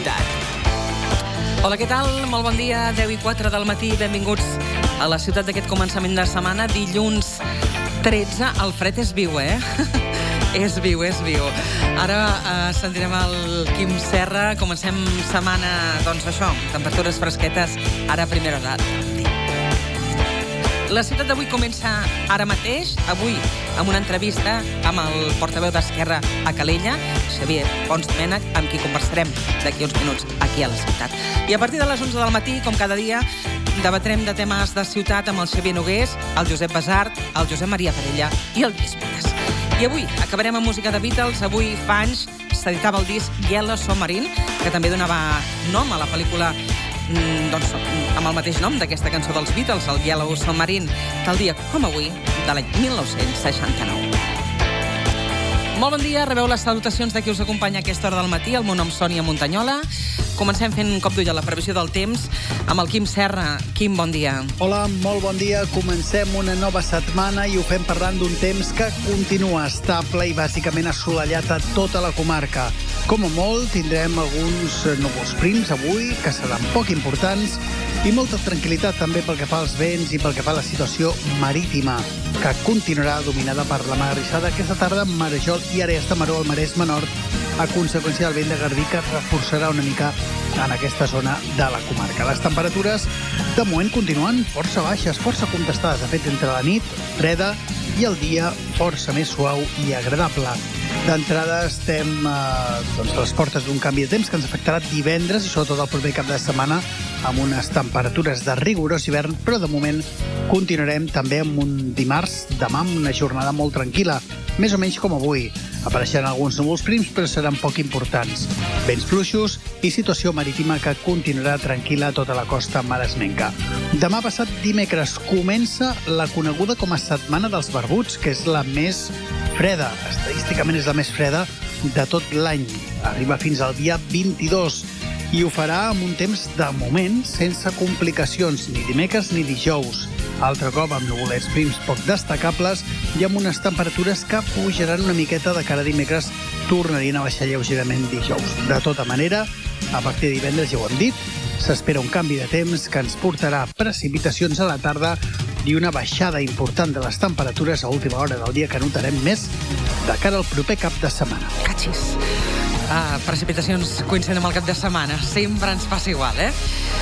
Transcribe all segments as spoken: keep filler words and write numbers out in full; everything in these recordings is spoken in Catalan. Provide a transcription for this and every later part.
ciutat. Hola, què tal? Molt bon dia, deu i quatre del matí. Benvinguts a la ciutat d'aquest començament de setmana, dilluns tretze. El fred és viu, eh? És viu, és viu. Ara eh, sentirem el Quim Serra. Comencem setmana, doncs això, temperatures fresquetes, ara a primera hora. La ciutat d'avui comença ara mateix, avui amb una entrevista amb el portaveu d'Esquerra a Calella, Xavier Pons Domènech, amb qui conversarem d'aquí uns minuts aquí a la ciutat. I a partir de les onze del matí, com cada dia, debatrem de temes de ciutat amb el Xavier Nogués, el Josep Basart, el Josep Maria Parella i el Lluís Vives. I avui acabarem amb música de Beatles. Avui fa anys s'editava el disc Yellow Submarine, que també donava nom a la pel·lícula doncs, amb el mateix nom d'aquesta cançó dels Beatles, el Yellow Submarine, tal dia com avui, de l'any mil nou-cents seixanta-nou. Molt bon dia, rebeu les salutacions de qui us acompanya a aquesta hora del matí. El meu nom és Sònia Montanyola. Comencem fent un cop d'ull a la previsió del temps amb el Quim Serra. Quim, bon dia. Hola, molt bon dia. Comencem una nova setmana i ho fem parlant d'un temps que continua estable i bàsicament assolellat a tota la comarca. Com a molt, tindrem alguns núvols prims avui, que seran poc importants, i molta tranquil·litat també pel que fa als vents i pel que fa a la situació marítima, que continuarà dominada per la mar arrissada aquesta tarda amb marejol i àrees de maror al Maresme Nord, a conseqüència del vent de Garbí, que reforçarà una mica en aquesta zona de la comarca. Les temperatures, de moment, continuen força baixes, força contestades. De fet, entre la nit, freda, i el dia força més suau i agradable. D'entrada estem eh, doncs, a les portes d'un canvi de temps que ens afectarà divendres i sobretot el proper cap de setmana amb unes temperatures de rigorós hivern, però de moment continuarem també amb un dimarts, demà, amb una jornada molt tranquil·la, més o menys com avui. Apareixeran alguns núvols prims, però seran poc importants. Vents fluixos i situació marítima que continuarà tranquil·la a tota la costa maresmenca. Demà passat, dimecres, comença la coneguda com a Setmana dels Barbuts, que és la més freda. Estadísticament és la més freda de tot l'any. Arriba fins al dia vint-i-dos i ho farà amb un temps, de moment, sense complicacions, ni dimecres ni dijous. Altre cop amb nuvolets prims poc destacables i amb unes temperatures que pujaran una miqueta de cara a dimecres, tornarien a baixar lleugerament dijous. De tota manera, a partir de divendres, ja ho hem dit, s'espera un canvi de temps que ens portarà precipitacions a la tarda i una baixada important de les temperatures a última hora del dia que notarem més de cara al proper cap de setmana. Cachis. Ah, precipitacions coincident amb el cap de setmana. Sempre ens passa igual, eh?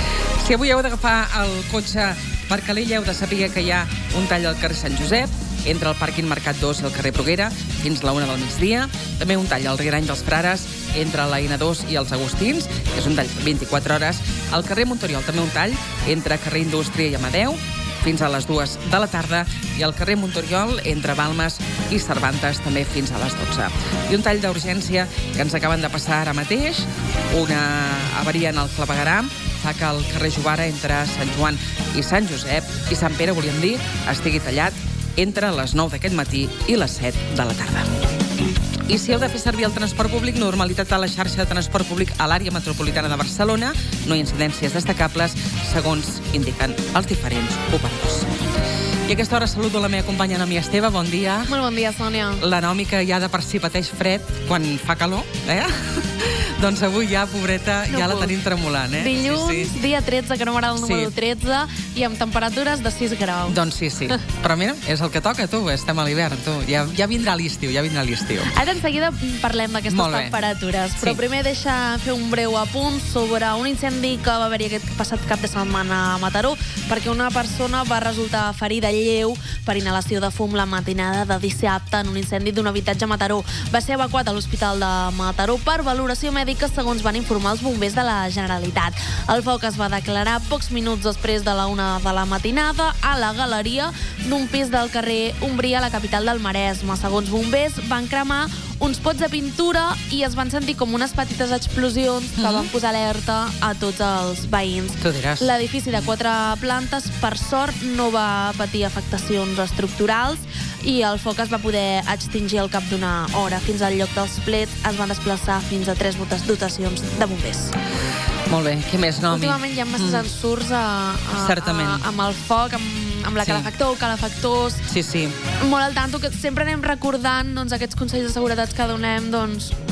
Si avui heu d'agafar el cotxe per Calella, heu de saber que hi ha un tall al carrer Sant Josep, entre el pàrquing Mercat dos i el carrer Bruguera, fins la una del migdia. També un tall al Riarany dels Frares, entre la Ina dos i els Agustins, que és un tall vint-i-quatre hores. Al carrer Montoriol també un tall, entre carrer Indústria i Amadeu, fins a les dues de la tarda, i al carrer Montoriol, entre Balmes i Cervantes, també fins a les dotze. I un tall d'urgència que ens acaben de passar ara mateix, una avaria en el clavegueram, fa que el carrer Jovara, entre Sant Joan i Sant Josep, i Sant Pere, volíem dir, estigui tallat entre les nou d'aquest matí i les set de la tarda. I si heu de fer servir el transport públic, normalitat a la xarxa de transport públic a l'àrea metropolitana de Barcelona, no hi ha incidències destacables, segons indiquen els diferents operadors. I a aquesta hora saludo la meva companya Nomi Esteve. Bon dia. Molt bon dia, Sònia. La Nomi, que ja de per si pateix fred quan fa calor, eh? Doncs avui ja, pobreta, no ja puc. La tenim tremolant, eh? Dilluns, sí, sí. Dia tretze, que no m'agrada el número sí. tretze, i amb temperatures de sis graus. Doncs sí, sí. Però mira, és el que toca, tu. Estem a l'hivern, tu. Ja, ja vindrà l'estiu, ja vindrà l'estiu. Ara en seguida parlem d'aquestes temperatures, però sí. Primer deixa fer un breu apunt sobre un incendi que va haver-hi aquest passat cap de setmana a Mataró, perquè una persona va resultar ferida lleu per inhalació de fum la matinada de dissabte en un incendi d'un habitatge a Mataró. Va ser evacuat a l'Hospital de Mataró per valoració mèdica, segons van informar els bombers de la Generalitat. El foc es va declarar pocs minuts després de la una de la matinada a la galeria d'un pis del carrer Umbria, a la capital del Maresme. Segons bombers, van cremar uns pots de pintura i es van sentir com unes petites explosions que mm-hmm. van posar alerta a tots els veïns. Tu diràs. L'edifici de quatre plantes, per sort, no va patir afectacions estructurals i el foc es va poder extingir al cap d'una hora. Fins al lloc dels plets es van desplaçar fins a tres dotacions de bombers. Molt bé, què més, Nomi? Últimament hi ha masses mm. ensurts a, a, Certament. A, amb el foc, amb, amb la calefactor, sí. calefactors... Sí, sí. Molt al tanto, que sempre anem recordant doncs, aquests consells de seguretat que donem, doncs,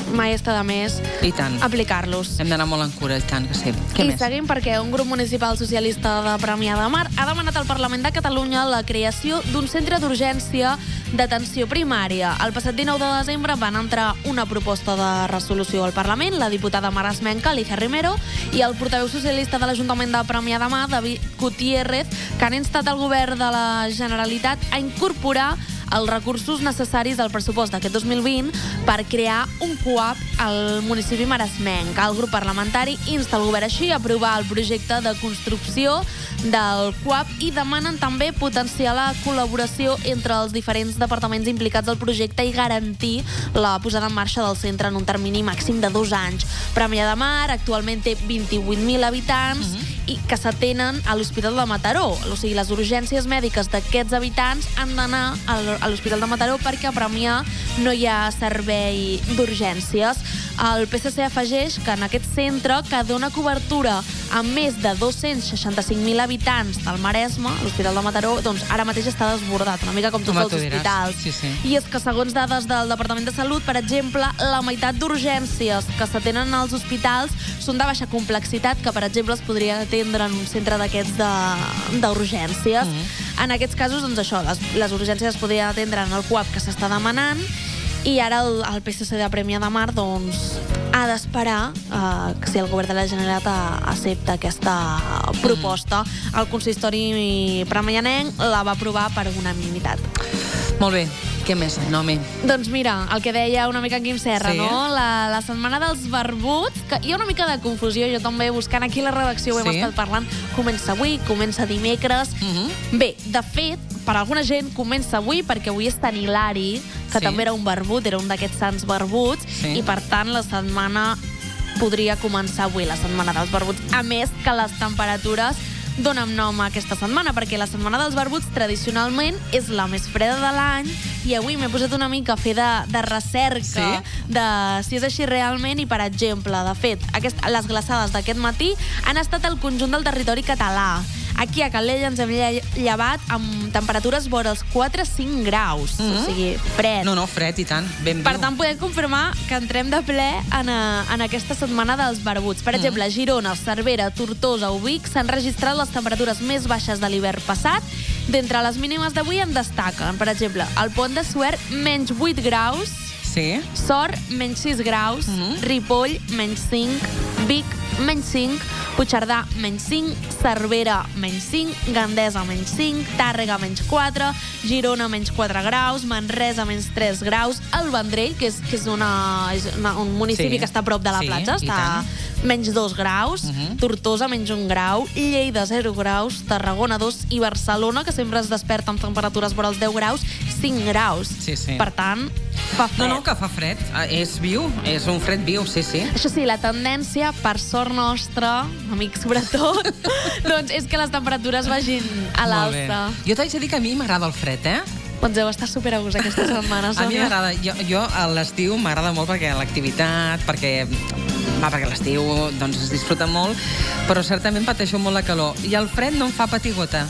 mai està de més aplicar-los. Hem d'anar molt en cura, i tant que sí. Què I més? seguim perquè un grup municipal socialista de Premià de Mar ha demanat al Parlament de Catalunya la creació d'un centre d'urgència d'atenció primària. El passat dinou de desembre van entrar una proposta de resolució al Parlament, la diputada maresmenca, Alicia Rimero, i el portaveu socialista de l'Ajuntament de Premià de Mar, David Gutiérrez, que han instat el govern de la Generalitat a incorporar els recursos necessaris al pressupost d'aquest dos mil vint per crear un C U A P al municipi maresmenc. El grup parlamentari insta el govern així a aprovar el projecte de construcció del C U A P i demanen també potenciar la col·laboració entre els diferents departaments implicats al projecte i garantir la posada en marxa del centre en un termini màxim de dos anys. Premià de Mar actualment té vint-i-vuit mil habitants uh-huh. i que s'atenen a l'Hospital de Mataró. O sigui, les urgències mèdiques d'aquests habitants han d'anar a l'Hospital de Mataró perquè a Premià no hi ha servei d'urgències. El P S C afegeix que en aquest centre, que dona cobertura a més de dos-cents seixanta-cinc mil habitants del Maresme, l'Hospital de Mataró, doncs ara mateix està desbordat, una mica com tots els hospitals. Sí, sí. I és que, segons dades del Departament de Salut, per exemple, la meitat d'urgències que s'atenen als hospitals són de baixa complexitat, que, per exemple, es podria atendre en un centre d'aquests d'urgències. Mm-hmm. En aquests casos, doncs això, les, les urgències es podrien atendre en el C U A P que s'està demanant, i ara el, el P S C de Premià de Mar doncs, ha d'esperar eh, que si el govern de la Generalitat accepta aquesta proposta. El consistori premianenc la va aprovar per unanimitat. Molt bé. Què més, Nomi? Doncs mira, el que deia una mica en Quim Serra, sí. no? La, la setmana dels barbuts, que hi ha una mica de confusió, jo també buscant aquí la redacció ho hem sí. estat parlant, comença avui, comença dimecres. Uh-huh. Bé, de fet, per alguna gent comença avui perquè avui és Sant Hilari, que sí. també era un barbut, era un d'aquests sants barbuts, sí. i per tant la setmana podria començar avui, la setmana dels barbuts. A més que les temperatures donen nom a aquesta setmana, perquè la setmana dels barbuts tradicionalment és la més freda de l'any, i avui m'he posat una mica a fer de, de recerca sí? de si és així realment, i per exemple, de fet, aquest, les glaçades d'aquest matí han estat al conjunt del territori català. Aquí a Calella ens hem llevat amb temperatures vora els quatre a cinc graus, mm-hmm. o sigui, fred. No, no, fred, i tant, ben viu. Per tant, podem confirmar que entrem de ple en, a, en aquesta setmana dels barbuts. Per mm-hmm. exemple, a Girona, Cervera, Tortosa o Vic s'han registrat les temperatures més baixes de l'hivern passat. D'entre les mínimes d'avui en destaquen, per exemple, el Pont de Suert, menys vuit graus, sí. Sort, menys sis graus, mm-hmm. Ripoll, menys cinc, Vic, menys cinc, Puigcerdà, menys cinc, Cervera, menys cinc, Gandesa, menys cinc, Tàrrega, menys quatre, Girona, menys quatre graus, Manresa, menys tres graus, el Vendrell, que és, que és, una, és una, un municipi sí. que està a prop de la sí, platja, està menys dos graus, uh-huh. Tortosa, menys un grau, Lleida, zero graus, Tarragona, dos, i Barcelona, que sempre es desperta amb temperatures vora els deu graus, cinc graus. Sí, sí. Per tant, fa fred. No, no, que fa fred. És viu, és un fred viu, sí, sí. Això sí, la tendència, per sort nostra, amics sobretot, doncs és que les temperatures vagin a l'alça. Jo t'haig de dir que a mi m'agrada el fred, eh? Doncs deu estar super a gust aquesta setmana, Sònia. A mi m'agrada. Jo, jo a l'estiu m'agrada molt perquè l'activitat, perquè, va, perquè l'estiu doncs, es disfruta molt, però certament pateixo molt la calor. I el fred no em fa patir gota.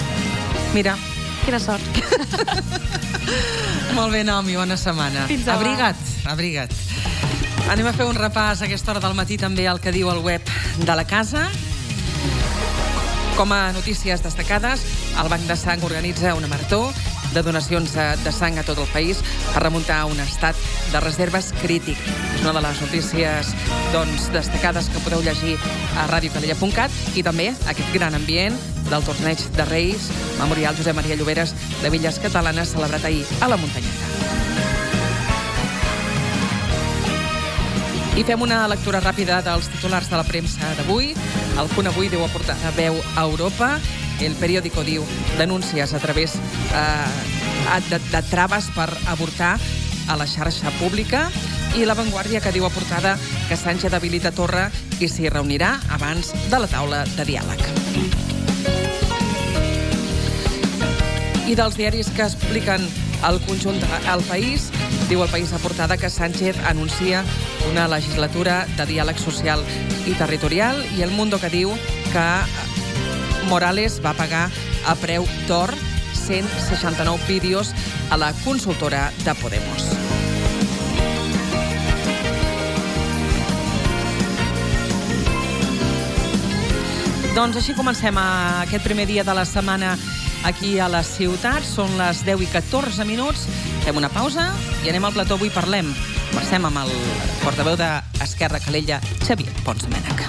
Mira. Quina sort. Molt bé, Naomi, bona setmana. Fins demà. Abriga't, abriga't. Anem a fer un repàs a aquesta hora del matí també al que diu el web de la casa. Com a notícies destacades, el Banc de Sang organitza una marató de donacions de sang a tot el país per remuntar un estat de reserves crític. És una de les notícies doncs, destacades que podeu llegir a ràdio calella punt cat, i també aquest gran ambient del torneig de Reis Memorial Josep Maria Lloberes de Villas Catalanes, celebrat ahir a la Muntanyeta. I fem una lectura ràpida dels titulars de la premsa d'avui. El Punt Avui diu aportar veu a Europa. El Periódico diu denúncies a través eh, de, de traves per avortar a la xarxa pública. I La Vanguardia, que diu a portada que Sánchez habilita Torra i s'hi reunirà abans de la taula de diàleg. I dels diaris que expliquen el conjunt del país, diu El País a portada que Sánchez anuncia una legislatura de diàleg social i territorial, i El Mundo, que diu que Morales va pagar a preu d'or cent seixanta-nou vídeos a la consultora de Podemos. Doncs així comencem aquest primer dia de la setmana aquí a la ciutat. Són les deu i catorze minuts. Fem una pausa i anem al plató. Avui parlem. Comencem amb el portaveu d'Esquerra Calella, Xavier Pons Domènech.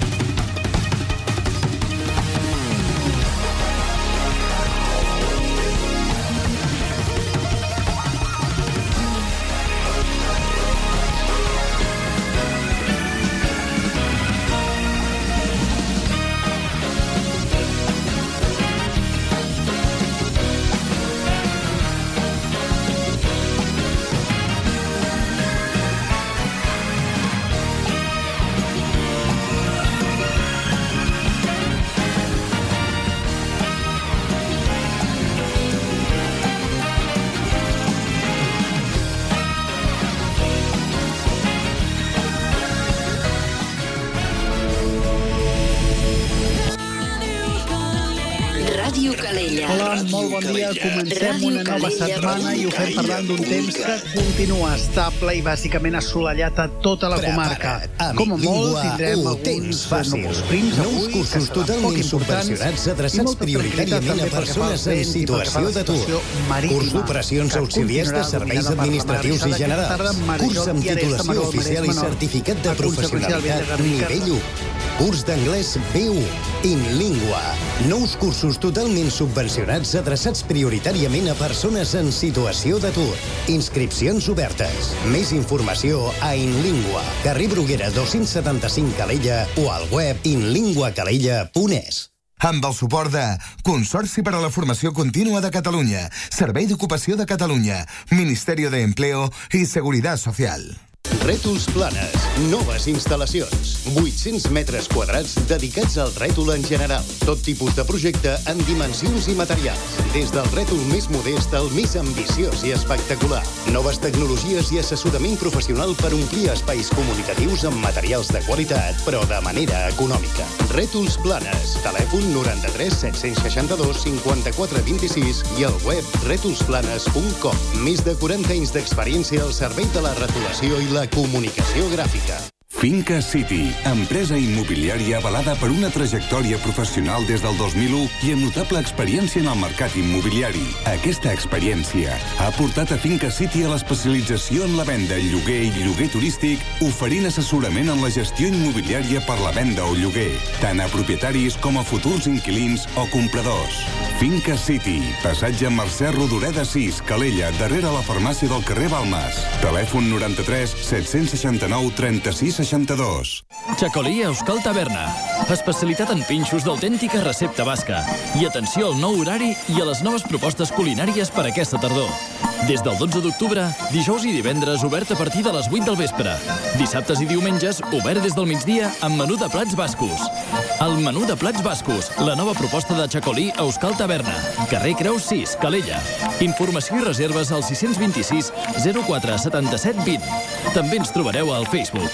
Hola, molt bon dia. Comencem una nova setmana i ho fem parlant d'un temps que continua estable i bàsicament assolellat a tota la comarca. Com a molt tindrem alguns núvols prims avui, que seran poc importants, adreçats prioritàriament a persones en situació d'atur. Curs d'operacions auxiliars de serveis administratius i generals. Curs amb titulació oficial i certificat de professionalitat nivell u. Curs d'anglès B u. InLingua. Nous cursos totalment subvencionats adreçats prioritàriament a persones en situació d'atur. Inscripcions obertes. Més informació a InLingua. Carrer Bruguera dos-cents setanta-cinc Calella o al web inlingua calella punt es. Amb el suport de Consorci per a la Formació Contínua de Catalunya, Servei d'Ocupació de Catalunya, Ministerio de Empleo i Seguridad Social. Rètols Planes, noves instal·lacions. vuit-cents metres quadrats dedicats al rètol en general. Tot tipus de projecte en dimensions i materials. Des del rètol més modest al més ambiciós i espectacular. Noves tecnologies i assessorament professional per omplir espais comunicatius amb materials de qualitat, però de manera econòmica. Rètols Planes. Telèfon noranta-tres set-cents seixanta-dos cinquanta-quatre vint-i-sis i al web rètols planes punt com. Més de quaranta anys d'experiència al servei de la retolació i la comunicació gràfica. Finca City, empresa immobiliària avalada per una trajectòria professional des del dos mil u i amb notable experiència en el mercat immobiliari. Aquesta experiència ha portat a Finca City a l'especialització en la venda, lloguer i lloguer turístic, oferint assessorament en la gestió immobiliària per la venda o lloguer, tant a propietaris com a futurs inquilins o compradors. Finca City, passatge Mercè Rodoreda sis, Calella, darrere la farmàcia del carrer Balmes. Telèfon noranta-tres set-cents seixanta-nou trenta-sis seixanta-dos. Chacolí Euskal Taverna. Especialitat en pinxos d'autèntica recepta basca. I atenció al nou horari i a les noves propostes culinàries per aquesta tardor. Des del dotze d'octubre, dijous i divendres obert a partir de les vuit del vespre. Dissabtes i diumenges obert des del migdia amb menú de plats bascos. El menú de plats bascos, la nova proposta de Chacolí Euskal Taverna. Carrer Creus sis, Calella. Informació i reserves al sis dos sis zero quatre setanta-set vint. També ens trobareu al Facebook.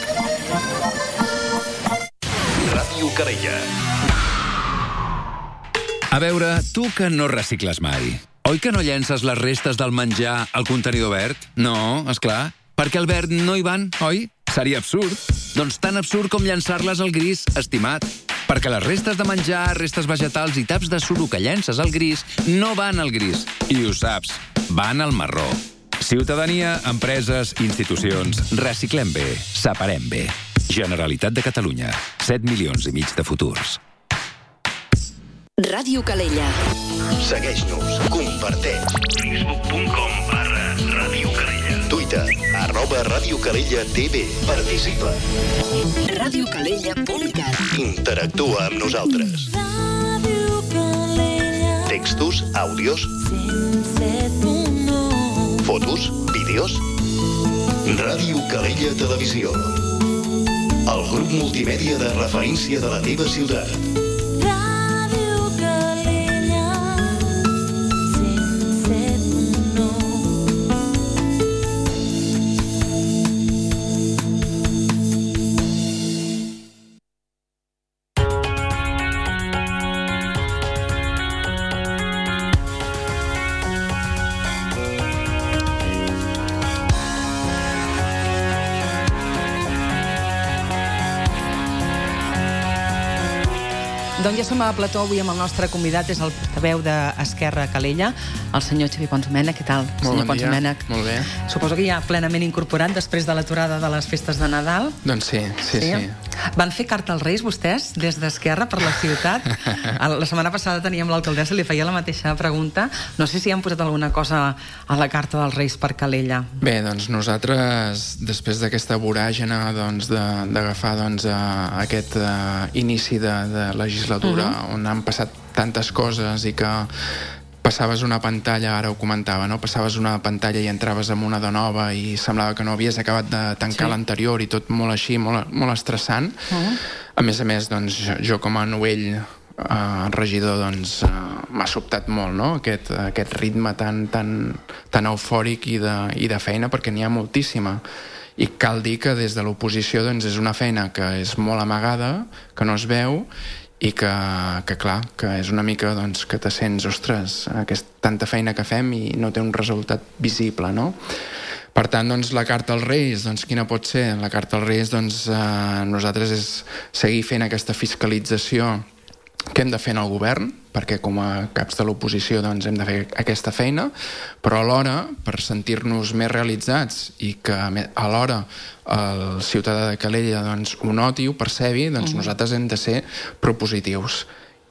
Ràdio Calella. A veure, tu que no recicles mai, oi que no llences les restes del menjar al contenidor verd? No, és clar, perquè al verd no hi van, oi? Seria absurd. Doncs tan absurd com llançar-les al gris, estimat. Perquè les restes de menjar, restes vegetals i taps de suro que llences al gris no van al gris. I ho saps, van al marró. Ciutadania, empreses, institucions, reciclem bé, separem bé. Generalitat de Catalunya, set milions i mig de futurs. Ràdio Calella. Segueix-nos, comparteix. facebook punt com barra Ràdio Calella. Twitter, arroba Ràdio Calella T V. Participa. ràdio calella punt cat. Interactua amb nosaltres. Textos, àudios, fotos, vídeos. Ràdio Calella Televisió. El grup multimèdia de referència de la teva ciutat. Doncs ja som a plató avui amb el nostre convidat, és el portaveu d'Esquerra Calella, el senyor Xavi Ponsdomènech. Què tal, Molt senyor bon dia. Ponsdomènech? Molt bé. Suposo que ja plenament incorporat després de l'aturada de les festes de Nadal. Doncs sí, sí, sí. sí. Van fer carta als Reis, vostès, des d'Esquerra, per la ciutat? La setmana passada teníem l'alcaldessa, li feia la mateixa pregunta. No sé si han posat alguna cosa a la carta dels Reis per Calella. Bé, doncs nosaltres, després d'aquesta voràgina doncs, d'agafar doncs, aquest uh, inici de, de legislatura, uh-huh. on han passat tantes coses i que passaves una pantalla, ara ho comentava, no? Passaves una pantalla i entraves en una de nova i semblava que no havies acabat de tancar sí. l'anterior i tot molt així, molt, molt estressant. Uh-huh. A més a més, doncs, jo, jo com a novell eh, regidor, doncs, eh, m'ha sobtat molt, no? Aquest, aquest ritme tan, tan, tan eufòric i de, i de feina, perquè n'hi ha moltíssima. I cal dir que des de l'oposició doncs, és una feina que és molt amagada, que no es veu, i que, que clar, que és una mica doncs, que te sents, ostres, aquesta tanta feina que fem i no té un resultat visible, no? Per tant, doncs, la carta als Reis, doncs, quina pot ser? La carta als Reis, doncs, eh, nosaltres és seguir fent aquesta fiscalització que hem de fer en el govern, perquè com a caps de l'oposició doncs, hem de fer aquesta feina, però alhora, per sentir-nos més realitzats i que alhora el ciutadà de Calella doncs, ho noti, ho percebi, doncs uh-huh. nosaltres hem de ser propositius.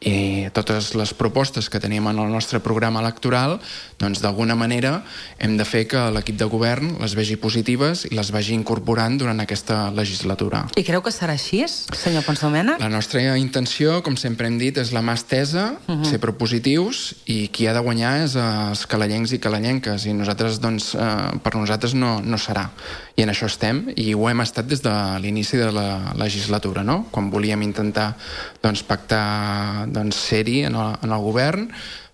I totes les propostes que tenim en el nostre programa electoral, doncs d'alguna manera hem de fer que l'equip de govern les vegi positives i les vagi incorporant durant aquesta legislatura. I creu que serà així, senyor Ponsdomènech? La nostra intenció, com sempre hem dit, és la mà estesa, uh-huh. ser propositius, i qui ha de guanyar és els calellencs i calellenques, i nosaltres, doncs, eh, per nosaltres no, no serà. I en això estem, i ho hem estat des de l'inici de la legislatura, no? Quan volíem intentar doncs, pactar doncs, ser-hi en, en el govern,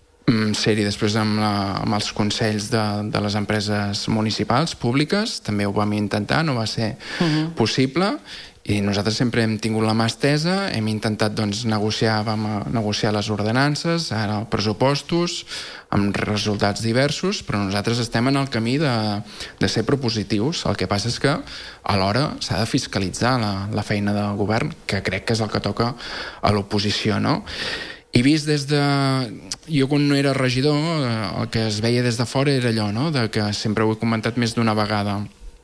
ser-hi després amb, la, amb els consells de, de les empreses municipals, públiques, també ho vam intentar, no va ser uh-huh. possible, i nosaltres sempre hem tingut la mà estesa, hem intentat doncs, negociar, vam negociar les ordenances, ara pressupostos, amb resultats diversos, però nosaltres estem en el camí de, de ser propositius. El que passa és que alhora s'ha de fiscalitzar la, la feina del govern, que crec que és el que toca a l'oposició, no? I vist des de... Jo quan no era regidor, el que es veia des de fora era allò, no? De que sempre ho he comentat més d'una vegada.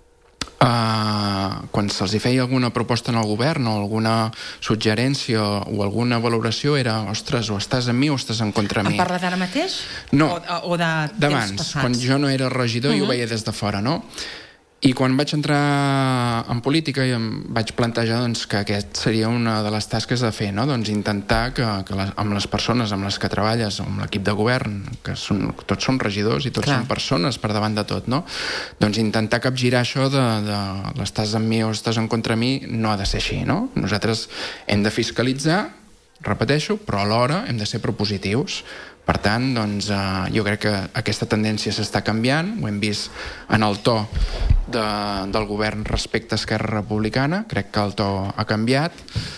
Uh, quan se'ls hi feia alguna proposta en el govern o alguna suggerència o alguna valoració era, ostres, o estàs amb mi o estàs en contra mi. En parla d'ara mateix? No, o, o de d'abans, quan jo no era regidor uh-huh. i ho veia des de fora, no? I quan vaig entrar en política i em vaig plantejar doncs, que aquest seria una de les tasques a fer, no? Doncs intentar que, que les, amb les persones amb les que treballes, amb l'equip de govern, que són, tots són regidors i tots Clar. Són persones per davant de tot, no? Doncs intentar capgirar això de, de l'estàs amb mi o estàs en contra mi no ha de ser així, no? Nosaltres hem de fiscalitzar, repeteixo, però alhora hem de ser propositius. Per tant, doncs, eh, jo crec que aquesta tendència s'està canviant, ho hem vist en el to de, del govern respecte a Esquerra Republicana, crec que el to ha canviat,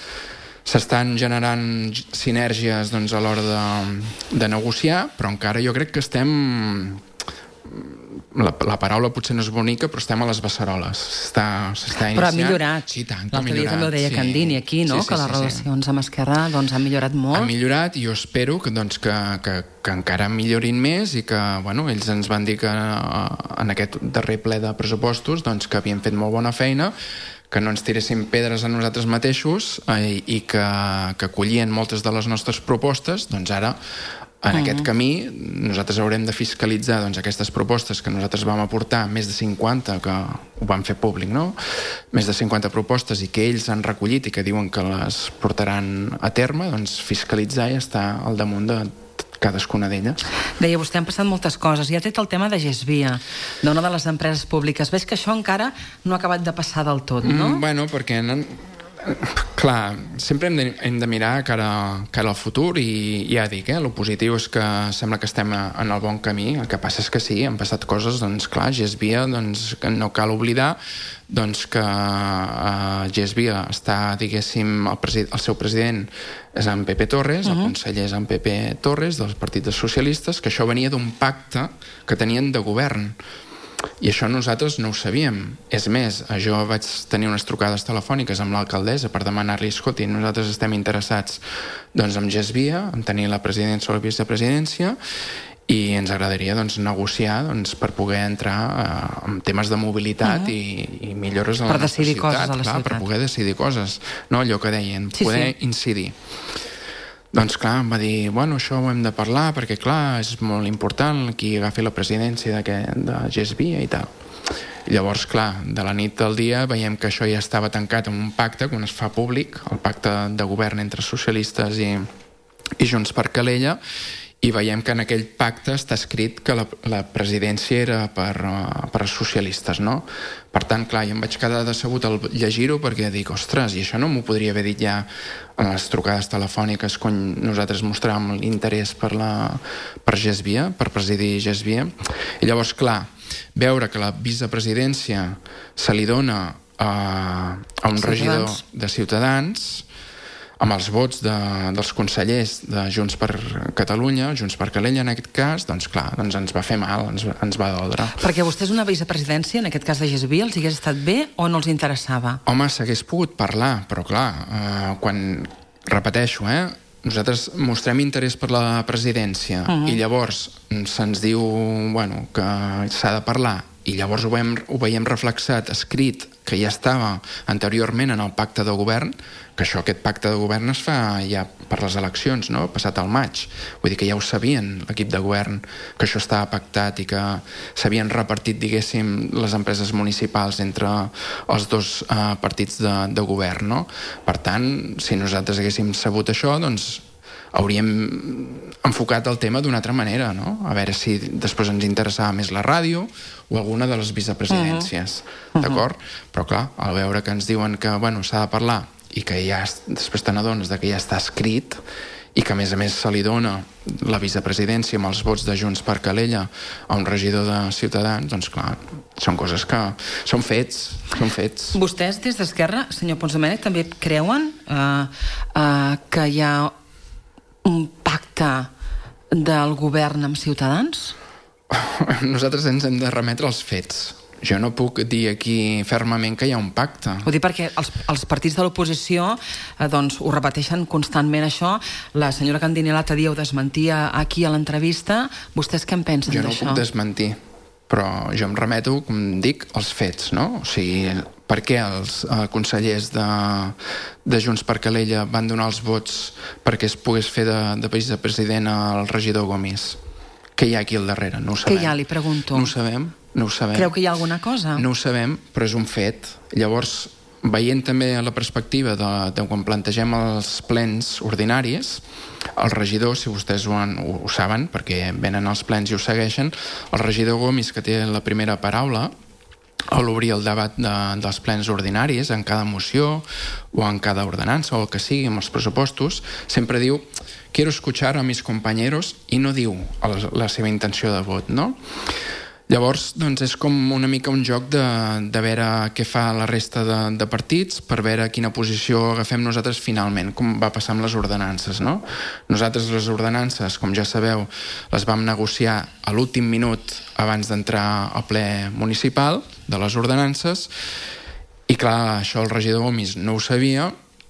s'estan generant sinergies doncs, a l'hora de, de negociar, però encara jo crec que estem... La, la paraula potser no és bonica, però estem a les beceroles. S'està iniciant... Però ha millorat. Sí, tant, l'altre dia també ho deia sí. Candini aquí, no? Sí, sí, que les sí, relacions sí. amb Esquerra doncs, han millorat molt. Han millorat i jo espero que, doncs, que, que, que encara millorin més i que, bueno, ells ens van dir que en aquest darrer ple de pressupostos doncs, que havien fet molt bona feina, que no ens tiréssim pedres a nosaltres mateixos eh, i que, que acollien moltes de les nostres propostes, doncs ara en uh-huh. aquest camí nosaltres haurem de fiscalitzar doncs, aquestes propostes que nosaltres vam aportar, més de cinquanta, que ho vam fer públic, no? Més de cinquanta propostes i que ells han recollit i que diuen que les portaran a terme, doncs fiscalitzar i estar al damunt de cadascuna d'elles. Deia, vostè han passat moltes coses. Ja ha tret el tema de Gesvia, d'una de les empreses públiques. Veig que això encara no ha acabat de passar del tot, no? Mm, bueno, perquè... No... Clar, sempre hem de, hem de mirar cara, cara al futur i ja dic, eh, el positiu és que sembla que estem en el bon camí. El que passa és que sí, han passat coses, doncs clar, Gesvia, doncs que no cal oblidar doncs que uh, Gesvia està, diguéssim, el, presi- el seu president és en Pepe Torres, uh-huh. el conseller és en Pepe Torres del Partit dels Socialistes, que això venia d'un pacte que tenien de govern. I això nosaltres no ho sabíem. És més, jo vaig tenir unes trucades telefòniques amb l'alcaldessa per demanar-li, escolti, nosaltres estem interessats doncs, en GESVIA, en tenir la presidència o la vicepresidència, i ens agradaria doncs, negociar doncs, per poder entrar eh, en temes de mobilitat uh-huh. i, i millores a la per nostra ciutat. Coses a la clar, ciutat. Per poder decidir coses. No, allò que deien, sí, poder sí. incidir. Doncs clar, em va dir, bueno, això ho hem de parlar perquè clar, és molt important qui agafi la presidència de GESVIA i tal. I llavors, clar, de la nit al dia veiem que això ja estava tancat en un pacte, quan es fa públic, el pacte de govern entre socialistes i, i Junts per Calella, i veiem que en aquell pacte està escrit que la, la presidència era per, uh, per als socialistes, no? Per tant, clar, jo em vaig quedar decebut al llegir-ho perquè dic, ostres, i això no m'ho podria haver dit ja en les trucades telefòniques quan nosaltres mostràvem l'interès per, la, per GESVIA, per presidir GESVIA. I llavors, clar, veure que la vicepresidència se li dona a, a un Ciutadans. regidor de Ciutadans, amb els vots de, dels consellers de Junts per Catalunya, Junts per Calella en aquest cas, doncs clar, doncs ens va fer mal, ens, ens va doldre. Perquè vostès una vicepresidència, en aquest cas de GESVIA, els hagués estat bé o no els interessava? Home, s'hagués pogut parlar, però clar, eh, quan, repeteixo, eh, nosaltres mostrem interès per la presidència uh-huh. i llavors se'ns diu, bueno, que s'ha de parlar, i llavors ho veiem, ho veiem reflexat, escrit, que ja estava anteriorment en el pacte de govern, que això, aquest pacte de govern es fa ja per les eleccions, no? Passat al maig. Vull dir que ja ho sabien, l'equip de govern, que això estava pactat i que s'havien repartit, diguéssim, les empreses municipals entre els dos eh, partits de, de govern, no? Per tant, si nosaltres haguéssim sabut això, doncs hauríem enfocat el tema d'una altra manera, no? A veure si després ens interessava més la ràdio o alguna de les vicepresidències, uh-huh. d'acord? Però clar, al veure que ens diuen que, bueno, s'ha de parlar i que ja, després te n'adones que ja està escrit i que a més a més se li dona la vicepresidència amb els vots de Junts per Calella a un regidor de Ciutadans, doncs clar, són coses que són fets, són fets. Vostès des d'Esquerra, senyor Pons Domènech, també creuen eh, eh, que hi ha un pacte del govern amb Ciutadans? Nosaltres ens hem de remetre als fets. Jo no puc dir aquí fermament que hi ha un pacte. Ho dic perquè els, els partits de l'oposició eh, doncs, ho repeteixen constantment això. La senyora Candinelata dia ho desmentia aquí a l'entrevista. Vostès què en pensen d'això? Jo no d'això? puc desmentir, però jo em remeto, com dic, als fets, no? O sigui, per què els eh, consellers de, de Junts per Calella van donar els vots perquè es pogués fer de, de vicepresident al regidor Gomis? Què hi ha aquí al darrere? No ho sabem. Què hi ha, li pregunto? No ho sabem, no ho sabem. Creu que hi ha alguna cosa? No ho sabem, però és un fet. Llavors, veient també la perspectiva de, de quan plantegem els plens ordinaris, el regidor, si vostès ho, han, ho, ho saben, perquè venen als plens i ho segueixen, el regidor Gomis, que té la primera paraula, a l'obrir el debat de, dels plens ordinaris, en cada moció o en cada ordenança o el que sigui, amb els pressupostos, sempre diu quiero escuchar a mis compañeros i no diu el, la seva intenció de vot, no? Llavors, doncs, és com una mica un joc de, de veure què fa la resta de, de partits per veure quina posició agafem nosaltres finalment, com va passar amb les ordenances, no? Nosaltres les ordenances, com ja sabeu, les vam negociar a l'últim minut abans d'entrar al ple municipal de les ordenances i clar, això el regidor Gomis no ho sabia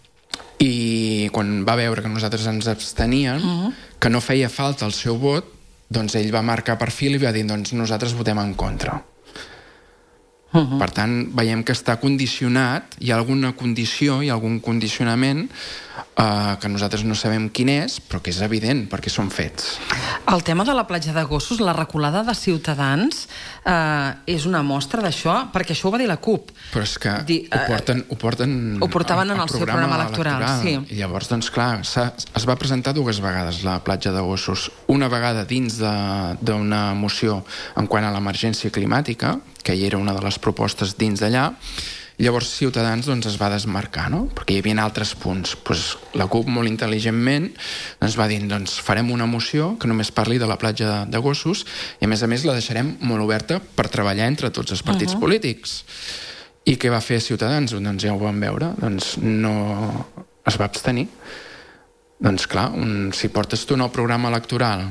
i quan va veure que nosaltres ens absteníem, uh-huh. que no feia falta el seu vot, doncs ell va marcar perfil i va dir, doncs nosaltres votem en contra. Uh-huh. Per tant, veiem que està condicionat, hi ha alguna condició, hi ha algun condicionament eh, que nosaltres no sabem quin és, però que és evident, perquè són fets. El tema de la platja de gossos, la reculada de Ciutadans, eh, és una mostra d'això, perquè això ho va dir la CUP. Però és que Di, ho porten... Ho, porten ho portaven en el seu programa electoral, electoral. Sí. I llavors, doncs clar, es va presentar dues vegades la platja de gossos. Una vegada dins d'una moció en quant a l'emergència climàtica, que hi era una de les propostes dins d'allà, llavors Ciutadans doncs, es va desmarcar, no? Perquè hi havia altres punts. Pues, la CUP, molt intel·ligentment, ens va dir, doncs farem una moció que només parli de la platja de, de gossos i a més a més la deixarem molt oberta per treballar entre tots els partits uh-huh. polítics. I què va fer Ciutadans? Doncs ja ho vam veure, doncs no es va abstenir. Doncs clar, un, si portes tu en el programa electoral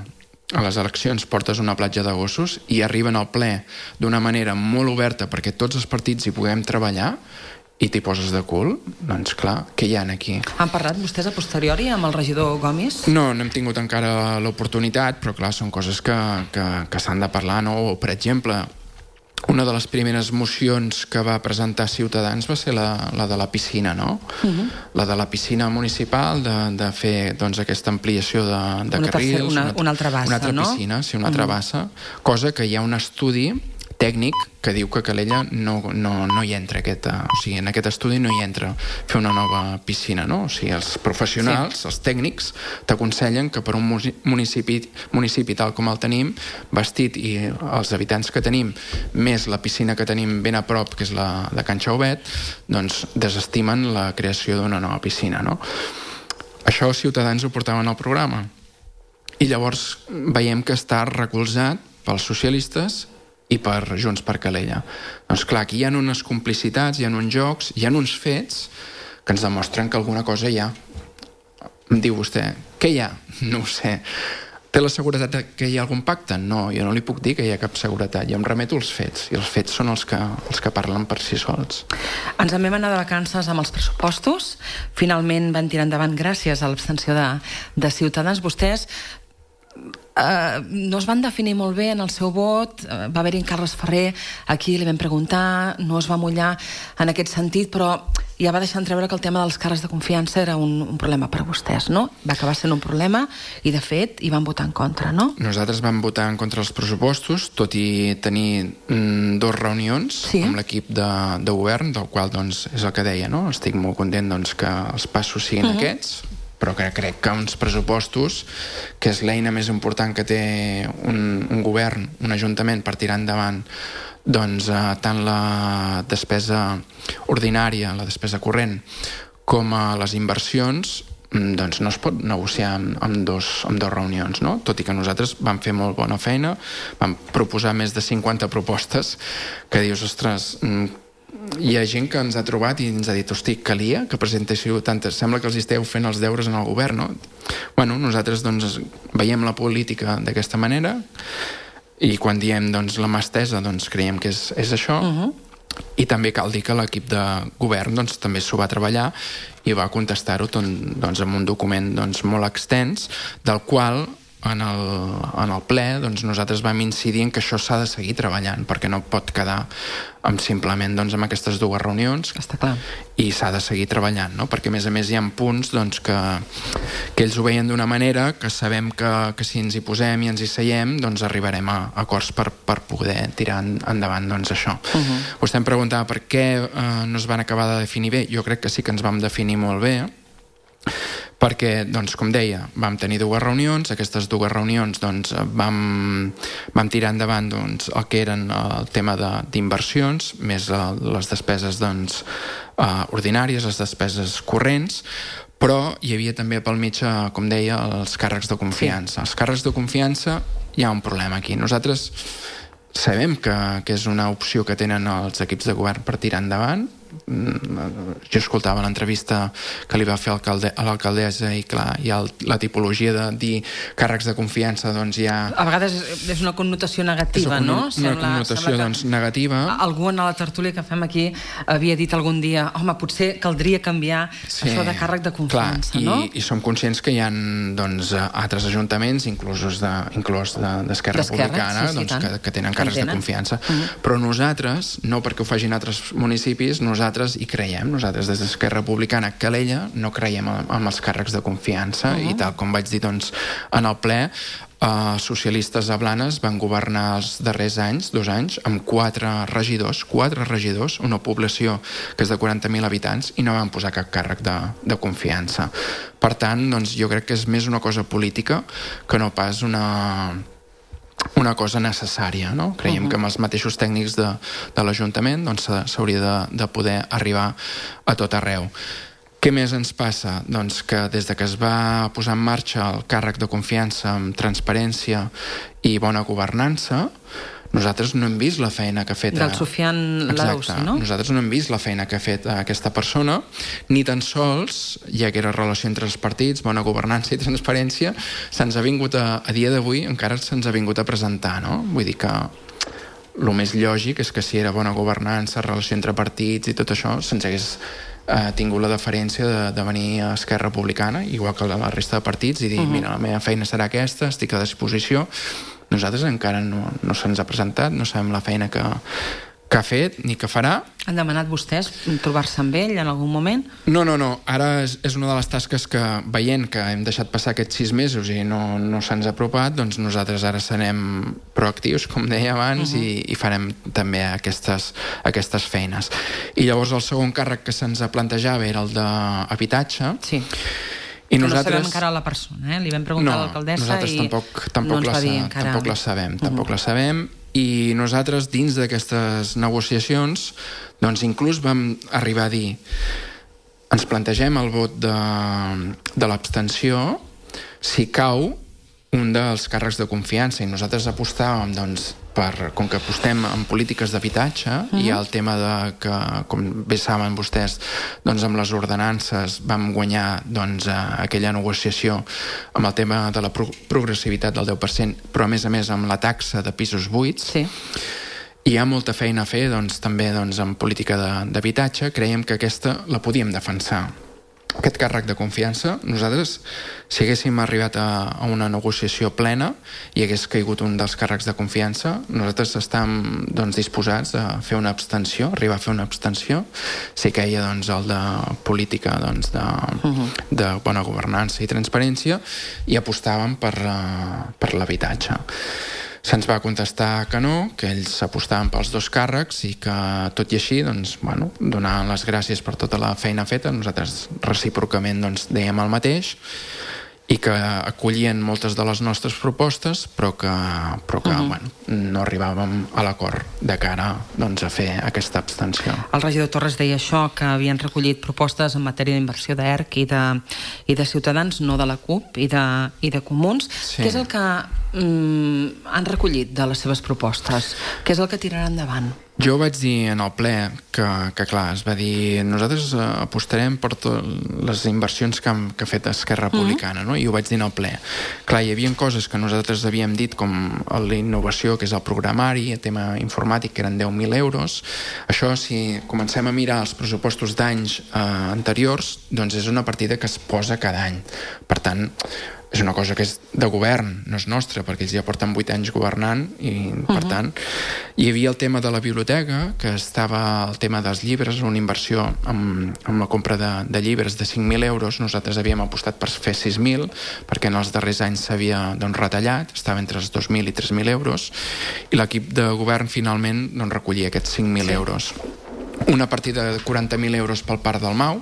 a les eleccions portes una platja de gossos i arriben al ple d'una manera molt oberta perquè tots els partits hi puguem treballar i t'hi poses de cul, doncs clar, què hi ha aquí? Han parlat vostès a posteriori amb el regidor Gomis? No, no hem tingut encara l'oportunitat, però clar, són coses que, que, que s'han de parlar, no? O, per exemple, una de les primeres mocions que va presentar Ciutadans va ser la, la de la piscina, no? Uh-huh. La de la piscina municipal, de, de fer doncs, aquesta ampliació de, de una carrils. Tercera, una, una altra bassa, una altra no? piscina, sí, una altra uh-huh. bassa, cosa que hi ha un estudi tècnic que diu que Calella no, no, no hi entra aquest, uh, o sigui, en aquest estudi no hi entra fer una nova piscina, no? O sigui, els professionals, sí. els tècnics t'aconsellen que per un municipi, municipi tal com el tenim, vestit i els habitants que tenim, més la piscina que tenim ben a prop, que és la de Can Xauvet, doncs desestimen la creació d'una nova piscina, no? Això els Ciutadans ho portaven al programa i llavors veiem que està recolzat pels socialistes i per Junts per Calella. Doncs clar, aquí hi ha unes complicitats, hi ha uns jocs, hi ha uns fets que ens demostren que alguna cosa hi ha. Em diu vostè, què hi ha? No ho sé. Té la seguretat que hi ha algun pacte? No, jo no li puc dir que hi ha cap seguretat. Jo em remeto als fets, i els fets són els que, els que parlen per si sols. Ens en vam anar de vacances amb els pressupostos. Finalment van tirar endavant gràcies a l'abstenció de, de Ciutadans. Vostès Uh, no es van definir molt bé en el seu vot. Uh, va haver-hi en Carles Ferrer, aquí li vam preguntar, no es va mullar en aquest sentit, però ja va deixar entreure que el tema dels càrrecs de confiança era un, un problema per a vostès, no? Va acabar sent un problema i, de fet, hi van votar en contra, no? Nosaltres vam votar en contra dels pressupostos, tot i tenir mm, dos reunions sí. amb l'equip de, de govern, del qual doncs, és el que deia, no? Estic molt content doncs, que els passos siguin uh-huh. aquests, però que crec que uns pressupostos, que és l'eina més important que té un, un govern, un ajuntament, per tirar endavant doncs, eh, tant la despesa ordinària, la despesa corrent, com a les inversions, doncs no es pot negociar amb, amb, dos, amb dos reunions, no? Tot i que nosaltres vam fer molt bona feina, vam proposar més de cinquanta propostes, que dius, ostres, hi ha gent que ens ha trobat i ens ha dit, hosti, calia que presentéssiu tantes, sembla que els esteu fent els deures en el govern, no? Bueno, nosaltres doncs veiem la política d'aquesta manera i quan diem doncs la mà estesa doncs creiem que és, és això uh-huh. i també cal dir que l'equip de govern doncs també s'ho va treballar i va contestar-ho doncs amb un document doncs molt extens, del qual en el, en el ple doncs, nosaltres vam incidir en que això s'ha de seguir treballant perquè no pot quedar amb simplement doncs, amb aquestes dues reunions. Està clar. I s'ha de seguir treballant, no? Perquè a més a més hi ha punts doncs, que, que ells ho veien d'una manera que sabem que, que si ens hi posem i ens hi seiem doncs arribarem a acords per, per poder tirar endavant doncs, això. Uh-huh. Vostè em preguntava per què eh, no es van acabar de definir bé. Jo crec que sí que ens vam definir molt bé, perquè, doncs, com deia, vam tenir dues reunions, aquestes dues reunions doncs, vam, vam tirar endavant doncs, el que eren el tema d'inversions, més el, les despeses doncs, uh, ordinàries, les despeses corrents, però hi havia també pel mig, com deia, els càrrecs de confiança. Sí. Els càrrecs de confiança, hi ha un problema aquí. Nosaltres sabem que, que és una opció que tenen els equips de govern per tirar endavant. Jo escoltava l'entrevista que li va fer alcalde, a l'alcaldessa i clar, hi ha la tipologia de dir càrrecs de confiança doncs hi ha... A vegades és una connotació negativa, una, no? Una sembla, connotació sembla doncs negativa. Algú en la tertúlia que fem aquí havia dit algun dia, home, potser caldria canviar sí, això de càrrec de confiança, clar, i, no? I som conscients que hi ha doncs, altres ajuntaments, inclús de, inclús d'Esquerra Republicana, sí, sí, doncs, que, que tenen càrrecs de confiança. Uh-huh. Però nosaltres, no perquè ho facin altres municipis, nosaltres hi creiem, nosaltres des d'Esquerra Republicana Calella no creiem en els càrrecs de confiança uh-huh. i tal com vaig dir doncs, en el ple, Uh, socialistes a Blanes van governar els darrers anys, dos anys, amb quatre regidors, quatre regidors, una població que és de quaranta mil habitants i no van posar cap càrrec de, de confiança. Per tant, doncs, jo crec que és més una cosa política que no pas una... una cosa necessària, no? Creiem uh-huh. que amb els mateixos tècnics de, de l'Ajuntament doncs, s'hauria de, de poder arribar a tot arreu. Què més ens passa? Doncs que des de que es va posar en marxa el càrrec de confiança amb transparència i bona governança, nosaltres no hem vist la feina que ha fet... Del Sofian Larousse, no? Nosaltres no hem vist la feina que ha fet aquesta persona, ni tan sols, ja que era relació entre els partits, bona governança i transparència, se'ns ha vingut a, a dia d'avui, encara se'ns ha vingut a presentar, no? Vull dir que el més lògic és que si era bona governança, relació entre partits i tot això, se'ns hagués eh, tingut la deferència de, de venir a Esquerra Republicana, igual que la resta de partits, i dir, uh-huh. mira, la meva feina serà aquesta, estic a disposició. Nosaltres encara no, no se'ns ha presentat, no sabem la feina que, que ha fet ni que farà. Han demanat vostès trobar-se amb ell en algun moment? No, no, no. Ara és, és una de les tasques que, veient que hem deixat passar aquests sis mesos i no, no se'ns ha apropat, doncs nosaltres ara serem proactius, com deia abans, uh-huh. i, i farem també aquestes, aquestes feines. I llavors el segon càrrec que se'ns plantejava era el d'habitatge. Sí. I que nosaltres... no sabem encara la persona, eh? Li vam preguntar no, a l'alcaldessa i tampoc, tampoc, no la, encara... tampoc la sabem. Uh-huh. Tampoc la sabem. I nosaltres, dins d'aquestes negociacions, doncs inclús vam arribar a dir, ens plantegem el vot de, de l'abstenció si cau un dels càrrecs de confiança, i nosaltres apostàvem, doncs, per, com que apostem en polítiques d'habitatge, uh-huh. i el tema de que, com bé saben vostès, doncs amb les ordenances vam guanyar doncs, aquella negociació amb el tema de la pro- progressivitat del deu per cent, però a més a més amb la taxa de pisos buits. Sí. Hi ha molta feina a fer, doncs, també doncs, en política de, d'habitatge. Creiem que aquesta la podíem defensar. Aquest càrrec de confiança, nosaltres, si haguéssim arribat a, a una negociació plena i hagués caigut un dels càrrecs de confiança, nosaltres estàvem doncs, disposats a fer una abstenció, arribar a fer una abstenció, si queia doncs, el de política doncs, de, uh-huh. de bona governança i transparència, i apostàvem per, uh, per l'habitatge. Se'ns va contestar que no, que ells apostaven pels dos càrrecs i que, tot i així, doncs, bueno, donant les gràcies per tota la feina feta, nosaltres recíprocament doncs, dèiem el mateix, i que acollien moltes de les nostres propostes, però que, però que uh-huh. bueno, no arribàvem a l'acord de cara doncs, a fer aquesta abstenció. El regidor Torres deia això, que havien recollit propostes en matèria d'inversió d'E R C i de, i de Ciutadans, no de la CUP i de, i de Comuns. Sí. Què és el que mm, han recollit de les seves propostes? Què és el que tiraran endavant? Jo vaig dir en el ple que, que clar, es va dir nosaltres apostarem per totes les inversions que, hem, que ha fet Esquerra Republicana, mm-hmm. no? I ho vaig dir en el ple. Clar, hi havia coses que nosaltres havíem dit, com la innovació, que és el programari, el tema informàtic, que eren deu mil euros. Això, si comencem a mirar els pressupostos d'anys eh, anteriors, doncs és una partida que es posa cada any. Per tant, és una cosa que és de govern, no és nostra, perquè ells ja porten vuit anys governant i, per uh-huh. tant, hi havia el tema de la biblioteca, que estava el tema dels llibres, una inversió amb, amb la compra de, de llibres de cinc mil euros. Nosaltres havíem apostat per fer sis mil, perquè en els darrers anys s'havia doncs, retallat, estava entre els dos mil i tres mil euros, i l'equip de govern finalment doncs, recollia aquests cinc mil sí. euros. Una partida de quaranta mil euros pel Parc del Mau,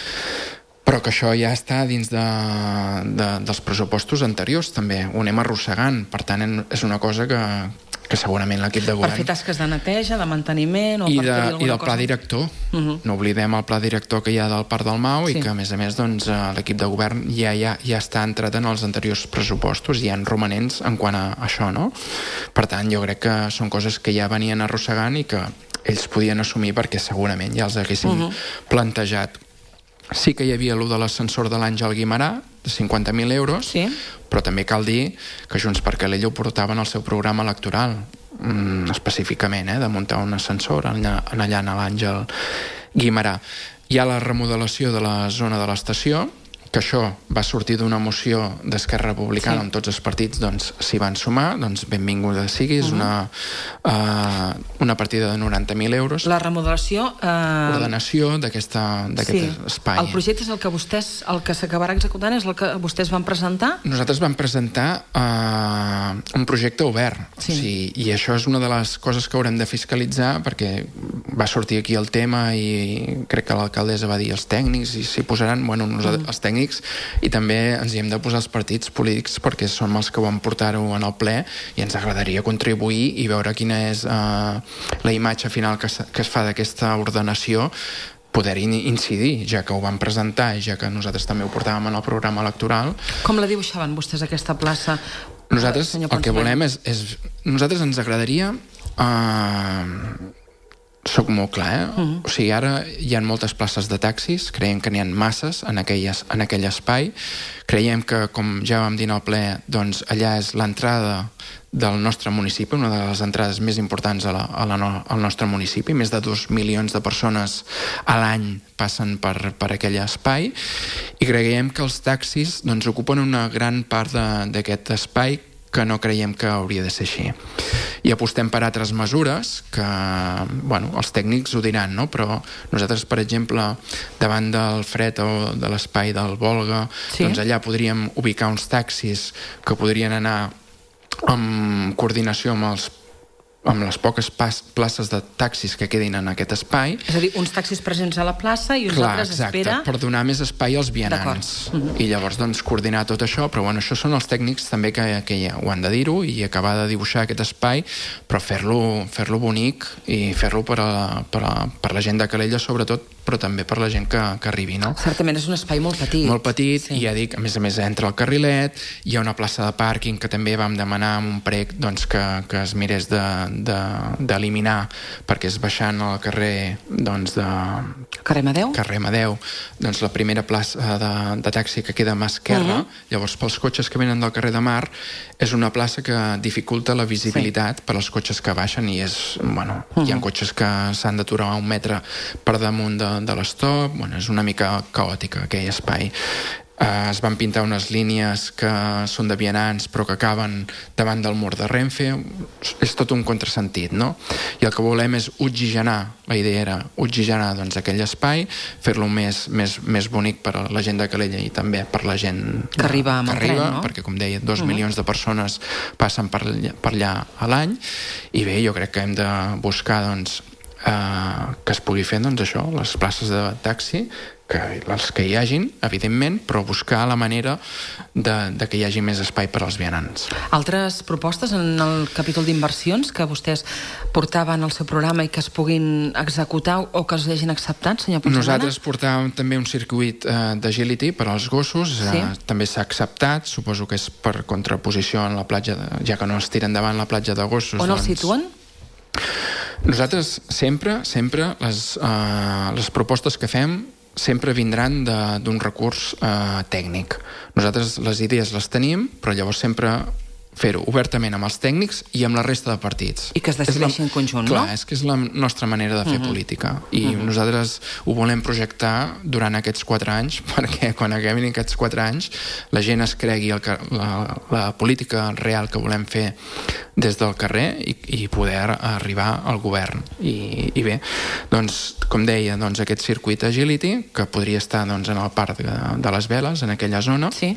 però que això ja està dins de, de, dels pressupostos anteriors també, ho anem arrossegant, per tant és una cosa que, que segurament l'equip de govern... Per fer tasques de neteja, de manteniment... O I, per de, i del cosa? pla director, uh-huh. no oblidem el pla director que hi ha del Parc del Mau sí. i que a més a més doncs, l'equip de govern ja, ja, ja està entrat en els anteriors pressupostos, hi ha romanents en quant a això, no? Per tant, jo crec que són coses que ja venien arrossegant i que ells podien assumir perquè segurament ja els haguessin uh-huh. plantejat. Sí que hi havia allò de l'ascensor de l'Àngel Guimerà, de cinquanta mil euros, sí. però també cal dir que Junts per Calella ho portaven al seu programa electoral, mm, específicament, eh, de muntar un ascensor allà, allà a l'Àngel Guimerà. Hi ha la remodelació de la zona de l'estació, que això va sortir d'una moció d'Esquerra Republicana sí. on tots els partits doncs, s'hi van sumar, doncs benvinguda sigui, és uh-huh. una, uh, una partida de noranta mil euros. La remodelació... Uh... Ordenació d'aquest sí. espai. El projecte és el que vostès, el que s'acabarà executant és el que vostès van presentar? Nosaltres vam presentar uh, un projecte obert, sí. o sigui, i això és una de les coses que haurem de fiscalitzar, perquè va sortir aquí el tema i crec que l'alcaldessa va dir els tècnics i s'hi posaran, bueno, nosaltres, uh-huh. els tècnics i també ens hi hem de posar els partits polítics perquè som els que van portar-ho en el ple i ens agradaria contribuir i veure quina és uh, la imatge final que, que es fa d'aquesta ordenació, poder-hi incidir, ja que ho van presentar i ja que nosaltres també ho portàvem en el programa electoral. Com la dibuixaven vostès aquesta plaça? Nosaltres el que volem és, és nosaltres ens agradaria Uh, soc molt clar, eh? Mm. O sigui, ara hi ha moltes places de taxis, creiem que n'hi ha masses en, aquelles, en aquell espai, creiem que, com ja vam dir al ple, doncs allà és l'entrada del nostre municipi, una de les entrades més importants a la, a la no, al nostre municipi. Més de dos milions de persones a l'any passen per, per aquell espai, i creiem que els taxis doncs, ocupen una gran part d'aquest espai, que no creiem que hauria de ser així. I apostem per altres mesures que, bueno, els tècnics ho diran, no? Però nosaltres, per exemple, davant del fred o de l'espai del Volga, sí. doncs allà podríem ubicar uns taxis que podrien anar en coordinació amb els amb les poques pas, places de taxis que quedin en aquest espai. És a dir, uns taxis presents a la plaça i uns Clar, altres exacte, espera... per donar més espai als vianants. Uh-huh. I llavors, doncs, coordinar tot això, però bueno, això són els tècnics també que, que ja ho han de dir-ho i acabar de dibuixar aquest espai, però fer-lo fer-lo bonic i fer-lo per, a, per, a, per la gent de Calella, sobretot, però també per la gent que, que arribi, no? Certament és un espai molt petit. Molt petit, sí. I ja dic, a més a més entra el carrilet, hi ha una plaça de pàrquing que també vam demanar amb un prec doncs, que, que es mirés de d'eliminar, de, perquè és baixant al carrer doncs de... Carrer Amadeu? Carrer Amadeu, doncs la primera plaça de, de taxi que queda a mà esquerra, uh-huh. Llavors pels cotxes que venen del carrer de Mar és una plaça que dificulta la visibilitat sí. per als cotxes que baixen i és, bueno, uh-huh. hi ha cotxes que s'han d'aturar un metre per damunt de, de l'estop, bueno, és una mica caòtica aquell espai. Uh, es van pintar unes línies que són de vianants però que acaben davant del mur de Renfe. És tot un contrasentit, no? I el que volem és oxigenar, la idea era oxigenar doncs, aquell espai, fer-lo més, més, més bonic per a la gent de Calella i també per la gent que arriba amb el tren, no? Perquè, com deia, dos uh-huh. milions de persones passen per allà, per allà a l'any, i bé, jo crec que hem de buscar doncs, uh, que es pugui fer doncs, això, les places de taxi, que els que hi hagin, evidentment, però buscar la manera de, de que hi hagi més espai per als vianants. Altres propostes en el capítol d'inversions que vostès portaven al seu programa i que es puguin executar o que es hagin acceptat, senyor Ponsomana? Nosaltres portàvem també un circuit eh, d'agility per als gossos, sí? eh, també s'ha acceptat, suposo que és per contraposició en la platja, de, ja que no es tira endavant la platja de gossos. On doncs... el situen? Nosaltres sempre, sempre, les, eh, les propostes que fem sempre vindran d'un recurs eh, tècnic. Nosaltres les idees les tenim, però llavors sempre fer-ho obertament amb els tècnics i amb la resta de partits. I que es decideixi en conjunt, clar, no? Clar, és que és la nostra manera de fer uh-huh. política. I uh-huh. nosaltres ho volem projectar durant aquests quatre anys, perquè quan acabin aquests quatre anys la gent es cregui el, la, la política real que volem fer des del carrer i, i poder arribar al govern. I, i bé, doncs, com deia, doncs, aquest circuit Agility, que podria estar doncs, en el parc de, de les Veles, en aquella zona, sí.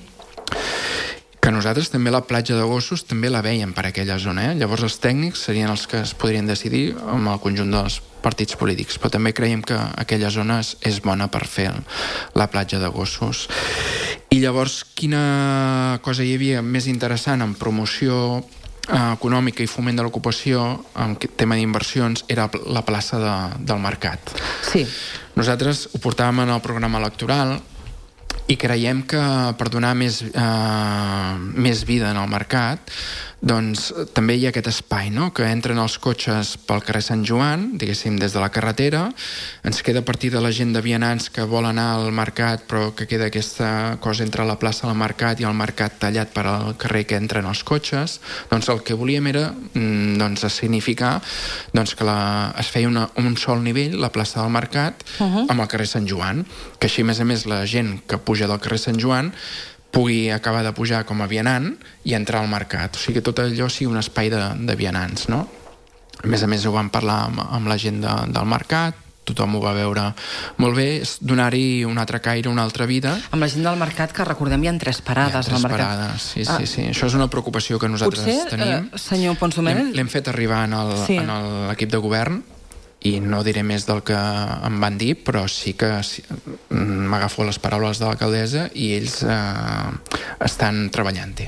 que nosaltres també la platja de gossos també la veiem per aquella zona, eh? Llavors els tècnics serien els que es podrien decidir amb el conjunt dels partits polítics, però també creiem que aquella zona és, és bona per fer la platja de gossos. I llavors quina cosa hi havia més interessant en promoció eh, econòmica i foment de l'ocupació en tema d'inversions era la plaça de, del Mercat. Sí. Nosaltres ho portàvem en el programa electoral i creiem que per donar més, eh, més vida en el mercat doncs també hi ha aquest espai, no? Que entren els cotxes pel carrer Sant Joan, diguéssim, des de la carretera, ens queda a partir de la gent de vianants que vol anar al mercat però que queda aquesta cosa entre la plaça del mercat i el mercat tallat per al carrer que entren els cotxes. Doncs el que volíem era doncs, significar doncs, que la, es feia una, un sol nivell, la plaça del mercat, uh-huh. amb el carrer Sant Joan, que així a més a més la gent que puja del carrer Sant Joan pugui acabar de pujar com a vianant i entrar al mercat. O sigui que tot allò sigui un espai de, de vianants, no? A més a més ho vam parlar amb, amb la gent de, del mercat, tothom ho va veure molt bé, és donar-hi un altre caire, una altra vida. Amb la gent del mercat, que recordem, hi ha tres parades hi ha tres al mercat. parades, sí, sí, sí. Això és una preocupació que nosaltres Potser, tenim. Potser, eh, senyor Ponsomana... L'hem fet arribar en sí. l'equip de govern i no diré més del que em van dir, però sí que sí, m'agafo les paraules de l'alcaldessa i ells eh, estan treballant-hi.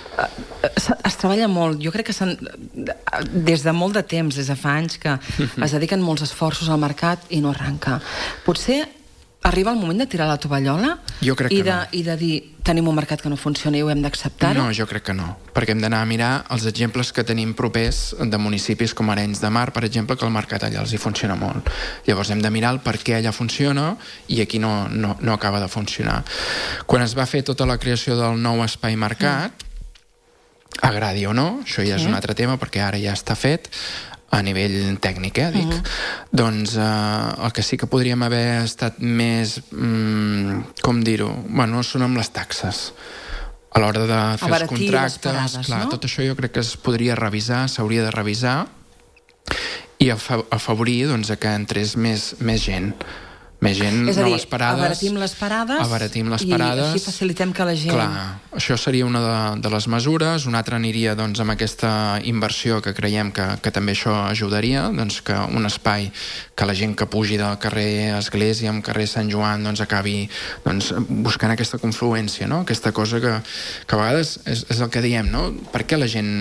Es, es treballa molt. Jo crec que s'han, des de molt de temps, des de fa anys, que es dediquen molts esforços al mercat i no arranca. Potser arriba el moment de tirar la tovallola? Jo crec I que de, no. I de dir, tenim un mercat que no funciona i ho hem d'acceptar-ho? No, jo crec que no, perquè hem d'anar a mirar els exemples que tenim propers de municipis com Arenys de Mar, per exemple, que el mercat allà els hi funciona molt. Llavors hem de mirar el per què allà funciona i aquí no, no, no acaba de funcionar. Quan es va fer tota la creació del nou espai mercat, mm. agradi o no, això ja és sí. un altre tema perquè ara ja està fet, a nivell tècnic, eh, dic. Uh-huh. Doncs eh, el que sí que podríem haver estat més, mm, com dir-ho, bueno, són amb les taxes. A l'hora de fer els contractes, parades, clar, no? Tot això jo crec que es podria revisar, s'hauria de revisar i afavorir doncs, que entrés més, més gent. Més gent, és a dir, noves parades... abaratim les parades, abaratim les parades i així facilitem que la gent... Clar, això seria una de, de les mesures. Una altra aniria doncs, amb aquesta inversió que creiem que, que també això ajudaria, doncs, que un espai que la gent que pugi del carrer Església amb carrer Sant Joan doncs, acabi doncs, buscant aquesta confluència, no? Aquesta cosa que, que a vegades és, és el que diem, no? Per què la gent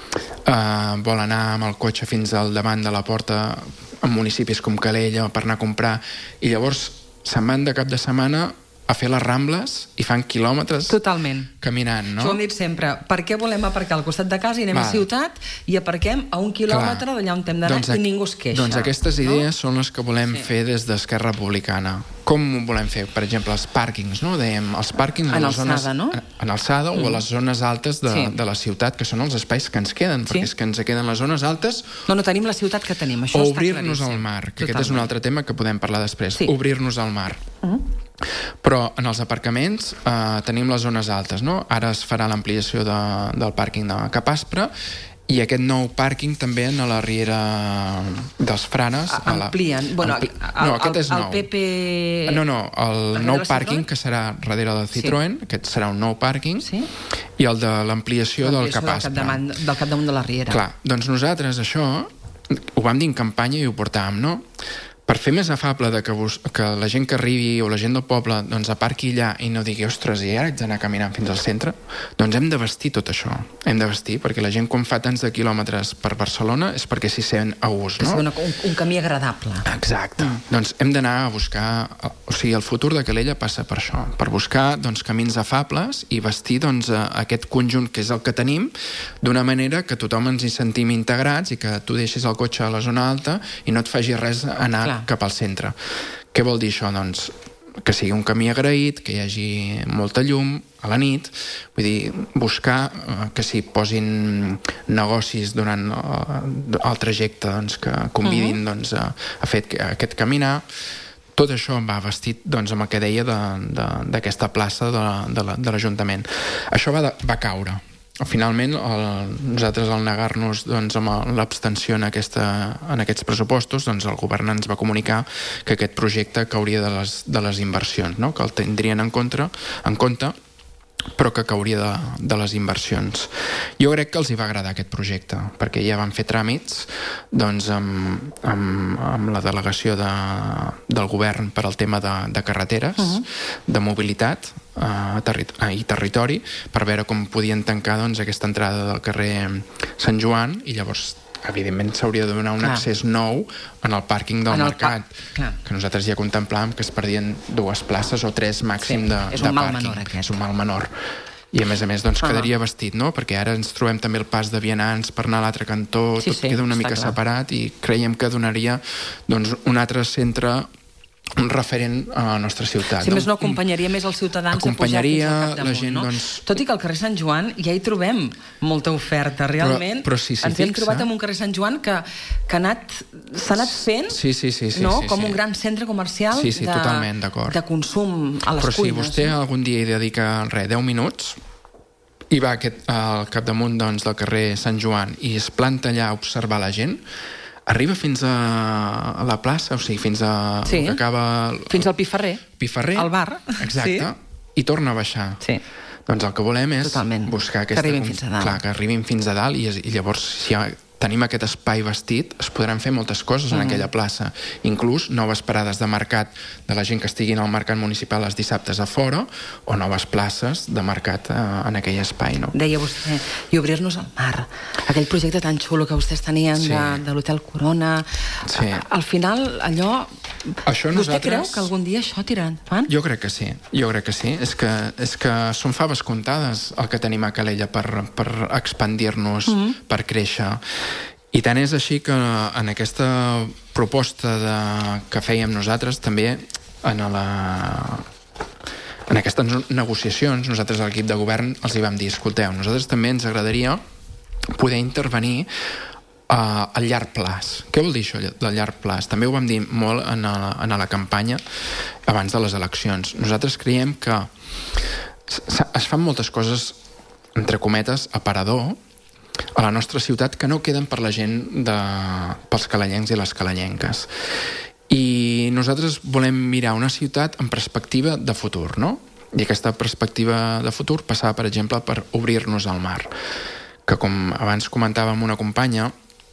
eh, vol anar amb el cotxe fins al davant de la porta en municipis com Calella per anar a comprar i llavors se'n van de cap de setmana a fer les Rambles i fan quilòmetres Totalment. caminant, no? Això ho hem dit sempre. Per què volem aparcar al costat de casa i anem Val. a ciutat i aparquem a un quilòmetre d'allà on hem d'anar doncs, i ningú es queixa? Doncs aquestes idees no? són les que volem sí. fer des d'Esquerra Republicana. Com ho volem fer? Per exemple, els pàrquings, no? Dèiem, els pàrquings en a les alçada, zones, no? en alçada mm. o a les zones altes de, sí. de la ciutat, que són els espais que ens queden, sí. perquè és que ens queden les zones altes... No, no tenim la ciutat que tenim, això o està claríssim. obrir-nos al mar, que Totalment. aquest és un altre tema que podem parlar després. Sí. Obrir-nos al mar. Mm. Però en els aparcaments eh, tenim les zones altes, no? Ara es farà l'ampliació de, del pàrquing de Cap Aspre i aquest nou pàrquing també en la Riera dels Franes. Amplien. La... Bueno, Ampli... el, no, aquest és el, nou. el P P... No, no, el nou pàrquing que serà darrere del Citroën, sí. aquest serà un nou pàrquing, sí. i el de l'ampliació del Cap Aspre. Del, del capdamunt de la Riera. Clar, doncs nosaltres això ho vam dir en campanya i ho portàvem, no? Per fer més afable de que, vos, que la gent que arribi o la gent del poble doncs aparqui allà i no digui, ostres, i ara haig d'anar caminant fins al centre, doncs hem de vestir tot això. Hem de vestir, perquè la gent quan fa tants de quilòmetres per Barcelona és perquè s'hi sent a gust, no? Que sigui un, un camí agradable. Exacte. Mm. Doncs hem d'anar a buscar... O sigui, el futur de Calella passa per això, per buscar doncs, camins afables i vestir doncs, aquest conjunt que és el que tenim d'una manera que tothom ens hi sentim integrats i que tu deixis el cotxe a la zona alta i no et faci res anar Clar. cap al centre. Què vol dir això? Doncs que sigui un camí agraït, que hi hagi molta llum a la nit, vull dir, buscar eh, que s'hi posin negocis durant eh, el trajecte doncs, que convidin uh-huh. doncs, a, a fer aquest caminar. Tot això va vestit doncs, amb el que deia d'aquesta de, de, plaça de, de, de l'Ajuntament. Això va, de, va caure. Finalment, el, nosaltres al negar-nos doncs, amb l'abstenció en, aquesta, en aquests pressupostos, doncs el govern ens va comunicar que aquest projecte cauria de les, de les inversions, no? Que el tindrien en compte, en compte però que cauria de, de les inversions. Jo crec que els hi va agradar aquest projecte, perquè ja van fer tràmits doncs, amb, amb, amb la delegació de, del govern per al tema de, de carreteres, uh-huh. de mobilitat uh, terri i territori, per veure com podien tancar doncs, aquesta entrada del carrer Sant Joan, i llavors evidentment s'hauria de donar un clar. accés nou en el pàrquing del mercat, que nosaltres ja contemplàvem que es perdien dues places o tres màxim sí, de, és de un mal pàrquing. menor, aquest. És un mal menor. I a més a més doncs, quedaria uh-huh. vestit, no? Perquè ara ens trobem també el pas de vianants per anar a l'altre cantó, sí, tot sí, queda una mica clar. separat i creiem que donaria doncs, un altre centre, un referent a la nostra ciutat. Si no? més no acompanyaria més els ciutadans acompanyaria a pujar fins al capdamunt, la gent, no? doncs... Tot i que al carrer Sant Joan ja hi trobem molta oferta, realment. Però, però si ens hem fixa... trobat en un carrer Sant Joan que, que ha anat, s'ha anat fent sí, sí, sí, sí, no? sí, com sí. un gran centre comercial sí, sí, de, de consum a les però cuines. Però si vostè no? algun dia hi dedica res, deu minuts i va aquest, al capdamunt doncs, del carrer Sant Joan i es planta allà a observar la gent, arriba fins a, a la plaça, o sigui, fins a... Sí, que acaba... fins al Piferrer. Piferrer. Al bar. Exacte. Sí. I torna a baixar. Sí. Doncs el que volem és Totalment. buscar aquesta... Que arribin fins a dalt. Clar, que arribin fins a dalt i, i llavors si hi ha tenim aquest espai vestit, es podran fer moltes coses en mm. aquella plaça. Inclús noves parades de mercat de la gent que estiguin al mercat municipal els dissabtes a fora, o noves places de mercat eh, en aquell espai, no? Deia vostè, i obrir-nos al mar. Aquell projecte tan xulo que vostès tenien sí. de, de l'Hotel Corona. Sí. A, al final, allò... Això vostè nosaltres... creu que algun dia això tirarà endavant? Jo crec que sí, jo crec que sí. És que, és que són faves comptades el que tenim a Calella per, per expandir-nos, mm-hmm. per créixer. I tant és així que en aquesta proposta de, que fèiem nosaltres, també en la... en aquestes negociacions, nosaltres a l'equip de govern els hi vam dir, escolteu, nosaltres també ens agradaria poder intervenir Uh, a llarg plaç. Què vol dir això, de llarg plaç? També ho vam dir molt en la, en la campanya abans de les eleccions. Nosaltres creiem que es fan moltes coses, entre cometes, aparador, a la nostra ciutat que no queden per la gent de, pels calellencs i les calellenques. I nosaltres volem mirar una ciutat en perspectiva de futur, no? I aquesta perspectiva de futur passava, per exemple, per obrir-nos al mar. Que, com abans comentava amb una companya,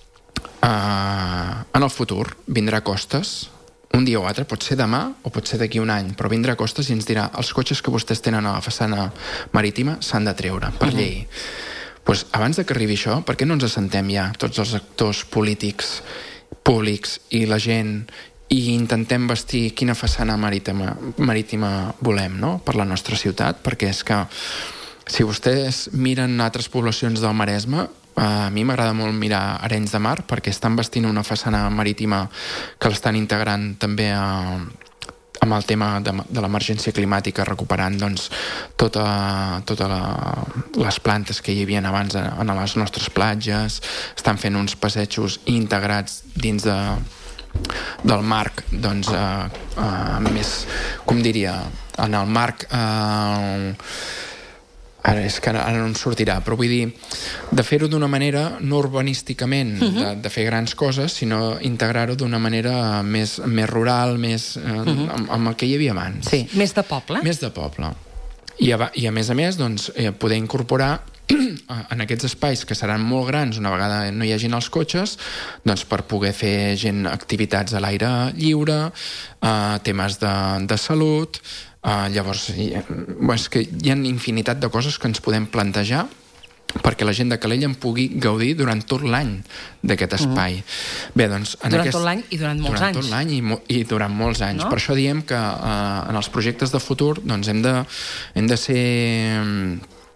Uh, en el futur vindrà Costes un dia o altre, pot ser demà o pot ser d'aquí un any, però vindrà Costes i ens dirà els cotxes que vostès tenen a la façana marítima s'han de treure per llei. Uh-huh. Pues, abans de que arribi això, per què no ens assentem ja tots els actors polítics públics i la gent i intentem vestir quina façana marítima, marítima volem, no? Per la nostra ciutat, perquè és que si vostès miren altres poblacions del Maresme, a mi m'agrada molt mirar Arenys de Mar perquè estan vestint una façana marítima que l'estan integrant també a, amb el tema de, de l'emergència climàtica, recuperant doncs, tota, tota la, les plantes que hi havia abans a, a les nostres platges, estan fent uns passejos integrats dins de, del marc, doncs, eh, eh, més, com diria, en el marc... Eh, ara és que ara no em sortirà, però vull dir de fer-ho d'una manera no urbanísticament uh-huh. de, de fer grans coses, sinó integrar-ho d'una manera més, més rural, més eh, uh-huh. amb, amb el que hi havia abans. Sí, més de poble. Més de poble. I a, i a més a més, doncs, eh, poder incorporar en aquests espais que seran molt grans una vegada no hi hagin els cotxes, doncs per poder fer gent activitats a l'aire lliure, eh, temes de, de salut. Uh, llavors, hi, bueno, és que hi ha infinitat de coses que ens podem plantejar perquè la gent de Calella en pugui gaudir durant tot l'any d'aquest espai. Mm. Bé, doncs, en durant aquest... tot l'any i durant molts durant anys. Durant tot l'any i, i durant molts anys. No? Per això diem que uh, en els projectes de futur doncs hem de, hem de ser um,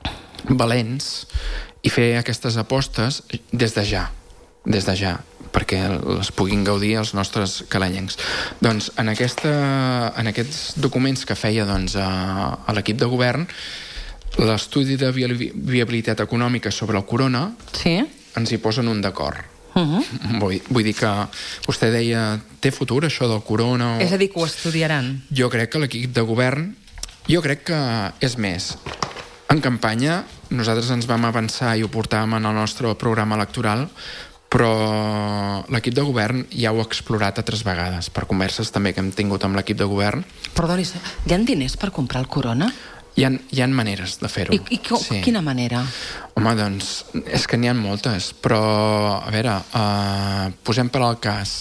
valents i fer aquestes apostes des de ja. Des de ja. perquè les puguin gaudir els nostres calellencs. Doncs en, aquesta, en aquests documents que feia doncs, a, a l'equip de govern, l'estudi de viabilitat econòmica sobre el Corona sí. ens hi posen un d'acord. Uh-huh. Vull, vull dir que vostè deia, té futur això del Corona? O... És a dir, que ho estudiaran. Jo crec que l'equip de govern, jo crec que és més. En campanya nosaltres ens vam avançar i ho portàvem en el nostre programa electoral, però l'equip de govern ja ho ha explorat altres vegades, per converses també que hem tingut amb l'equip de govern. Perdoni, hi ha diners per comprar el Corona? Hi ha, hi ha maneres de fer-ho. I, i co- sí. Quina manera? Home, doncs, és que n'hi ha moltes, però, a veure, uh, posem per al cas,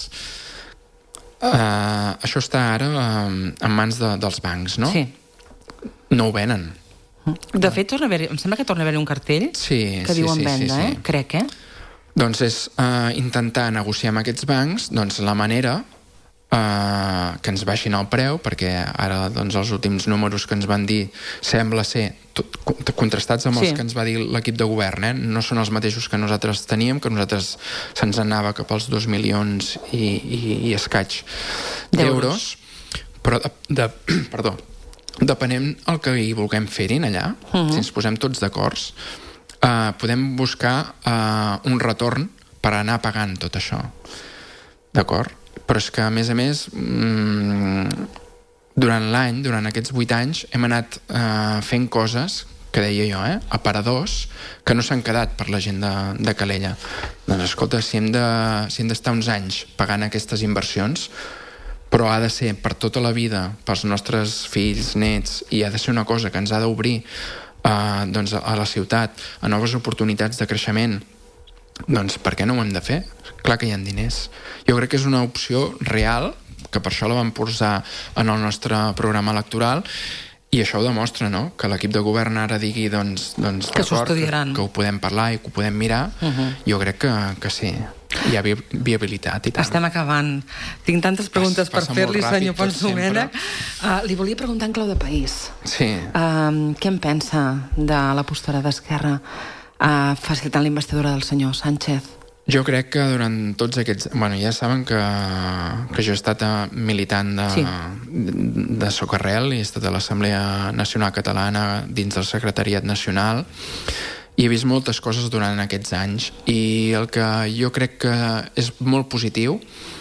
uh, això està ara uh, en mans de, dels bancs, no? Sí. No ho venen. De fet, torna a haver, em sembla que torna a haver un cartell sí, que sí, diu en sí, venda, sí, sí. eh? Crec, eh? Doncs és uh, intentar negociar amb aquests bancs doncs, la manera uh, que ens baixin el preu, perquè ara doncs, els últims números que ens van dir sembla ser tot, contrastats amb sí. els que ens va dir l'equip de govern, eh? No són els mateixos que nosaltres teníem, que nosaltres se'ns anava cap als dos milions i, i, i escaig d'euros, però de, de, perdó, depenent el que hi vulguem fer-hi allà, uh-huh. si ens posem tots d'acord, Uh, podem buscar uh, un retorn per anar pagant tot això. D'acord? Però és que, a més a més, mm, durant l'any, durant aquests vuit anys, hem anat uh, fent coses, que deia jo, eh, aparadors, que no s'han quedat per la gent de, de Calella. Doncs, escolta, si hem de, si hem d'estar uns anys pagant aquestes inversions, però ha de ser per tota la vida, pels nostres fills, nets, i ha de ser una cosa que ens ha d'obrir Uh, doncs a la ciutat, a noves oportunitats de creixement, doncs per què no ho hem de fer? Clar que hi ha diners. Jo crec que és una opció real, que per això la vam posar en el nostre programa electoral, i això ho demostra, no? Que l'equip de govern ara digui doncs, doncs que s'ho estudiaran, que, que ho podem parlar i que ho podem mirar. Uh-huh. Jo crec que, que sí, hi ha vi viabilitat i tant. Estem acabant. Tinc tantes preguntes Pas, per fer-li, senyor Pons Domènech. Uh, li volia preguntar en clau de país. Sí. Uh, què en pensa de la postura d'Esquerra uh, facilitant la investidura del senyor Sánchez? Jo crec que durant tots aquests... Bueno, ja saben que, que jo he estat militant de, sí. de, de Socarrel i he estat a l'Assemblea Nacional Catalana dins del Secretariat Nacional i he vist moltes coses durant aquests anys, i el que jo crec que és molt positiu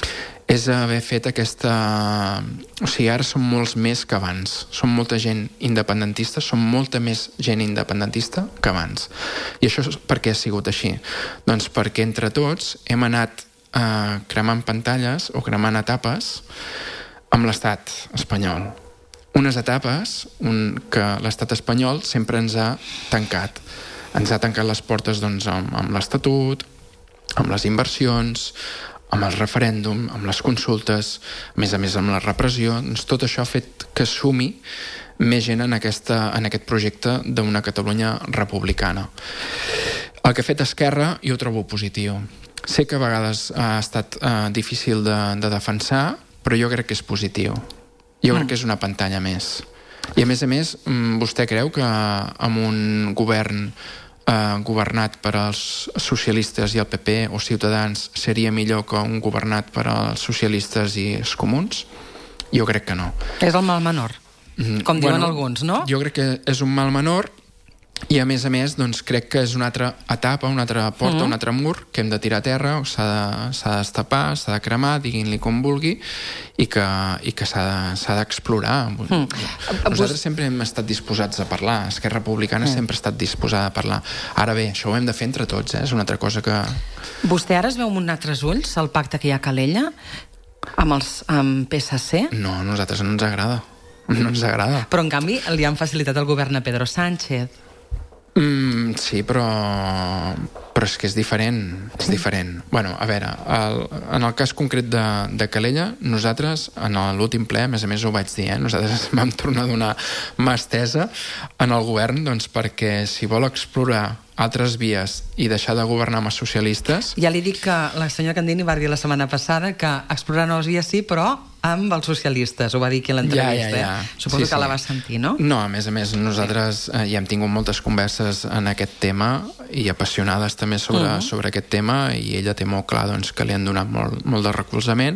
és haver fet aquesta... O sigui, ara som molts més que abans. Som molta gent independentista, som molta més gent independentista que abans. I això per què ha sigut així? Doncs perquè entre tots hem anat eh, cremant pantalles o cremant etapes amb l'estat espanyol. Unes etapes un, que l'estat espanyol sempre ens ha tancat. Ens ha tancat les portes doncs, amb, amb l'Estatut, amb les inversions, amb el referèndum, amb les consultes, a més a més amb la repressió. Doncs tot això ha fet que sumi més gent en, aquesta, en aquest projecte d'una Catalunya republicana. El que ha fet Esquerra jo ho trobo positiu. Sé que a vegades ha estat eh, difícil de, de defensar, però jo crec que és positiu. Jo mm. crec que és una pantalla més. I a més a més, vostè creu que amb un govern Eh, governat per als socialistes i el P P o Ciutadans seria millor que un governat per als socialistes i els comuns? Jo crec que no. És el mal menor, com diuen bueno, alguns, no? Jo crec que és un mal menor i a més a més doncs, crec que és una altra etapa, una altra porta, uh-huh. un altre mur que hem de tirar a terra, s'ha de, s'ha de destapar, s'ha de cremar, diguin-li com vulgui, i que, i que s'ha d'explorar. De, mm. Nosaltres Vos... sempre hem estat disposats a parlar, Esquerra Republicana mm. sempre ha estat disposada a parlar. Ara bé, això ho hem de fer entre tots, eh? És una altra cosa que... Vostè ara es veu amb altres ulls el pacte que hi ha a Calella amb els amb P S C? No, a nosaltres no ens agrada. No ens agrada. Però en canvi li han facilitat el govern a Pedro Sánchez. Mm, sí, però però és que és diferent, és diferent. Bueno, a veure, el, en el cas concret de, de Calella, nosaltres, en l'últim ple, a més a més ho vaig dir, eh, nosaltres vam tornar a donar mà estesa en el govern, doncs perquè si vol explorar altres vies i deixar de governar amb els socialistes... Ja li dic que la senyora Candini va dir la setmana passada que explorar noves vies sí, però amb els socialistes, ho va dir aquí a l'entrevista. Ja, ja, ja. Eh? Suposo sí, que sí. la va sentir, no? No, a més a més, nosaltres eh, ja hem tingut moltes converses en aquest tema i apassionades també sobre, uh -huh. sobre aquest tema, i ella té molt clar doncs, que li han donat molt, molt de recolzament,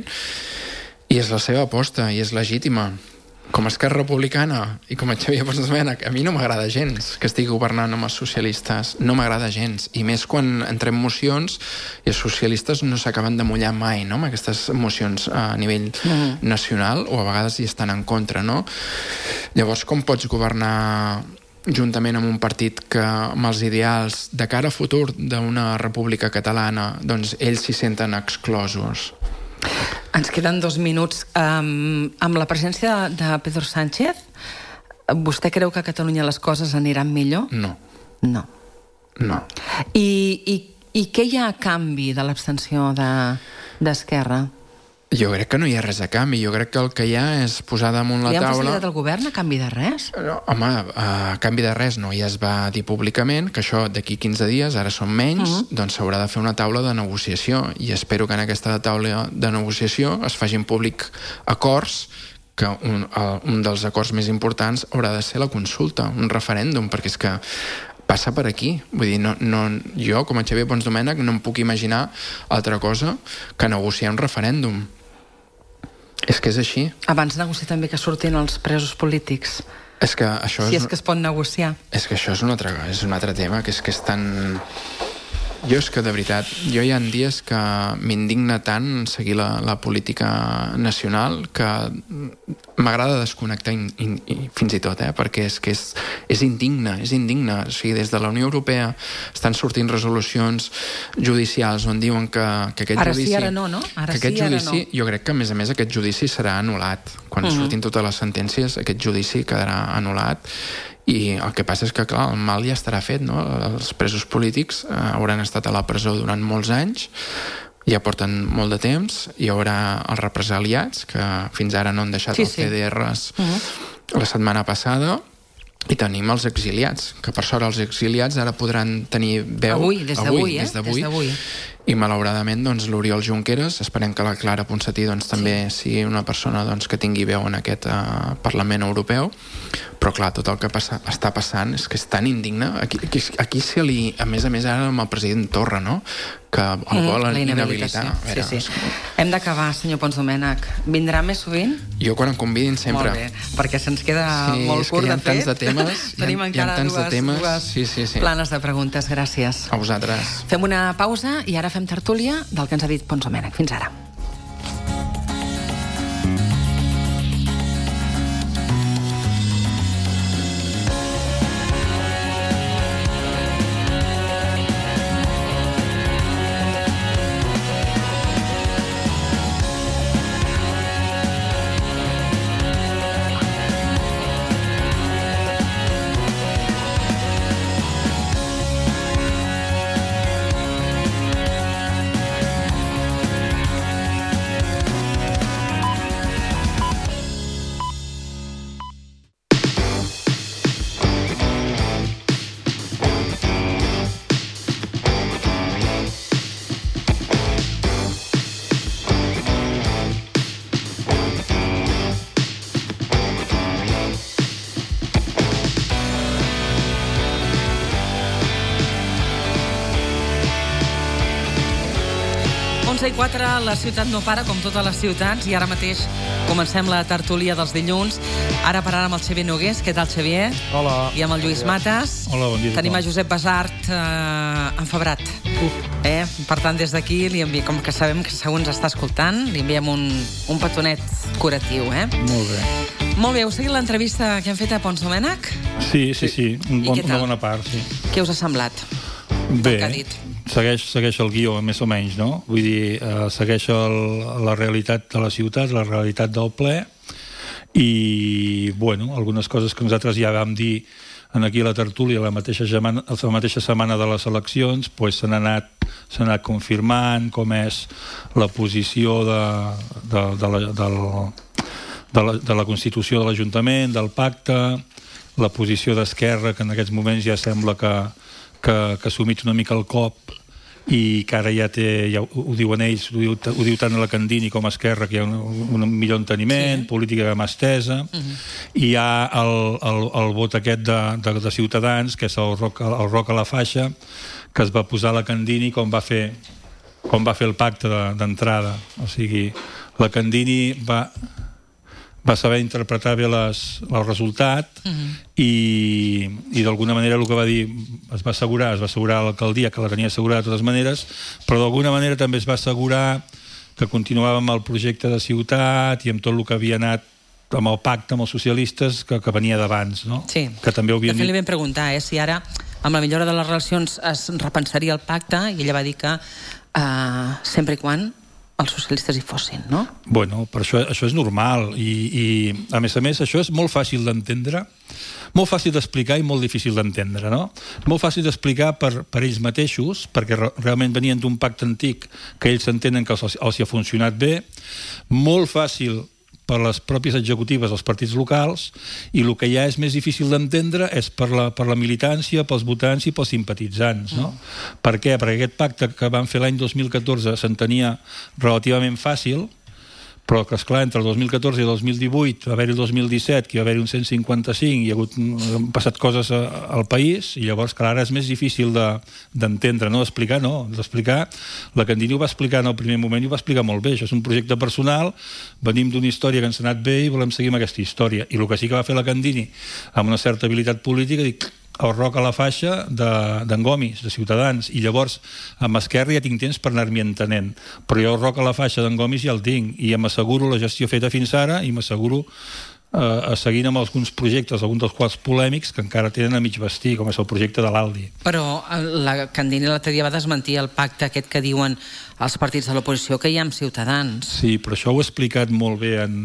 i és la seva aposta, i és legítima. Com a Esquerra Republicana i com a Xavier Pons Domènech, a mi no m'agrada gens que estigui governant amb els socialistes, no m'agrada gens, i més quan entrem mocions i els socialistes no s'acaben de mullar mai, no?, amb aquestes mocions a nivell mm. nacional, o a vegades hi estan en contra, no? Llavors, com pots governar juntament amb un partit que amb els ideals de cara a futur d'una república catalana, doncs ells s'hi senten exclosos? Ens queden dos minuts. Um, amb la presència de, de Pedro Sánchez, vostè creu que a Catalunya les coses aniran millor? No. No. No. I, i, i què hi ha a canvi de l'abstenció d'Esquerra? De, jo crec que no hi ha res a canvi. Jo crec que el que hi ha és posar damunt la taula... Li han facilitat el govern a canvi de res? No, home, a canvi de res no. Ja es va dir públicament que això d'aquí quinze dies, ara són menys, uh -huh. doncs s'haurà de fer una taula de negociació. I espero que en aquesta taula de negociació es facin públic acords, que un, un dels acords més importants haurà de ser la consulta, un referèndum, perquè és que passa per aquí. Vull dir, no, no, jo, com a Xavier Pons Domènech, no em puc imaginar altra cosa que negociar un referèndum. És que és així. Abans negociar també que surtin els presos polítics. És que això si és... és que es pot negociar. És que això és un altre, és un altre tema, que és que és tan... Jo és que, de veritat, jo hi ha dies que m'indigna tant seguir la, la política nacional que m'agrada desconnectar in, in, in, fins i tot, eh? Perquè és que és, és indigne, és indigne. O sigui, des de la Unió Europea estan sortint resolucions judicials on diuen que, que aquest ara judici... Ara sí, ara no, no? Ara que aquest sí, judici, ara no. Jo crec que, a més a més, aquest judici serà anul·lat. Quan uh -huh. surtin totes les sentències, aquest judici quedarà anul·lat. i el que passa és que, clar, el mal ja estarà fet, no? Els presos polítics eh, hauran estat a la presó durant molts anys, ja porten molt de temps, hi haurà els represaliats, que fins ara no han deixat sí, els C D Rs sí. uh-huh. la setmana passada, i tenim els exiliats, que per sort els exiliats ara podran tenir veu... Avui, des d'avui, eh? Des d'avui. I malauradament doncs, l'Oriol Junqueras, esperem que la Clara Ponsatí doncs, també sí. sigui una persona doncs, que tingui veu en aquest uh, Parlament Europeu, però clar, tot el que passa, està passant és que és tan indigne. Aquí, aquí, aquí se li, a més a més ara amb el president Torra, no? que el mm, volen inhabilitar. Veure, sí, sí. Hem d'acabar, senyor Pons Domènech. Vindrà més sovint? Jo quan em convidin sempre. Molt bé, perquè se'ns queda sí, molt curt de fet. Sí, és que hi ha tants de temes. Tenim hi ha, encara hi ha tants dues, de temes. dues sí, sí, sí. planes de preguntes. Gràcies. A vosaltres. Fem una pausa i ara fem tertúlia del que ens ha dit Pons Domènech. Fins ara. onze i quatre, la ciutat no para, com totes les ciutats, i ara mateix comencem la tertúlia dels dilluns. Ara per ara amb el Xavier Nogués. Què tal, Xavier? Hola. I amb el Lluís Matas. Hola, bon dia. Tenim a Josep Basart eh, enfebrat. Uh. Eh? Per tant, des d'aquí, li enviem, com que sabem que segur ens està escoltant, li enviem un, un petonet curatiu. Eh? Molt bé. Molt bé, heu seguit l'entrevista que hem fet a Pons Domènech? Sí, sí, sí. Un bon, una bona part, sí. Què us ha semblat? Bé, segueix, segueix el guió, més o menys, no? Vull dir, eh, segueix el, la realitat de la ciutat, la realitat del ple, i, bueno, algunes coses que nosaltres ja vam dir aquí a la tertúlia la mateixa setmana, la mateixa setmana de les eleccions, pues, s'han anat, s'han anat confirmant com és la posició de, de, de, la, del, de, la, de la Constitució de l'Ajuntament, del pacte, la posició d'Esquerra, que en aquests moments ja sembla que que, que ha assumit una mica el cop i que ara ja té, ja ho, ho diuen ells, ho diu, ho diu tant a la Candini com a Esquerra, que hi ha un, un millor enteniment, sí. Política de mà estesa, uh-huh. I hi ha el, el, el vot aquest de, de, de Ciutadans, que és el roc, el roc a la faixa, que es va posar a la Candini quan va fer, quan va fer el pacte d'entrada. De, o sigui, la Candini va... va saber interpretar bé les, el resultat uh-huh. i, i d'alguna manera el que va dir es va assegurar, es va assegurar a l'alcaldia que la tenia assegurada de totes maneres, però d'alguna manera també es va assegurar que continuava amb el projecte de ciutat i amb tot el que havia anat amb el pacte amb els socialistes que, que venia d'abans, no? Sí, que també ho havien... de fet li vam preguntar eh, si ara amb la millora de les relacions es repensaria el pacte i ella va dir que uh, sempre i quan els socialistes hi fossin, no? Bueno, per això, això és normal i, i a més a més això és molt fàcil d'entendre, molt fàcil d'explicar i molt difícil d'entendre, no? Molt fàcil d'explicar per, per ells mateixos, perquè re, realment venien d'un pacte antic que ells entenen que els, els hi ha funcionat bé, molt fàcil per les pròpies executives dels partits locals, i el que ja és més difícil d'entendre és per la, per la militància, pels votants i pels simpatitzants, no? Mm. Per què? Perquè aquest pacte que van fer l'any dos mil catorze s'entenia relativament fàcil, però que, esclar, entre el dos mil catorze i el dos mil divuit va haver-hi el dos mil disset, que hi va haver-hi un cent cinquanta-cinc, hi ha hagut, han passat coses a, al país, i llavors, clar, ara és més difícil de, d'entendre, no d'explicar, no, d'explicar. La Candini ho va explicar en el primer moment i ho va explicar molt bé. Això és un projecte personal, venim d'una història que ens ha anat bé i volem seguir amb aquesta història. I el que sí que va fer la Candini, amb una certa habilitat política, dic, el roc a la faixa d'en Gomis, de Ciutadans, i llavors amb Esquerra ja tinc temps per anar-m'hi entenent, però jo el roc a la faixa d'en Gomis ja el tinc, i ja m'asseguro la gestió feta fins ara, i m'asseguro eh, seguint amb alguns projectes, alguns dels quals polèmics, que encara tenen a mig vestir, com és el projecte de l'Aldi. Però la Candini l'altre dia va desmentir el pacte aquest que diuen els partits de l'oposició que hi ha amb Ciutadans. Sí, però això ho he explicat molt bé en...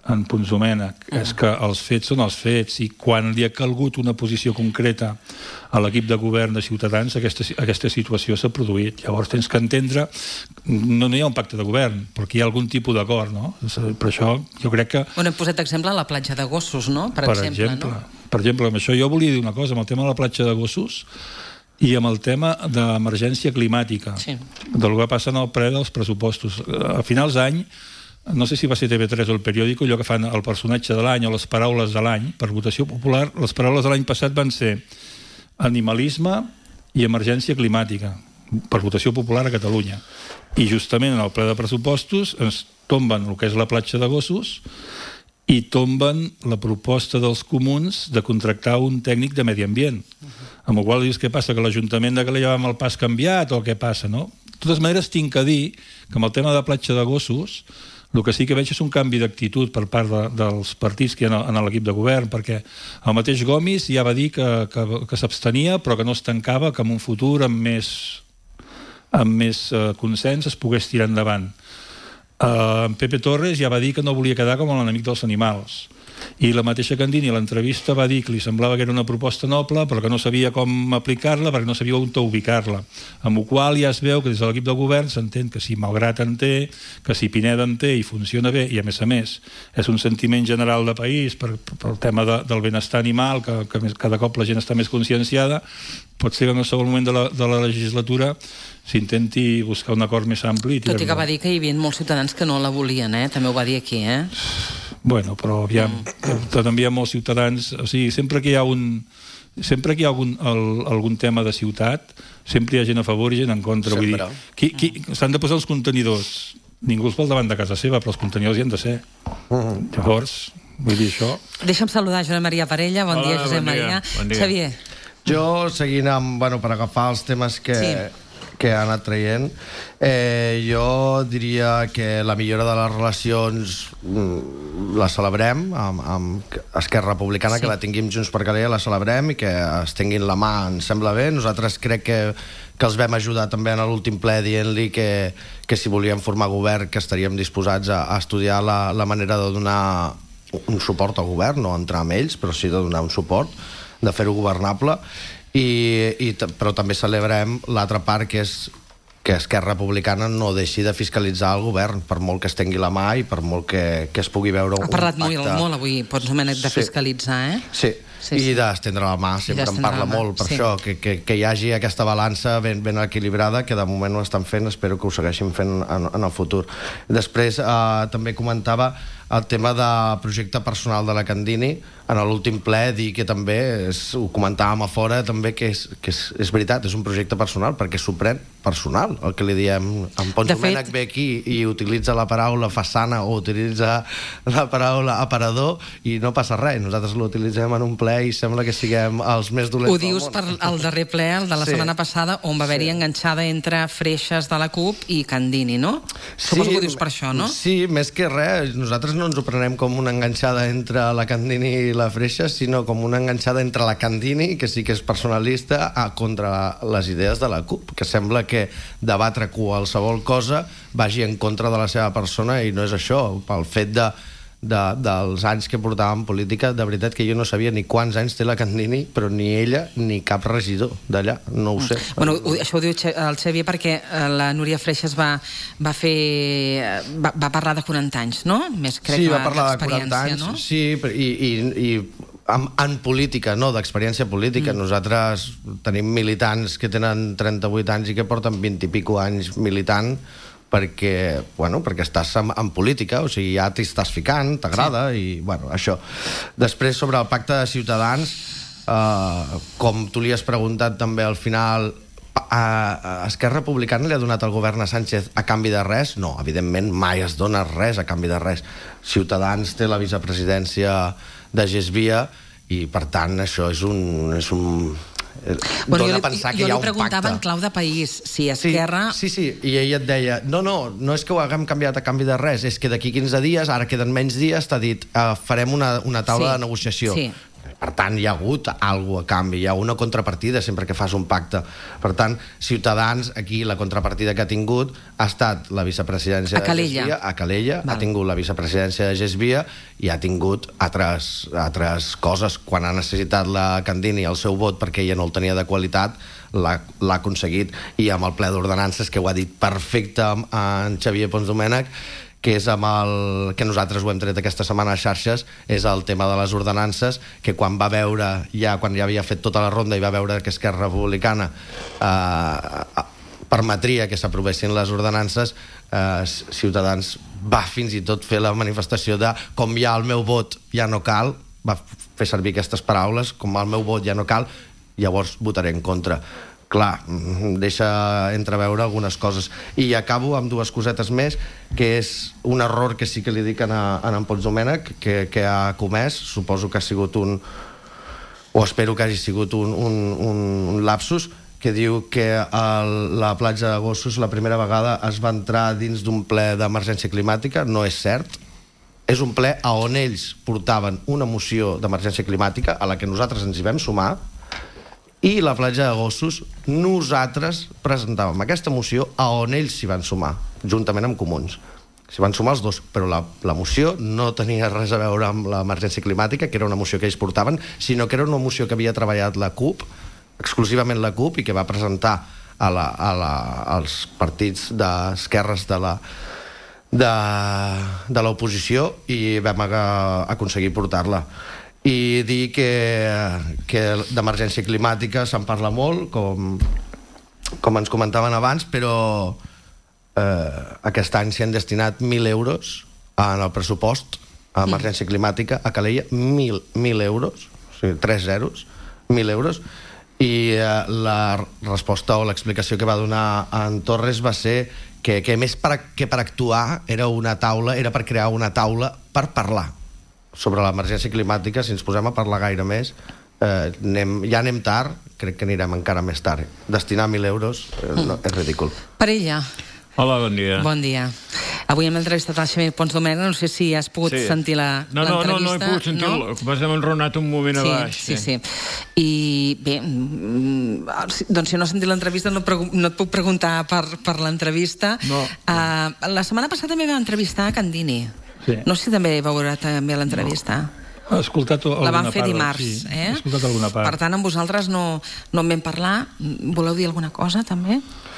en Punzomènec, uh-huh. és que els fets són els fets, i quan li ha calgut una posició concreta a l'equip de govern de Ciutadans, aquesta, aquesta situació s'ha produït. Llavors tens que entendre, no, no hi ha un pacte de govern, perquè hi ha algun tipus d'acord, no? Per això jo crec que... Bueno, hem posat d'exemple la platja de gossos, no? Per, per exemple, exemple, no? Per exemple, amb això jo volia dir una cosa, amb el tema de la platja de gossos i amb el tema d'emergència climàtica, sí. del que passa en el ple dels pressupostos. A finals d'any, no sé si va ser T V tres o el periòdico, allò que fan el personatge de l'any o les paraules de l'any, per votació popular, les paraules de l'any passat van ser animalisme i emergència climàtica, per votació popular a Catalunya. I justament en el ple de pressupostos ens tomben el que és la platja de gossos i tomben la proposta dels comuns de contractar un tècnic de medi ambient. Uh-huh. Amb el qual dius, què passa? Que l'Ajuntament de Calella va amb el pas canviat o què passa, no? De totes maneres, tinc que dir que amb el tema de platja de gossos el que sí que veig és un canvi d'actitud per part de, dels partits que hi ha en l'equip de govern, perquè el mateix Gomis ja va dir que, que, que s'abstenia, però que no es tancava, que en un futur amb més, amb més uh, consens es pogués tirar endavant. Uh, en Pepe Torres ja va dir que no volia quedar com l'enemic dels animals. I la mateixa Candini a l'entrevista va dir que li semblava que era una proposta noble, però que no sabia com aplicar-la perquè no sabia on ubicar-la. Amb la qual ja es veu que des de l'equip de govern s'entén que si Malgrat en té, que si Pineda en té i funciona bé, i a més a més és un sentiment general de país per, per el tema de, del benestar animal, que, que cada cop la gent està més conscienciada, pot ser que en el segon moment de la, de la legislatura s'intenti buscar un acord més ampli. Tot i que va dir que hi havia molts ciutadans que no la volien, eh? També ho va dir aquí, eh? Bueno, però aviam, mm. també hi ha molts ciutadans, o sigui, sempre que hi ha un sempre que hi ha algun, el, algun tema de ciutat, sempre hi ha gent a favor i gent en contra. Vull dir, qui, qui, s'han de posar els contenidors, ningú els vol davant de casa seva, però els contenidors hi han de ser. Mm. Llavors, vull dir això. Deixa'm saludar Josep Maria Parella, bon Hola, dia Josep bon dia. Maria. Bon dia. Xavier. Jo, seguint amb, bueno, per agafar els temes que, sí. que ha anat traient, eh, jo diria que la millora de les relacions mm, la celebrem amb, amb Esquerra Republicana, sí. que la tinguem Junts per Calella, la celebrem, i que es tinguin la mà, ens sembla bé. Nosaltres crec que, que els vam ajudar també en l'últim ple dient-li que, que si volíem formar govern que estaríem disposats a, a estudiar la, la manera de donar un suport al govern, no entrar amb ells, però sí de donar un suport, de fer-ho governable, i, i, però també celebrem l'altra part, que és que Esquerra Republicana no deixi de fiscalitzar el govern, per molt que es tengui la mà i per molt que, que es pugui veure un pacte. Ha parlat pacte. molt, molt avui, pots de sí. fiscalitzar, eh? Sí, sí, sí. I d'estendre la mà, sempre en parla molt, per sí. això, que, que, que hi hagi aquesta balança ben, ben equilibrada, que de moment ho estan fent, espero que ho segueixin fent en, en el futur. Després, eh, també comentava el tema de projecte personal de la Candini, en l'últim ple dir que també, és, ho comentàvem a fora, també que, és, que és, és veritat, és un projecte personal, perquè s'ho pren personal, el que li diem. En Pons Domènech ve aquí i utilitza la paraula façana o utilitza la paraula aparador i no passa res. Nosaltres l'utilitzem en un ple i sembla que siguem els més dolents del món. Ho dius per el darrer ple, el de la sí. setmana passada, on va haver-hi sí. enganxada entre Freixas de la CUP i Candini, no? Sí, suposo que ho dius per això, no? Sí, més que res, nosaltres no ens ho prenem com una enganxada entre la Candini i la Freixas, sinó com una enganxada entre la Candini, que sí que és personalista, a contra les idees de la CUP, que sembla que debatre qualsevol cosa vagi en contra de la seva persona, i no és això. Pel fet de De, dels anys que portava en política, de veritat que jo no sabia ni quants anys té la Candini, però ni ella ni cap regidor d'allà, no ho sé. Bueno, això ho diu el Xavier perquè la Núria Freixas va, va fer va, va parlar de quaranta anys, no? Més crec sí, que va parlar de quaranta anys, no? Sí, i, i, i en, en política, no d'experiència política. Mm. Nosaltres tenim militants que tenen trenta-vuit anys i que porten vint i pico anys militant, perquè, bueno, perquè estàs en, en política, o sigui, ja t'hi estàs ficant, t'agrada, sí. I, bueno, això. Després, sobre el pacte de Ciutadans, eh, com tu li has preguntat també al final, a, a Esquerra Republicana li ha donat el govern a Sánchez a canvi de res? No, evidentment mai es dona res a canvi de res. Ciutadans té la vicepresidència de Gesvia i, per tant, això és un... És un Bueno, jo, li, jo li preguntava en clau de país si Esquerra... Sí, sí, sí, i ella et deia no, no, no és que ho haguem canviat a canvi de res, és que d'aquí quinze dies, ara queden menys dies, t'ha dit uh, farem una, una taula sí, de negociació. Sí. Per tant, hi ha hagut alguna a canvi, hi ha una contrapartida sempre que fas un pacte. Per tant, Ciutadans, aquí la contrapartida que ha tingut ha estat la vicepresidència de Gesvia, a Calella, ha tingut la vicepresidència de Gesvia i ha tingut altres, altres coses. Quan ha necessitat la Candini el seu vot perquè ella no el tenia de qualitat, l'ha aconseguit. I amb el ple d'ordenances, que ho ha dit perfecte en Xavier Pons Domènech, que és amb el que nosaltres ho hem tret aquesta setmana a xarxes, és el tema de les ordenances, que quan va veure, ja quan ja havia fet tota la ronda i va veure que Esquerra Republicana eh, permetria que s'aprovessin les ordenances, eh, Ciutadans va fins i tot fer la manifestació de com ja el meu vot ja no cal, va fer servir aquestes paraules, com el meu vot ja no cal, llavors votaré en contra. Clar, deixa entreveure algunes coses. I acabo amb dues cosetes més, que és un error que sí que li dic a en Pons Domènech, que, que ha comès, suposo que ha sigut un... o espero que hagi sigut un, un, un lapsus, que diu que el, la platja de Gossos la primera vegada es va entrar dins d'un ple d'emergència climàtica. No és cert. És un ple on ells portaven una moció d'emergència climàtica a la que nosaltres ens hi vam sumar, i la platja de Gossos nosaltres presentàvem aquesta moció a on ells s'hi van sumar, juntament amb Comuns. S'hi van sumar els dos, però la, la moció no tenia res a veure amb l'emergència climàtica, que era una moció que ells portaven, sinó que era una moció que havia treballat la CUP, exclusivament la CUP, i que va presentar a la, a la, als partits d'esquerres de la de, de l'oposició, i vam aconseguir portar-la. I dir que, que d'emergència climàtica se'n parla molt, com, com ens comentaven abans, però eh, aquest any s'hi han destinat mil euros en el pressupost a emergència climàtica a Calella, mil, mil euros, o sigui, tres zeros, mil euros, i eh, la resposta o l'explicació que va donar en Torres va ser que, que més per, que per actuar era una taula, era per crear una taula per parlar sobre l'emergència climàtica. Si ens posem a parlar gaire més, eh, anem, ja anem tard, crec que anirem encara més tard. Destinar mil euros eh, no, és ridícul. Parella. Hola, bon dia. Bon dia. Avui hem entrevistat el Xavier Pons Domènech, no sé si has pogut sí. sentir la, no, no, l'entrevista. No, no, no he pogut sentir, no? Vas haver enronat un moment sí, a baix. Sí, sí, sí. I bé, doncs si no has sentit l'entrevista no, no et puc preguntar per, per l'entrevista. No. Uh, la setmana passada també vam entrevistar a Candini. Sí. No sé si també veurà també l'entrevista. No. He escoltat alguna part. La van fer dimarts, sí, eh? He escoltat alguna part. Per tant, amb vosaltres no, no en vam parlar. Voleu dir alguna cosa, també?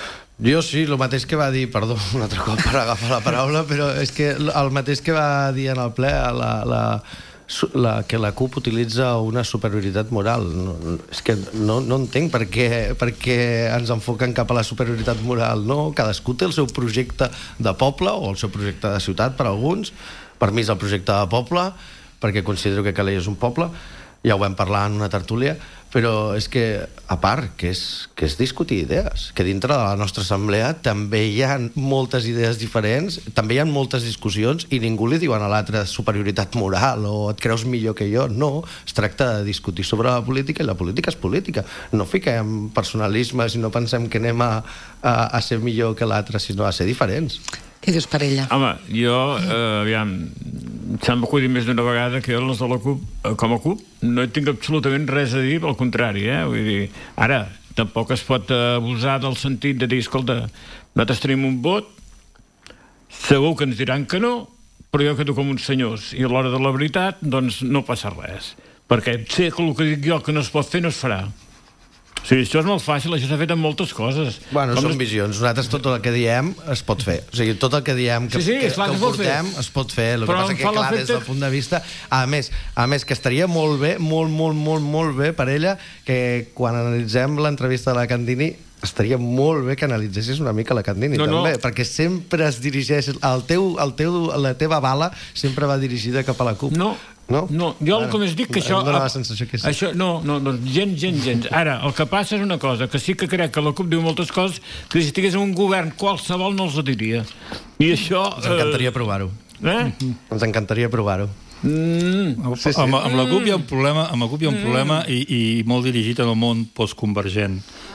Jo sí, el mateix que va dir, perdó, un altre cop per agafar la paraula, però és que el mateix que va dir en el ple, la, la, la, que la CUP utilitza una superioritat moral. No, és que no, no entenc per què, per què ens enfoquen cap a la superioritat moral. No, cadascú té el seu projecte de poble o el seu projecte de ciutat per alguns. Per mi és el projecte de poble, perquè considero que Calella és un poble. Ja ho vam parlar en una tertúlia, però és que, a part, que és, que és discutir idees, que dintre de la nostra assemblea també hi ha moltes idees diferents, també hi ha moltes discussions, i ningú li diuen a l'altre superioritat moral o et creus millor que jo. No, es tracta de discutir sobre la política, i la política és política. No fiquem personalismes i no pensem que anem a, a, a ser millor que l'altre, sinó a ser diferents. Què dius, Parella? Home, jo, eh, aviam, s'han acudit més d'una vegada que els de la CUP, eh, com a CUP, no hi tinc absolutament res a dir, al contrari, eh? Vull dir, ara, tampoc es pot abusar del sentit de dir, escolta, nosaltres tenim un vot, segur que ens diran que no, però jo quedo com uns senyors, i a l'hora de la veritat, doncs no passa res. Perquè sé que el que dic jo que no es pot fer, no es farà. O sigui, això és molt fàcil, això s'ha fet amb moltes coses. Bueno, Com són es... visions. Nosaltres tot el que diem es pot fer. O sigui, tot el que diem que, sí, sí, que, clar, que, que portem es pot fer. El que Però passa que, clar, des del punt de vista... A més, a més, que estaria molt bé, molt, molt, molt, molt bé per ella, que quan analitzem l'entrevista de la Candini estaria molt bé que analitzessis una mica la Candini, no, també, no. perquè sempre es dirigeix... El teu, el teu, la teva bala sempre va dirigida cap a la CUP. No, no, no. Jo el que més dic que això... Em dóna la sensació que sí. Això, no, no, no, gens, gens, gens. Ara, el que passa és una cosa, que sí que crec que la CUP diu moltes coses que si estigués en un govern qualsevol no els diria. I això... Ens encantaria eh... provar-ho. Eh? Ens encantaria provar-ho. Mm. Sí, sí. Amb, amb la CUP hi ha un problema, amb la CUP hi ha un mm. problema i, i molt dirigit en el món postconvergent.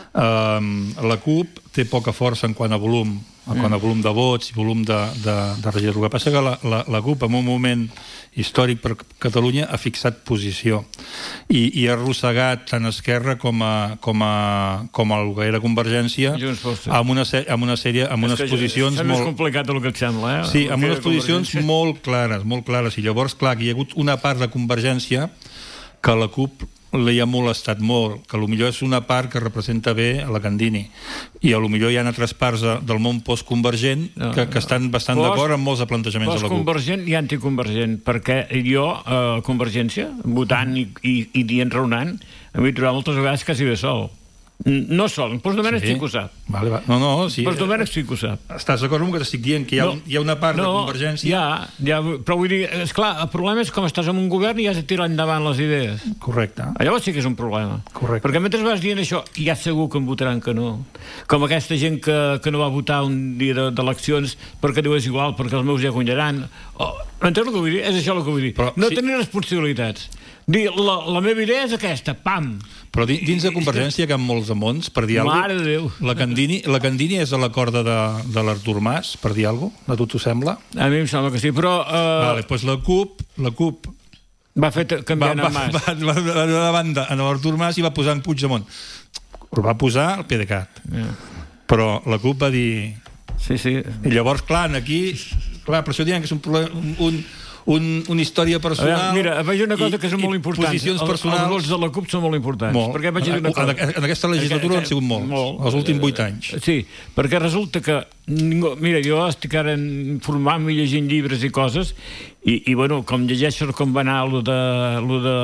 Uh, la CUP té poca força en quant a volum, en quant a volum de vots i volum de, de, de regidors. El que passa que la, la, la CUP, en un moment històric per Catalunya, ha fixat posició i, i ha arrossegat tant Esquerra com a, com a, com el que era Convergència amb una, amb una sèrie, amb unes posicions molt... És més complicat del que et sembla, eh? Sí, amb unes posicions molt clares, molt clares. I llavors, clar, que hi ha hagut una part de Convergència que la CUP li ha molestat molt, que potser és una part que representa bé a la Candini, i a lo millor hi ha altres parts de, del món postconvergent no, que, que estan bastant Post, d'acord amb molts de plantejaments de la CUP. Postconvergent i anticonvergent, perquè jo, a eh, Convergència, votant i, i, i dient raonant, em vaig trobar moltes vegades quasi bé sol. No sol, en Postdomènec sí que ho sap. Vale, va. No, no, sí. Postdomènec sí que ho sap. Estàs d'acord amb el que t'estic dient? Que hi ha, no, hi ha una part no, de Convergència... Ja, ja, però vull dir, esclar, el problema és com estàs en un govern i has de tirar endavant les idees. Correcte. Llavors sí que és un problema. Correcte. Perquè mentre vas dient això, ja segur que em votaran que no. Com aquesta gent que, que no va votar un dia d'eleccions perquè diu és igual, perquè els meus ja guanyaran. Oh, entens el que vull dir? És això el que vull dir. Però, no sí. tenir responsabilitats. Dir, la, la meva idea és aquesta, pam! Però dins de Convergència que hi ha molts de mons, per dir alguna cosa... Mare de Déu! La Candini, la Candini és a la corda de, de l'Artur Mas, per dir alguna cosa? A tu t'ho sembla? A mi em sembla que sí, però... Uh... Vale, doncs la CUP... La CUP va fer canviant va, en Mas. Va, va, va, va de banda en l'Artur Mas i va posar en Puigdemont. El va posar al PDeCAT. Yeah. Però la CUP va dir... Sí, sí. I llavors, clar, aquí... Clar, per això diuen que és un problema... Un, Un, una història personal... Veure, mira, veig una cosa que és molt important. Posicions personals... Els vots de la CUP són molt importants. Molt. Perquè vaig dir una cosa. En, en aquesta legislatura han sigut molts, molt. Els últims vuit anys. Sí, perquè resulta que... Ningú, mira, jo estic ara informant-me i llegint llibres i coses, i, i bueno, com llegeixo com va anar allò de... Allò de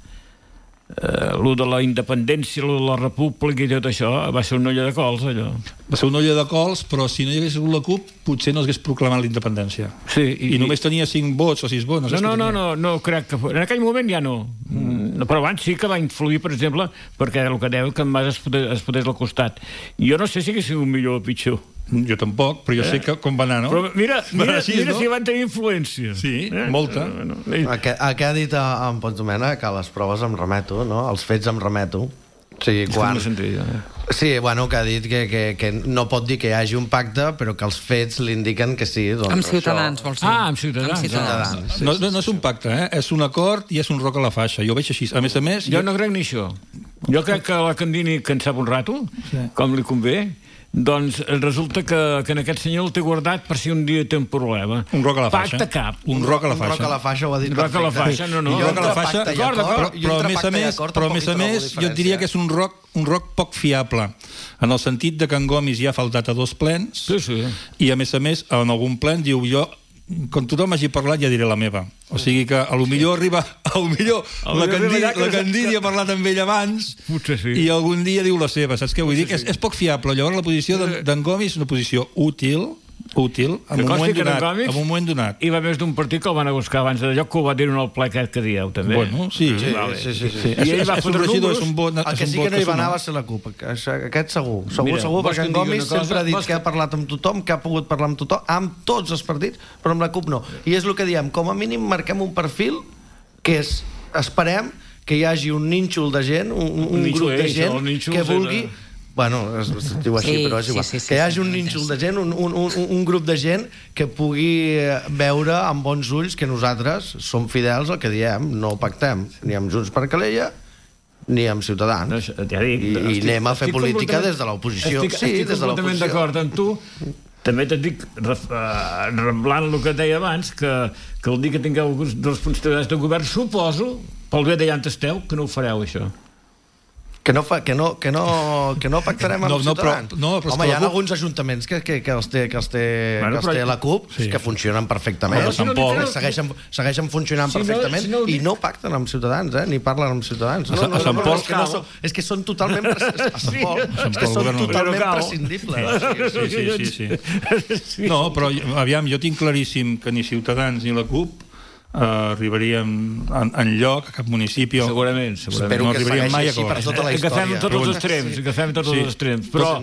Uh, lo de la independència, lo de la república i tot això, va ser una olla de cols, allò. Va ser una olla de cols, però si no hi hagués hagut la CUP, potser no hagués proclamat la independència. Sí, i, I només tenia cinc vots o sis vots. No, no, no, no, no, crec que... En aquell moment ja no. Mm. Però abans sí que va influir, per exemple, perquè el que deu que en Mas es podés, es podés al costat. Jo no sé si hagués sigut millor o pitjor. Jo tampoc, però jo eh? sé que com va anar, no? Però mira, mira, així, mira no? si van tenir influència. Sí, eh? molta. Eh, no, no. El, que, el que ha dit en Postdomènec, que a les proves em remeto, no? Els fets em remeto. O sigui, quan... sentit, eh? Sí, bueno, que ha dit que, que, que no pot dir que hi hagi un pacte, però que els fets l'indiquen que sí. Doncs, amb Ciutadans, això... vols dir? Ah, amb Ciutadans. Amb ciutadans. ciutadans. Sí, no, no, no és un pacte, eh? És un acord i és un roc a la faixa. Jo ho veig així. A més a més... Jo, jo... no crec ni això. Jo crec que la Candini, que en sap un rato, sí. com li convé, doncs resulta que, que en aquest senyor el té guardat per si un dia té un problema. Un roc a la faixa. Pacte cap. Un roc a la faixa. Un roc a la faixa, ho ha dit perfecte. Un roc a la faixa, no, no. Un roc a la faixa, d'acord, però, però, a més a més, però a més a més, jo et diria que és un roc, un roc poc fiable, en el sentit de que en Gomis ja ha faltat a dos plens, sí, sí. i a més a més, en algun plen diu jo, quan tothom hagi parlat ja diré la meva. O sigui que a lo millor arriba, a lo millor la Candini, la Candini ha parlat amb ell abans sí. i algun dia diu la seva, saps què vull dir? Sí, sí. És, és poc fiable. Llavors la posició d'en Gomis és una posició útil, útil, en un, moment donat, en un moment donat. I va més d'un partit que el van a buscar abans d'allò, que ho va dir en el ple aquest que dieu, també. Bueno, sí. Sí, vale. sí, sí, sí, sí. I ell va fotre números. És un bon, el que sí que no hi va anar va ser la CUP. Aquest segur. Segur, Mira, segur, perquè en Gomis sempre ha dit que ha parlat amb tothom, que ha pogut parlar amb tothom, amb tots els partits, però amb la CUP no. I és el que diem, com a mínim marquem un perfil que és, esperem que hi hagi un nínxol de gent, un, un, un grup de gent que vulgui... Bueno, es, es diu així, sí, però és igual. Sí, sí, sí, que hi hagi un nínxol de gent, un, un, un, un grup de gent que pugui veure amb bons ulls que nosaltres som fidels al que diem, no pactem ni amb Junts per Calella ni amb Ciutadans. No, ja dic, I, i anem a fer política des de l'oposició. Estic, sí, estic des de completament d'acord amb tu. També t'et dic, remblant el que et deia abans, que, que el dia que tingueu responsabilitats de govern, suposo, pel bé d'allà on esteu, que no ho fareu, això. Que no, fa, que, no, que, no, que no pactarem amb no, no, Ciutadans. Però, no, però Home, hi ha CUP... alguns ajuntaments que, que, que els té, que els té, bueno, que els té però... la CUP, sí. que funcionen perfectament, no, si no que segueixen, segueixen funcionant si perfectament no, si no... i no pacten amb Ciutadans, eh? Ni parlen amb Ciutadans. No, a, a Sant Pol... és, que no són, és que són totalment, pres... a Sant Pol, és que són totalment prescindibles. Sí, sí, sí, sí, sí. No, però aviam, jo tinc claríssim que ni Ciutadans ni la CUP Uh, arribaríem en, en lloc a cap municipi segurament, segurament. Espero no que arribaríem mai a per tota la història. Agafem tots els extrems, sí. agafem tots sí. els extrems, però,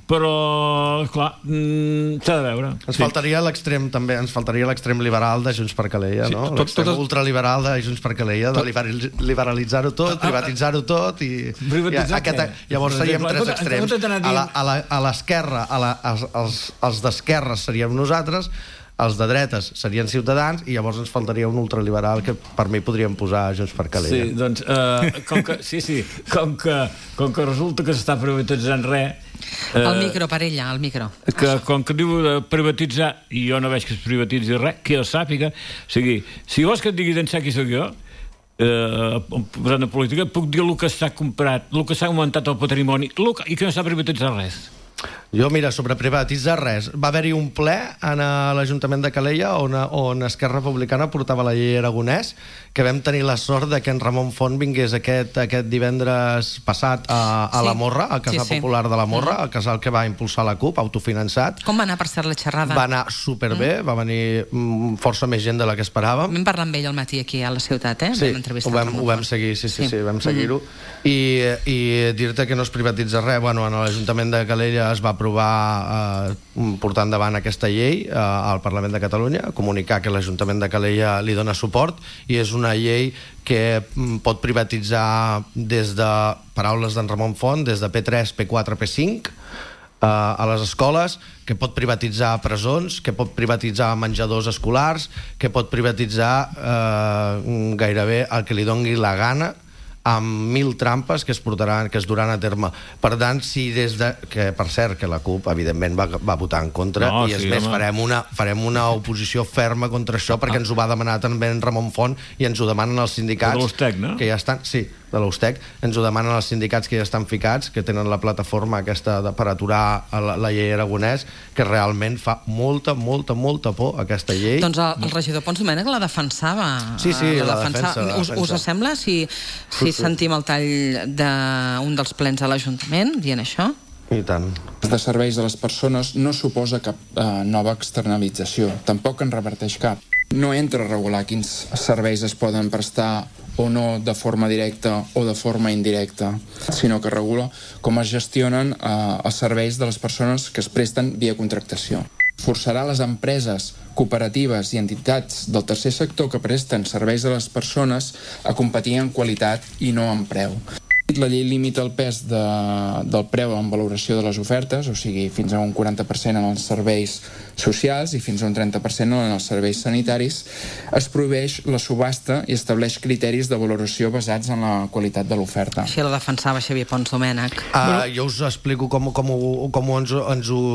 però, clar, mm, s'ha de veure. Ens sí. faltaria l'extrem, també, ens faltaria l'extrem liberal de Junts per Calella, sí, no? Tot, l'extrem tot, ultraliberal de Junts per Calella, de liberalitzar-ho tot, privatitzar-ho tot, i, i aquest, llavors seríem tres extrems. A l'esquerra, els, els d'esquerra seríem nosaltres, els de dretes serien Ciutadans, i llavors ens faltaria un ultraliberal que per mi podríem posar Junts per Calella. Sí, doncs, uh, com que, sí, sí, com que, com que resulta que s'està privatitzant res... Uh, el micro, per ella, el micro. Que, com que diu de privatitzar, i jo no veig que es privatitzi res, que jo sàpiga, o sigui, si vols que et digui d'ençà qui soc jo, eh, posant de política, puc dir el que s'ha comprat, el que s'ha augmentat el patrimoni, que, i que no s'ha privatitzat res. Jo, mira, sobre privatitzar res. Va haver-hi un ple en l'Ajuntament de Calella on, on Esquerra Republicana portava la llei Aragonès, que vam tenir la sort de que en Ramon Font vingués aquest, aquest divendres passat a, a sí. la Morra, al Casal sí, sí. Popular de la Morra, el casal que va impulsar la CUP, autofinançat. Com va anar, per cert, la xerrada? Va anar superbé, mm. va venir força més gent de la que esperàvem. Vam parlar amb ell al matí aquí a la ciutat, eh? Sí, vam ho vam, ho vam seguir, sí, sí, sí, sí vam seguir-ho. Mm-hmm. I, i dir-te que no es privatitza res, bueno, en l'Ajuntament de Calella es va aprovar eh, portar endavant aquesta llei eh, al Parlament de Catalunya, comunicar que l'Ajuntament de Calella li dona suport, i és una llei que pot privatitzar des de, paraules d'en Ramon Font, des de P tres, P quatre, P cinc eh, a les escoles, que pot privatitzar presons, que pot privatitzar menjadors escolars, que pot privatitzar eh, gairebé el que li doni la gana, amb mil trampes que es portaran, que es duran a terme. Per tant, si des de... que, per cert, que la CUP, evidentment, va, va votar en contra, no, i és sí, més, farem una, farem una oposició ferma contra això, perquè ens ho va demanar també en Ramon Font, i ens ho demanen els sindicats... De l'Ustec, no? Que ja estan, sí, de l'Ustec. Ens ho demanen els sindicats que ja estan ficats, que tenen la plataforma aquesta de, per aturar la, la llei Aragonès, que realment fa molta, molta, molta por aquesta llei. Doncs el, el regidor Pons Domènech la defensava. Sí, sí, la, la defensa. defensa. La us, defensa. us sembla si, si sentim el tall d'un dels plens a l'Ajuntament dient això? I tant. De serveis de les persones no suposa cap eh, nova externalització, tampoc en reverteix cap. No entra a regular quins serveis es poden prestar o no de forma directa o de forma indirecta, sinó que regula com es gestionen eh, els serveis de les persones que es presten via contractació. Forçarà les empreses, cooperatives i entitats del tercer sector que presten serveis a les persones a competir en qualitat i no en preu. La llei limita el pes de, del preu en valoració de les ofertes, o sigui, fins a un quaranta per cent en els serveis socials i fins a un trenta per cent en els serveis sanitaris. Es prohibeix la subhasta i estableix criteris de valoració basats en la qualitat de l'oferta. Així la defensava Xavier Pons Domènech. Uh, bueno, jo us explico com, com, com ens, ens ho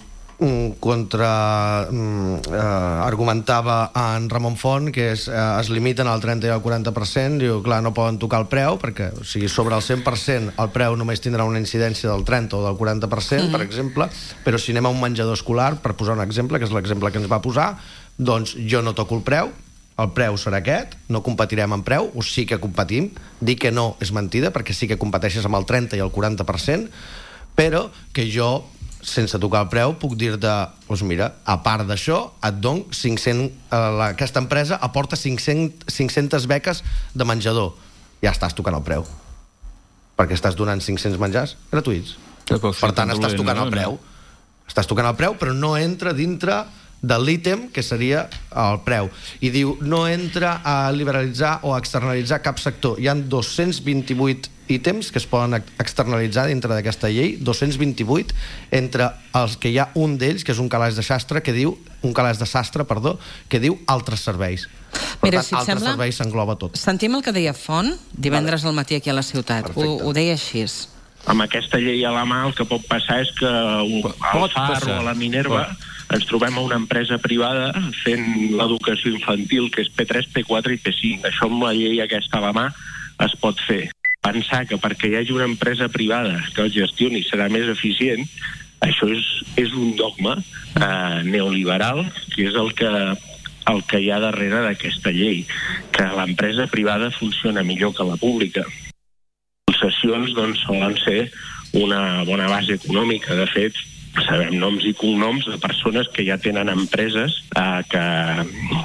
contra eh, argumentava en Ramon Font, que és, eh, es limiten al trenta i al quaranta per cent. Diu, clar, no poden tocar el preu perquè, o sigui, sobre el cent per cent el preu només tindrà una incidència del trenta o del quaranta per cent, mm-hmm. per exemple, però si anem a un menjador escolar, per posar un exemple, que és l'exemple que ens va posar, doncs jo no toco el preu, el preu serà aquest, no competirem en preu, o sí que competim. Dir que no és mentida, perquè sí que competeixes amb el trenta i el quaranta per cent, però que jo, sense tocar el preu, puc dir-te, doncs mira, a part d'això, et dono cinc-cents, eh, la, aquesta empresa aporta cinc-cents, cinc-centes beques de menjador. Ja estàs tocant el preu. Perquè estàs donant cinc-cents menjars gratuïts. Per tant, estàs tocant el preu. Estàs tocant el preu, però no entra dintre de l'ítem que seria el preu. I diu, no entra a liberalitzar o a externalitzar cap sector. Hi ha dos-cents vint-i-vuit ítems que es poden externalitzar dintre d'aquesta llei, dos-cents vint-i-vuit, entre els que hi ha un d'ells, que és un calaix de sastre, que diu, un calaix de sastre, perdó, que diu altres serveis. Per Mira, tant, si altres sembla, serveis s'engloba tot. Sentim el que deia Font divendres vale. al matí aquí a la ciutat. Ho, ho deia així. Amb aquesta llei a la mà el que pot passar és que al Far o a la Minerva pot. ens trobem a una empresa privada fent l'educació infantil, que és P tres, P quatre i P cinc. Això amb la llei aquesta a la mà es pot fer. Pensar que perquè hi hagi una empresa privada que el gestioni serà més eficient, això és, és un dogma eh, neoliberal, que és el que, el que hi ha darrere d'aquesta llei, que l'empresa privada funciona millor que la pública. Les concessions doncs, solen ser una bona base econòmica. De fet, sabem noms i cognoms de persones que ja tenen empreses eh, que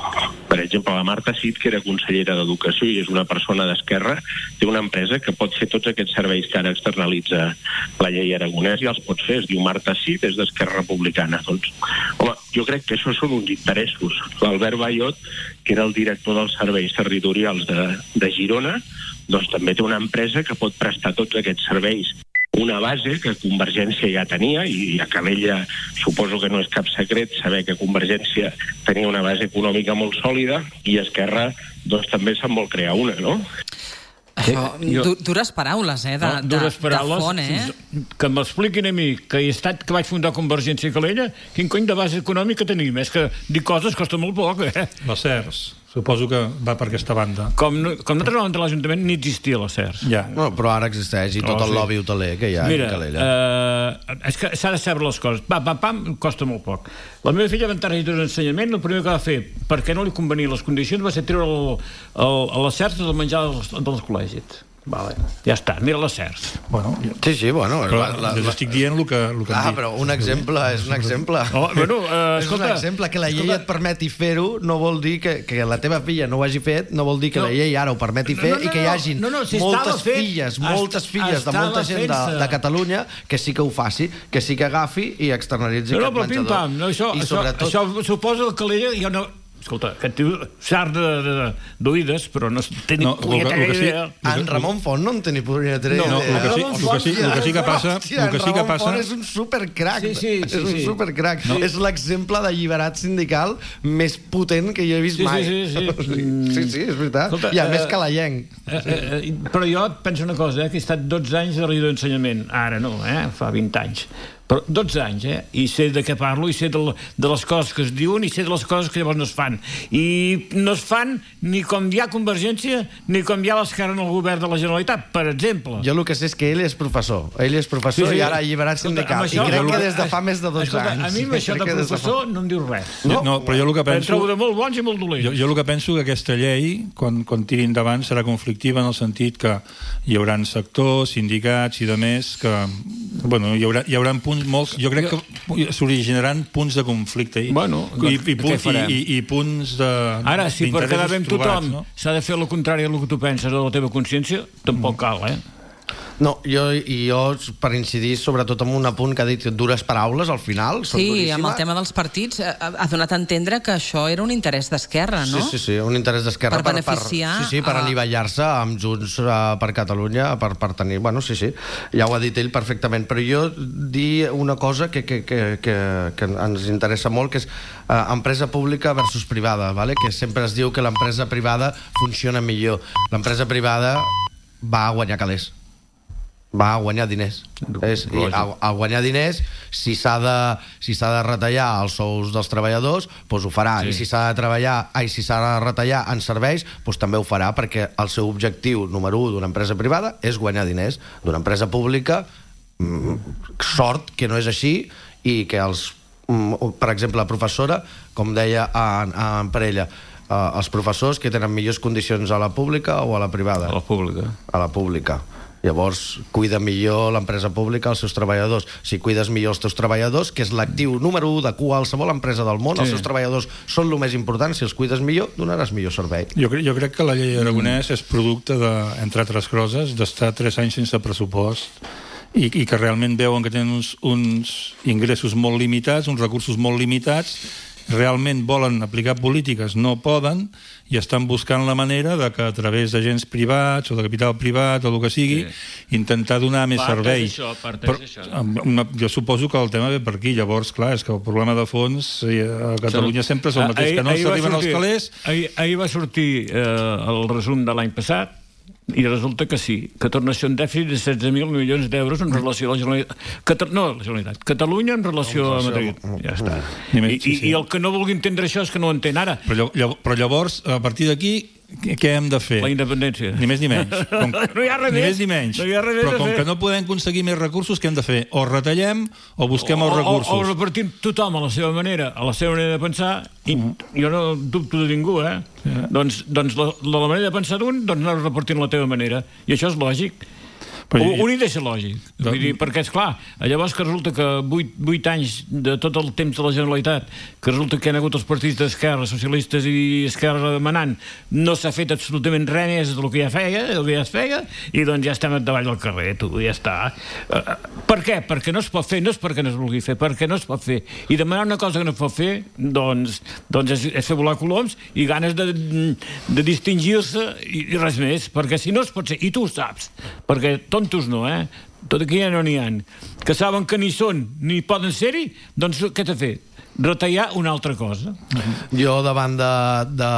Per exemple, la Marta Cid, que era consellera d'Educació i és una persona d'Esquerra, té una empresa que pot fer tots aquests serveis que ara externalitza la llei Aragonès i els pot fer. Es diu Marta Cid, és d'Esquerra Republicana. Doncs, home, jo crec que això són uns interessos. L'Albert Bayot, que era el director dels serveis territorials de, de Girona, doncs també té una empresa que pot prestar tots aquests serveis. Una base que Convergència ja tenia, i a Calella suposo que no és cap secret saber que Convergència tenia una base econòmica molt sòlida, i Esquerra doncs també se'n vol crear una, no? Això, du dures paraules, eh, de, no, dures paraules, de font, eh? Que m'expliquin a mi que he estat, que vaig fundar Convergència i Calella, quin cony de base econòmica tenim? És que dir coses costa molt poc, eh? Les C E R S. Suposo que va per aquesta banda. Com, no, com nosaltres vam entrar a l'Ajuntament, ni existia la C E R S. Ja. No, però ara existeix, i tot oh, el sí. lobby hoteler que hi ha Mira, a Calella. Uh, és que s'ha de saber les coses. Pam, pam, pam, costa molt poc. La meva filla va entrar a l'ensenyament, el primer que va fer, perquè no li convenia les condicions, va ser treure el, el, a les C E R S del menjar dels, dels col·legis. Vale. Ja està, mira les C E R S. Bueno, sí, sí, bueno. Però la, la, jo estic dient el que, el que ah, hem dit. Però un exemple és un exemple. Oh, bueno, uh, és escolta, un exemple. Que la llei escolta, et permeti fer-ho no vol dir que, que la teva filla no ho hagi fet, no vol dir que no, la llei ara ho permeti fer, no, no, no, i que hi hagin no, no, si moltes filles, fet, moltes filles de molta gent de, de Catalunya que sí que ho faci, que sí que agafi i externalitzi no, no, aquest menjador. Pim, no, això, I això, sobretot... això suposa que l'ella ja no... Escolta, aquest tio sart d'oïdes, però no té ni no, punyetera idea. En Ramon Font no en té ni punyetera idea. No, el que sí, el que sí, el que sí que passa... Hòstia, en Ramon Font és un supercrac. Sí, sí, sí, és un sí. supercrac. No. És l'exemple d'alliberat sindical més potent que jo he vist sí, mai. Sí, sí, sí. sí, sí, és veritat. Escolta, I a uh, més calellenc. Uh, uh, uh, però jo et penso una cosa, eh, que he estat dotze anys de regidor d'ensenyament. Ara no, eh, fa vint anys. Però dotze anys, eh? I sé de què parlo, i sé de, de les coses que es diuen, i sé de les coses que llavors no es fan. I no es fan ni com hi ha Convergència, ni com hi ha l'Esquerra en el govern de la Generalitat, per exemple. Jo el que sé és que ell és professor. Ell és professor sí, sí. i ara alliberat sindical. Això, I crec jo, que des de fa més de dotze anys. A mi amb això de professor de no em diu res. No, no, però jo el que penso... En trobo de molt bons i molt dolents. Jo, jo el que penso que aquesta llei, quan, quan tiri endavant, serà conflictiva en el sentit que hi haurà sectors, sindicats i de més que... Bueno, hi haurà, hi haurà punts molt... Jo crec que s'originaran punts de conflicte i, bueno, i, i, punts, i, i, i punts de... Ara, si per quedar bé amb tothom no? s'ha de fer el contrari del que tu penses o de la teva consciència, tampoc mm. cal, eh? No, jo, i jo per incidir sobretot en un apunt que ha dit dures paraules al final, són sí, duríssimes. Amb el tema dels partits ha, ha donat a entendre que això era un interès d'Esquerra, no? Sí, sí, sí, un interès d'Esquerra per, per beneficiar... Per, sí, sí, per a... anivellar-se amb Junts uh, per Catalunya, per, per tenir... Bueno, sí, sí, ja ho ha dit ell perfectament, però jo dir una cosa que, que, que, que, que ens interessa molt, que és uh, empresa pública versus privada, vale? Que sempre es diu que l'empresa privada funciona millor. L'empresa privada va a guanyar calés. Va a guanyar diners. És, i a, a guanyar diners, si s'ha de, si s'ha de retallar els sous dels treballadors, doncs ho farà. Sí. I si s'ha de treballar, ai, si s'ha de retallar en serveis, doncs també ho farà, perquè el seu objectiu número u d'una empresa privada és guanyar diners. D'una empresa pública, sort que no és així, i que els, per exemple, la professora, com deia en, en Parella, els professors que tenen millors condicions a la pública o a la privada? A la pública. A la pública. Llavors, cuida millor l'empresa pública els seus treballadors. Si cuides millor els teus treballadors, que és l'actiu número u de qualsevol empresa del món, sí. Els seus treballadors són el més important, si els cuides millor, donaràs millor servei. Jo, jo crec que la llei Aragonès mm. és producte, de, entre altres coses, d'estar tres anys sense pressupost i, i que realment veuen que tenen uns, uns ingressos molt limitats, uns recursos molt limitats, realment volen aplicar polítiques, no poden, i estan buscant la manera de que a través d'agents privats o de capital privat o el que sigui, sí. intentar donar més part serveis. Això, part això, no? Una, jo suposo que el tema ve per aquí. Llavors, clar, és que el problema de fons a Catalunya sempre és el mateix, que no s'arriben els calés. Ahir, ahir va sortir eh, el resum de l'any passat, i resulta que sí, que torna a ser un dèficit de setze mil milions d'euros en relació a la Generalitat. Cata... No, la Generalitat. Catalunya en relació no, a Madrid. Ja està. I, I, sí, sí. I el que no vulgui entendre això és que no ho entén ara. Però, però llavors, a partir d'aquí, què hem de fer? La independència. Ni més ni menys. Com... no hi ha res ni més ni menys. No hi ha res Però com que no podem aconseguir més recursos, què hem de fer? O retallem o busquem o, els recursos. O, o repartim tothom a la seva manera, a la seva manera de pensar, i uh -huh. jo no dubto de ningú, eh? Yeah. Doncs, doncs la, la manera de pensar d'un, doncs no repartim la teva manera. I això és lògic. Un hi deixa lògic. Vull dir, perquè, esclar, llavors que resulta que vuit anys de tot el temps de la Generalitat, que resulta que hi ha hagut els partits d'esquerra, socialistes i esquerra demanant, no s'ha fet absolutament res més del que ja feia, el que ja es feia, i doncs ja estem davall del carrer, tu, ja està. Per què? Perquè no es pot fer, no és perquè no es vulgui fer, perquè no es pot fer. I demanar una cosa que no es pot fer, doncs, doncs és, és fer volar coloms i ganes de, de distingir-se i, i res més, perquè si no es pot ser, i tu ho saps, perquè tontos no, eh? Tot aquí ja no n'hi ha. Que saben que ni són ni poden ser-hi, doncs què t'ha fet? Retallar una altra cosa. Jo, davant de... de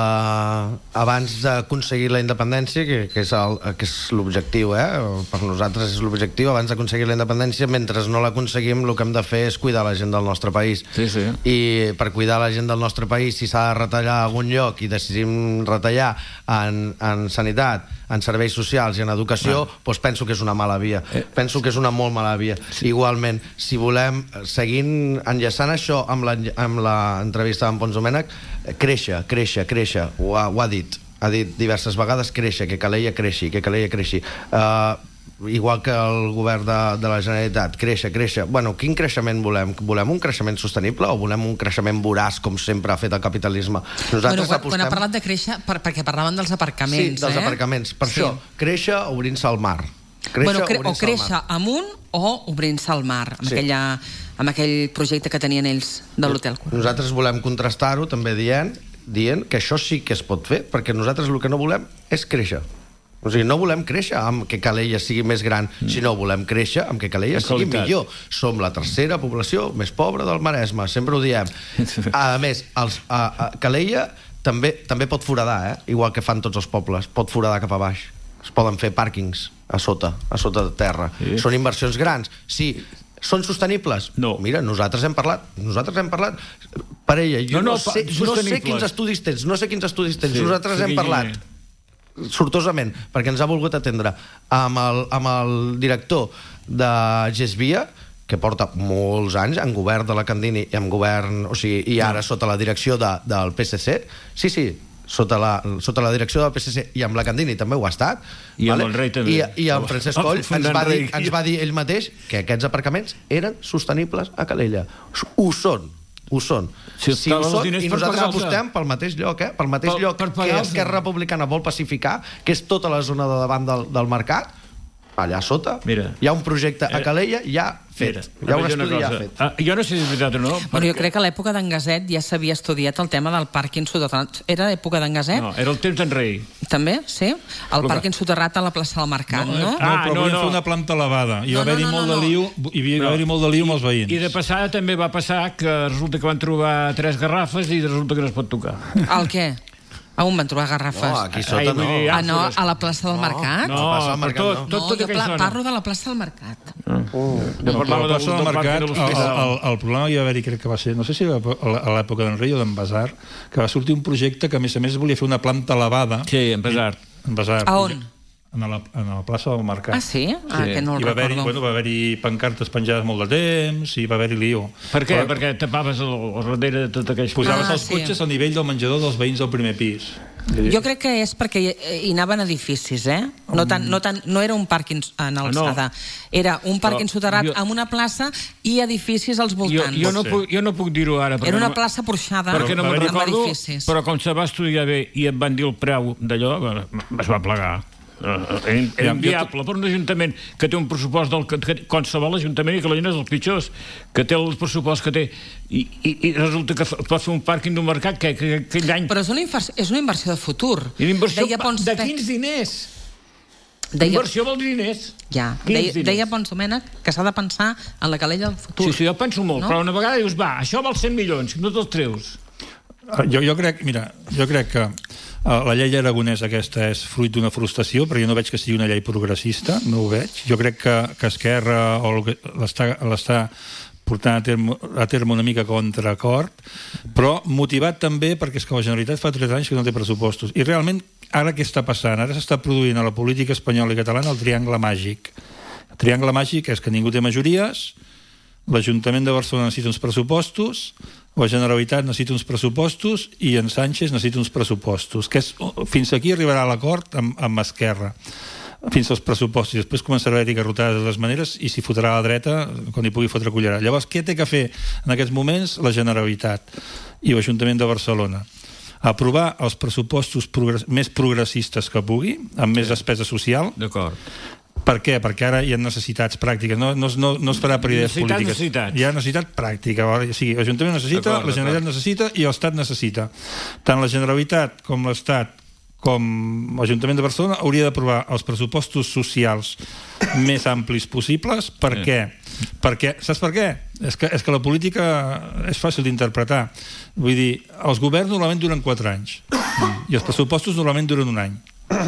abans d'aconseguir la independència, que, que és el, que és l'objectiu, eh? Per nosaltres és l'objectiu, abans d'aconseguir la independència, mentre no l'aconseguim, el que hem de fer és cuidar la gent del nostre país. Sí, sí. I per cuidar la gent del nostre país, si s'ha de retallar a algun lloc i decidim retallar en, en sanitat, en serveis socials i en educació, ah. doncs penso que és una mala via. Eh. Penso que és una molt mala via. Sí. Igualment, si volem, seguint enllaçant això amb la, amb l'entrevista amb Pons Domènech, créixer, créixer, créixer, ho ha, ho ha dit, ha dit diverses vegades, créixer, que Calella creixi, que Calella creixi. Uh, igual que el govern de, de la Generalitat, créixer, créixer. Bueno, quin creixement volem? Volem un creixement sostenible o volem un creixement voraç, com sempre ha fet el capitalisme? Nosaltres bueno, apostem... Quan ha parlat de créixer, per, perquè parlaven dels aparcaments, sí, dels eh? aparcaments. Per sí. això, créixer obrint-se al mar. Créixer, bueno, cre o créixer amunt o obrint-se al mar, amb, sí. aquella, amb aquell projecte que tenien ells de l'Hotel Quart. Nosaltres volem contrastar-ho també dient, dient que això sí que es pot fer, perquè nosaltres el que no volem és créixer. O sigui, no volem créixer amb que Calella sigui més gran, mm. sinó volem créixer amb que Calella sigui millor. Som la tercera població més pobra del Maresme, sempre ho diem. A més, els, a, a Calella també, també pot foradar, eh? Igual que fan tots els pobles, pot foradar cap a baix. Es poden fer pàrquings a sota, a sota de terra. Sí. Són inversions grans. Sí, són sostenibles? No. Mira, nosaltres hem parlat, nosaltres hem parlat. Parella, jo no, no, no, sé, no sé quins estudis tens, no sé quins estudis tens. Sí, nosaltres sí, hem parlat sortosament, perquè ens ha volgut atendre amb el, amb el director de Gesvia, que porta molts anys en govern de la Candini i en govern, o sigui, i ara no. sota la direcció de, del P S C. Sí, sí, sota la, sota la direcció del P S C i amb la Candini també ho ha estat. I vale? amb el rei també. I, i en Francesc Coll ens va, dir, ens va dir ell mateix que aquests aparcaments eren sostenibles a Calella. Ho són. Ho són. Si si ho són, i nosaltres apostem pel mateix lloc, eh? Pel mateix per, lloc per que Esquerra Republicana vol pacificar, que és tota la zona de davant del, del mercat, allà sota. Mira. Hi ha un projecte a Calella ja fet. Mira, hi ha un estudi ja fet. Ah, jo no sé si és veritat o no. Perquè... Bueno, jo crec que a l'època d'en Gaset ja s'havia estudiat el tema del pàrquing soterrat. Era l'època d'en Gaset? No, era el temps d'en Rei. També, sí? El Però pàrquing soterrat a la plaça del Mercat, no? No, Ah, no però no, volien no. fer una planta elevada. I va haver-hi no, no, no, molt, no. de liu, hi va haver-hi molt de liu amb els veïns. I de passada també va passar que resulta que van trobar tres garrafes i resulta que no es pot tocar. El què? A on van trobar garrafes? No, aquí sota no. Ah, no, a la plaça del Mercat? No, no, no tot, tot, tot, tot no, jo parlo de la plaça del Mercat. Uh, no, no, la plaça del Mercat, el, el, el problema hi va haver-hi, crec que va ser, no sé si a l'època d'en Rei o d'en Basar, que va sortir un projecte que a més a més volia fer una planta elevada. Sí, en Basar. En Basar. A on? En la, en la plaça del Mercat. Ah, sí? Ah, sí. Que no el I va haver-hi, recordo. bueno, va haver-hi pancartes penjades molt de temps i va haver-hi lío. Per què? Però... Perquè tapaves el, el darrere de tot aquells... Posaves ah, els sí. cotxes al nivell del menjador dels veïns del primer pis. Jo crec que és perquè hi anaven edificis, eh? No, tant, no, tant, no era un pàrquing en alçada. No. Era un pàrquing soterrat jo... amb una plaça i edificis als voltants. Jo, jo, no, puc, jo no puc dir-ho ara. Era una no, plaça porxada perquè no amb recordo, edificis. Però com se va estudiar bé i et van dir el preu d'allò, es va plegar. Uh, era inviable per un ajuntament que té un pressupost del, que, qualsevol ajuntament i que la gent és els pitjors, que té el pressupost que té i, i, i resulta que pot fer un pàrquing d'un mercat que, que, que aquell any... Però és una, és una inversió de futur. I inversió Pons... de quins diners? Deia... Inversió vol dir diners. Ja, deia, deia Pons Domènech que s'ha de pensar en la Calella del futur. Sí, sí, jo penso molt, no? Però una vegada dius, va, això val cent milions, no te'ls treus. Jo, jo crec, mira, jo crec que la llei aragonesa aquesta és fruit d'una frustració, perquè jo no veig que sigui una llei progressista, no ho veig. Jo crec que, que Esquerra l'està portant a terme, a terme una mica contraacord, però motivat també perquè és que la Generalitat fa tres anys que no té pressupostos. I realment, ara què està passant? Ara s'està produint a la política espanyola i catalana el triangle màgic. El triangle màgic és que ningú té majories, l'Ajuntament de Barcelona necessita uns pressupostos, la Generalitat necessita uns pressupostos i en Sánchez necessita uns pressupostos, que és, fins aquí arribarà l'acord amb, amb Esquerra. fins als pressupostos, i després començarà l'ètica rotada de les maneres i s'hi fotrà a la dreta quan hi pugui fotre cullerà. Llavors, què té que fer en aquests moments la Generalitat i l'Ajuntament de Barcelona? Aprovar els pressupostos progress- més progressistes que pugui, amb més despesa social. D'acord. Per què? Perquè ara hi ha necessitats pràctiques, no, no, no, no es farà per idees Necessitats, polítiques. necessitats. Hi ha necessitat pràctica. O sigui, l'Ajuntament necessita, D'acord, la Generalitat d'acord. necessita i l'Estat necessita. Tant la Generalitat com l'Estat com l'Ajuntament de Barcelona hauria d'aprovar els pressupostos socials més amplis possibles. Per Sí. què? Perquè, saps per què? És que, és que la política és fàcil d'interpretar. Vull dir, els governs normalment duren quatre anys i els pressupostos normalment duren un any.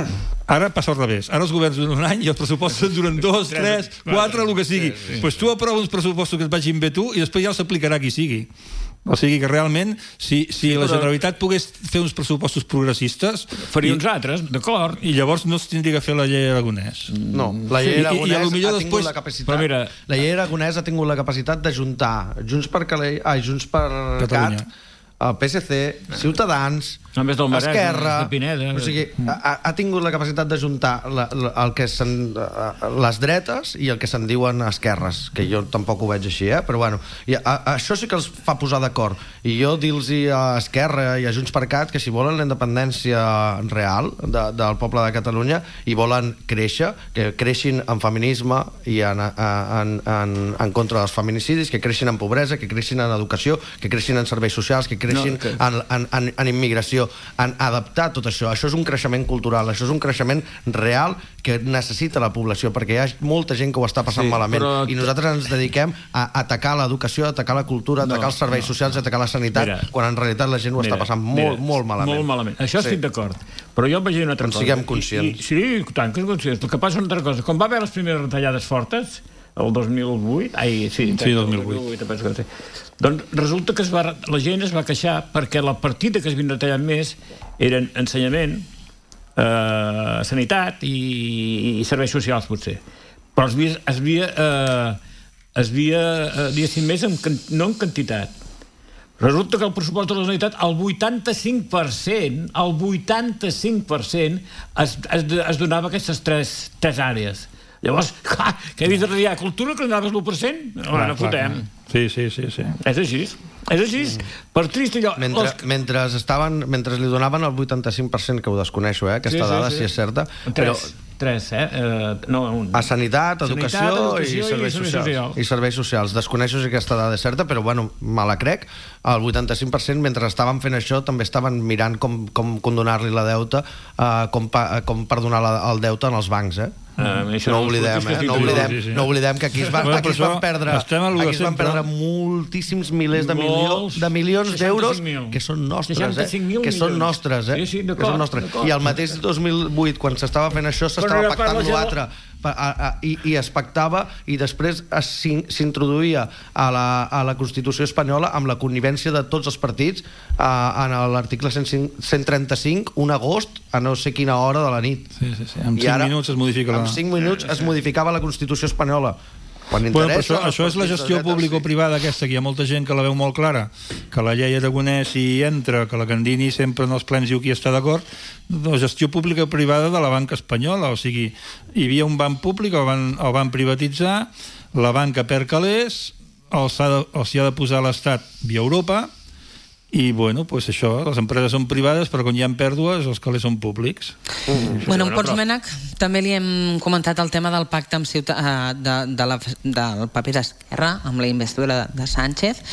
Ara passa al revés. Ara els governs duren un any i els pressupostos duren dos, tres, quatre, el que sigui. Doncs pues tu aproves uns pressupostos que et vagin bé tu i després ja els aplicarà qui sigui. O sigui que realment, si, si sí, la Generalitat pogués fer uns pressupostos progressistes... Faria uns altres, d'acord. I llavors no es tindria que fer la llei Aragonès. No, la llei Aragonès I, i, i ha tingut després... la capacitat... Mira... La llei Aragonès ha tingut la capacitat d'ajuntar Junts per Calella... Ai, Junts per Catalunya. Cat, el P S C, Ciutadans, Només del Maresme, Esquerra... de Pineda. O sigui, ha, ha tingut la capacitat d'ajuntar la, la, el que se'n, les dretes i el que se'n diuen esquerres, que jo tampoc ho veig així, eh? Però bueno, i a, a, això sí que els fa posar d'acord. I jo dir-los a Esquerra i a Junts per Cat que si volen la independència real de, del poble de Catalunya i volen créixer, que creixin en feminisme i en, en, en, en contra dels feminicidis, que creixin en pobresa, que creixin en educació, que creixin en serveis socials, que creixin no, que... En, en, en, en immigració, en adaptar tot això. Això és un creixement cultural, això és un creixement real que necessita la població, perquè hi ha molta gent que ho està passant sí, malament, però... i nosaltres ens dediquem a atacar l'educació, a atacar la cultura, a atacar no, els serveis no. socials, a atacar la sanitat, mira, quan en realitat la gent ho mira, està passant molt, mira, molt malament. Molt malament. Això sí. Estic d'acord. Però jo em vaig dir una altra doncs cosa. Siguem conscients. I, i, sí, tant que conscients. El que passa és una altra cosa. Quan va haver les primeres retallades fortes, el dos mil vuit, ai, sí, sí dos mil vuit. dos mil vuit penso que sí. Doncs resulta que es va, la gent es va queixar perquè la partida que es havien retallat més eren ensenyament, eh, sanitat i, i serveis socials, potser. Però es havia, es havia, eh, es havia eh, diguéssim, més en, no en quantitat. Resulta que el pressupost de la Generalitat, el vuitanta-cinc per cent, el vuitanta-cinc per cent es, es, es donava a aquestes tres, tres àrees. Llavors, clar, que he vist retallar cultura que anaves l'u per cent? No, no fotem. Sí, sí, sí, sí. És així. És així. Per trist allò... Mentre, els... mentre, estaven, mentre li donaven el vuitanta-cinc per cent, que ho desconeixo, eh, aquesta sí, dada, sí, sí. si és certa... Tres, però... tres eh? uh, no, un. A sanitat, educació, sanitat, educació i, serveis i, serveis socials. socials. I serveis socials. Desconeixo si aquesta dada és certa, però bueno, me la crec. El vuitanta-cinc per cent, mentre estaven fent això, també estaven mirant com, com condonar-li la deuta, uh, com, pa, com perdonar la, el deute en els bancs, eh? Uh, no oblidem, eh? No oblidem, sí, sí. no oblidem que aquí es van, aquí es van perdre aquí es van perdre moltíssims milers de milions de milions d'euros que són nostres, eh? Que són nostres, eh? Sí, sí, que són nostres. I el mateix dos mil vuit, quan s'estava fent això, s'estava pactant l'altre i, i es pactava i després s'introduïa a la, a la Constitució espanyola amb la connivència de tots els partits a, en l'article cent trenta-cinc, un agost a no sé quina hora de la nit. Sí, sí, sí. En cinc ara, minuts es modifica la... En cinc minuts es modificava la Constitució espanyola. Quan bueno, això, això és la gestió público-privada aquesta, que hi ha molta gent que la veu molt clara, que la llei Aragonès hi entra, que la Candini sempre en els plens diu qui està d'acord. La gestió pública-privada de la banca espanyola, o sigui, hi havia un banc públic, el van, el van privatitzar, la banca perd calés, els ha de, els hi ha de posar l'Estat via Europa, i, bueno, pues això, les empreses són privades, però quan hi ha pèrdues, els calés són públics. Uh, bueno, en Ports Mènec també li hem comentat el tema del pacte amb ciutat, de, de la, del paper d'Esquerra, amb la investidura de, de Sánchez,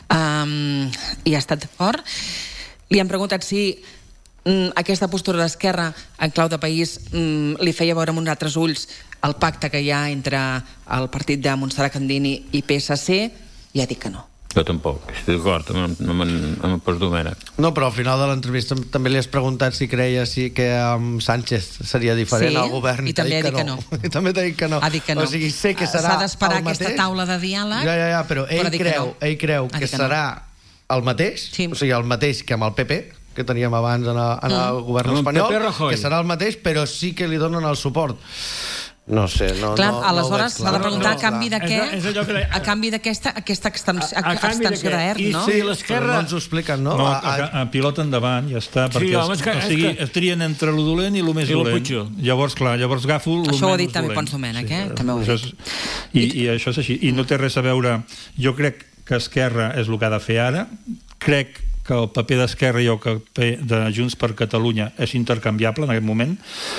um, i ha estat fort. Li hem preguntat si um, aquesta postura d'Esquerra en clau de país um, li feia veure amb uns altres ulls el pacte que hi ha entre el partit de Montserrat Candini i P S C, i ha dit que no. Jo tampoc, estic d'acord amb, amb, amb el Ports Domènec. No, però al final de l'entrevista també li has preguntat si creia si que amb Sánchez seria diferent sí, al govern. I també ha dit que no. I també t'ha dit que no. Ha dit que no. O sigui, sé que serà s'ha d'esperar aquesta taula de diàleg. Ja, ja, ja, però ell però creu, no. ell creu que, que serà no. el mateix, sí. o sigui, el mateix que amb el P P, que teníem abans en, a, en mm. el govern espanyol, que serà el mateix, però sí que li donen el suport. No sé, no... Clar, no, aleshores no s'ha de preguntar no, a canvi de és- què, és allò que deia- a canvi d'aquesta aquesta extensió, A- a canvi de abstenció què? d'E R T, I no? sí, Però l'esquerra... no ens ho expliquen, no? No, A- a, a- a pilot endavant, ja està. Sí, Perquè home, és que- o sigui, és que- es trien entre lo dolent i lo més I lo dolent. pitjor. Llavors, clar, llavors agafo lo menys Això ho ha dit dolent. també Pons Domènech, eh? Sí, També ho ha això dit. és, i, I això és així. I no té res a veure... Jo crec que Esquerra és el que ha de fer ara. Crec que el paper d'Esquerra i el paper de Junts per Catalunya és intercanviable en aquest moment.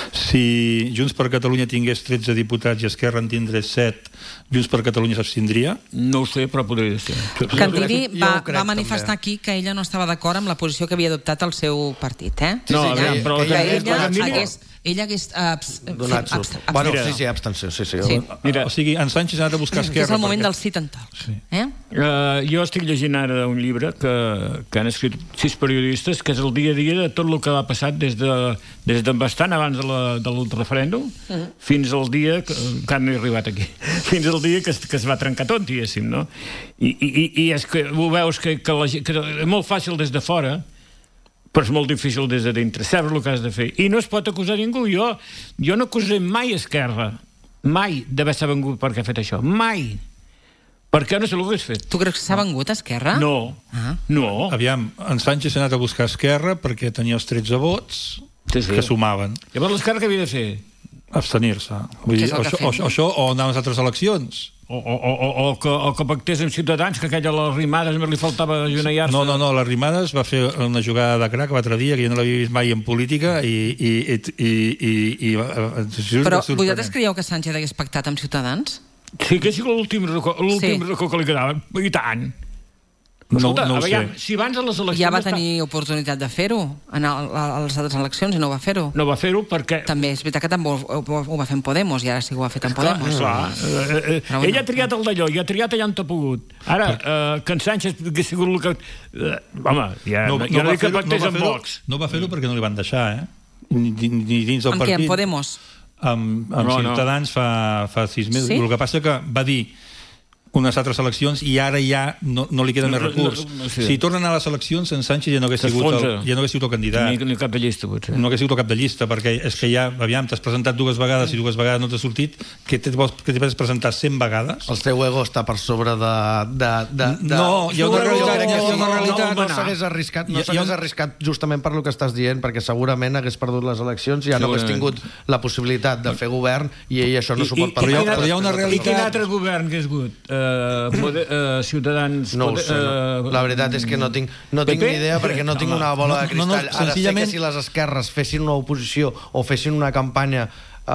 Si Junts per Catalunya tingués tretze diputats i Esquerra en tindrés set, Junts per Catalunya s'abstindria? No ho sé, però podria ser. Candini va, crec, va manifestar aquí que ella no estava d'acord amb la posició que havia adoptat el seu partit, eh? No, ella, aviam, però que la ella, Candini- hagués, ella hagués abs, Donat fet suport. abs, Bueno, abs, sí, sí, abstenció, sí, sí. Sí. Mira, o sigui, en Sánchez ha anat a buscar Esquerra. és el moment perquè... del sit and talk. Sí. Eh? Uh, jo estic llegint ara un llibre que, que han escrit sis periodistes, que és el dia a dia de tot el que ha passat des de, des de bastant abans de, la, de referèndum uh-huh. fins al dia que encara no he arribat aquí fins al dia que es, que es va trencar tot, diguéssim, no? I, i, i és que ho veus que, que, la, que és molt fàcil des de fora, però és molt difícil des de dintre, saps el que has de fer, i no es pot acusar ningú. Jo, jo no acusaré mai Esquerra, mai d'haver-se vengut perquè ha fet això, mai. Perquè no se l'ho hagués fet. Tu creus que s'ha vengut a Esquerra? No, ah. no. Aviam, en Sánchez ha anat a buscar Esquerra perquè tenia els tretze vots sí, sí. que sumaven. Llavors l'Esquerra què havia de fer? Abstenir-se. Vull dir, o, això, o, això, o anar a les altres eleccions. O, o, o, o, que, o que pactés amb Ciutadans, que aquella a les Rimades només li faltava ajonellar-se. No, no, no, les Rimades va fer una jugada de crac l'altre dia, que jo no l'havia vist mai en política, i... i, i, i, i, i Però vosaltres creieu que Sánchez hagués pactat amb Ciutadans? Sí, que és l'últim racó, l'últim sí. racó que li quedava. I tant. Escolta, no, no aviam, si abans a les eleccions... Ja va tenir està... oportunitat de fer-ho a, a les altres eleccions i no va fer-ho. No va fer-ho perquè... També és veritat que també ho, ho, ho va fer en Podemos i ara sí que ho ha fet en Podemos. Clar, clar. Eh, eh, bueno. Ell ha triat el d'allò i ha triat allà on t'ha pogut. Ara, eh, que en Sánchez hagués sigut el que... Eh, home, ja no, no, ja no, no dic que pactés amb Vox. No va fer-ho perquè no li van deixar, eh? Ni, ni dins del amb partit. Amb què, en Podemos? Amb, amb no, Ciutadans no. fa, fa sis mesos. Sí? El que passa que va dir unes altres eleccions i ara ja no, no li queda no, més recurs. No, no, sí. Si tornen a les eleccions, en Sánchez ja no hagués sigut el, ja no hagués sigut el candidat. Ni, ni cap de llista, potser. No hagués sigut el cap de llista, perquè és que ja, aviam, t'has presentat dues vegades i dues vegades no t'ha sortit, que t'hi vas presentar cent vegades? El teu ego està per sobre de... de, de, de... No, hi ha una realitat. Hi ha una realitat. No, no s'hagués arriscat, no s'hagués arriscat justament per lo que estàs dient, perquè segurament hagués perdut les eleccions i ja no hagués tingut la possibilitat de fer govern i ell això no s'ho pot permetre. Però hi ha una realitat... I quin altre govern que és hagut? Uh, Uh, Ciutadans... No ho sé, no. La veritat és que no tinc, no tinc ni idea perquè no tinc una bola de cristall. No, no, no, ara sé que si les esquerres fessin una oposició o fessin una campanya uh,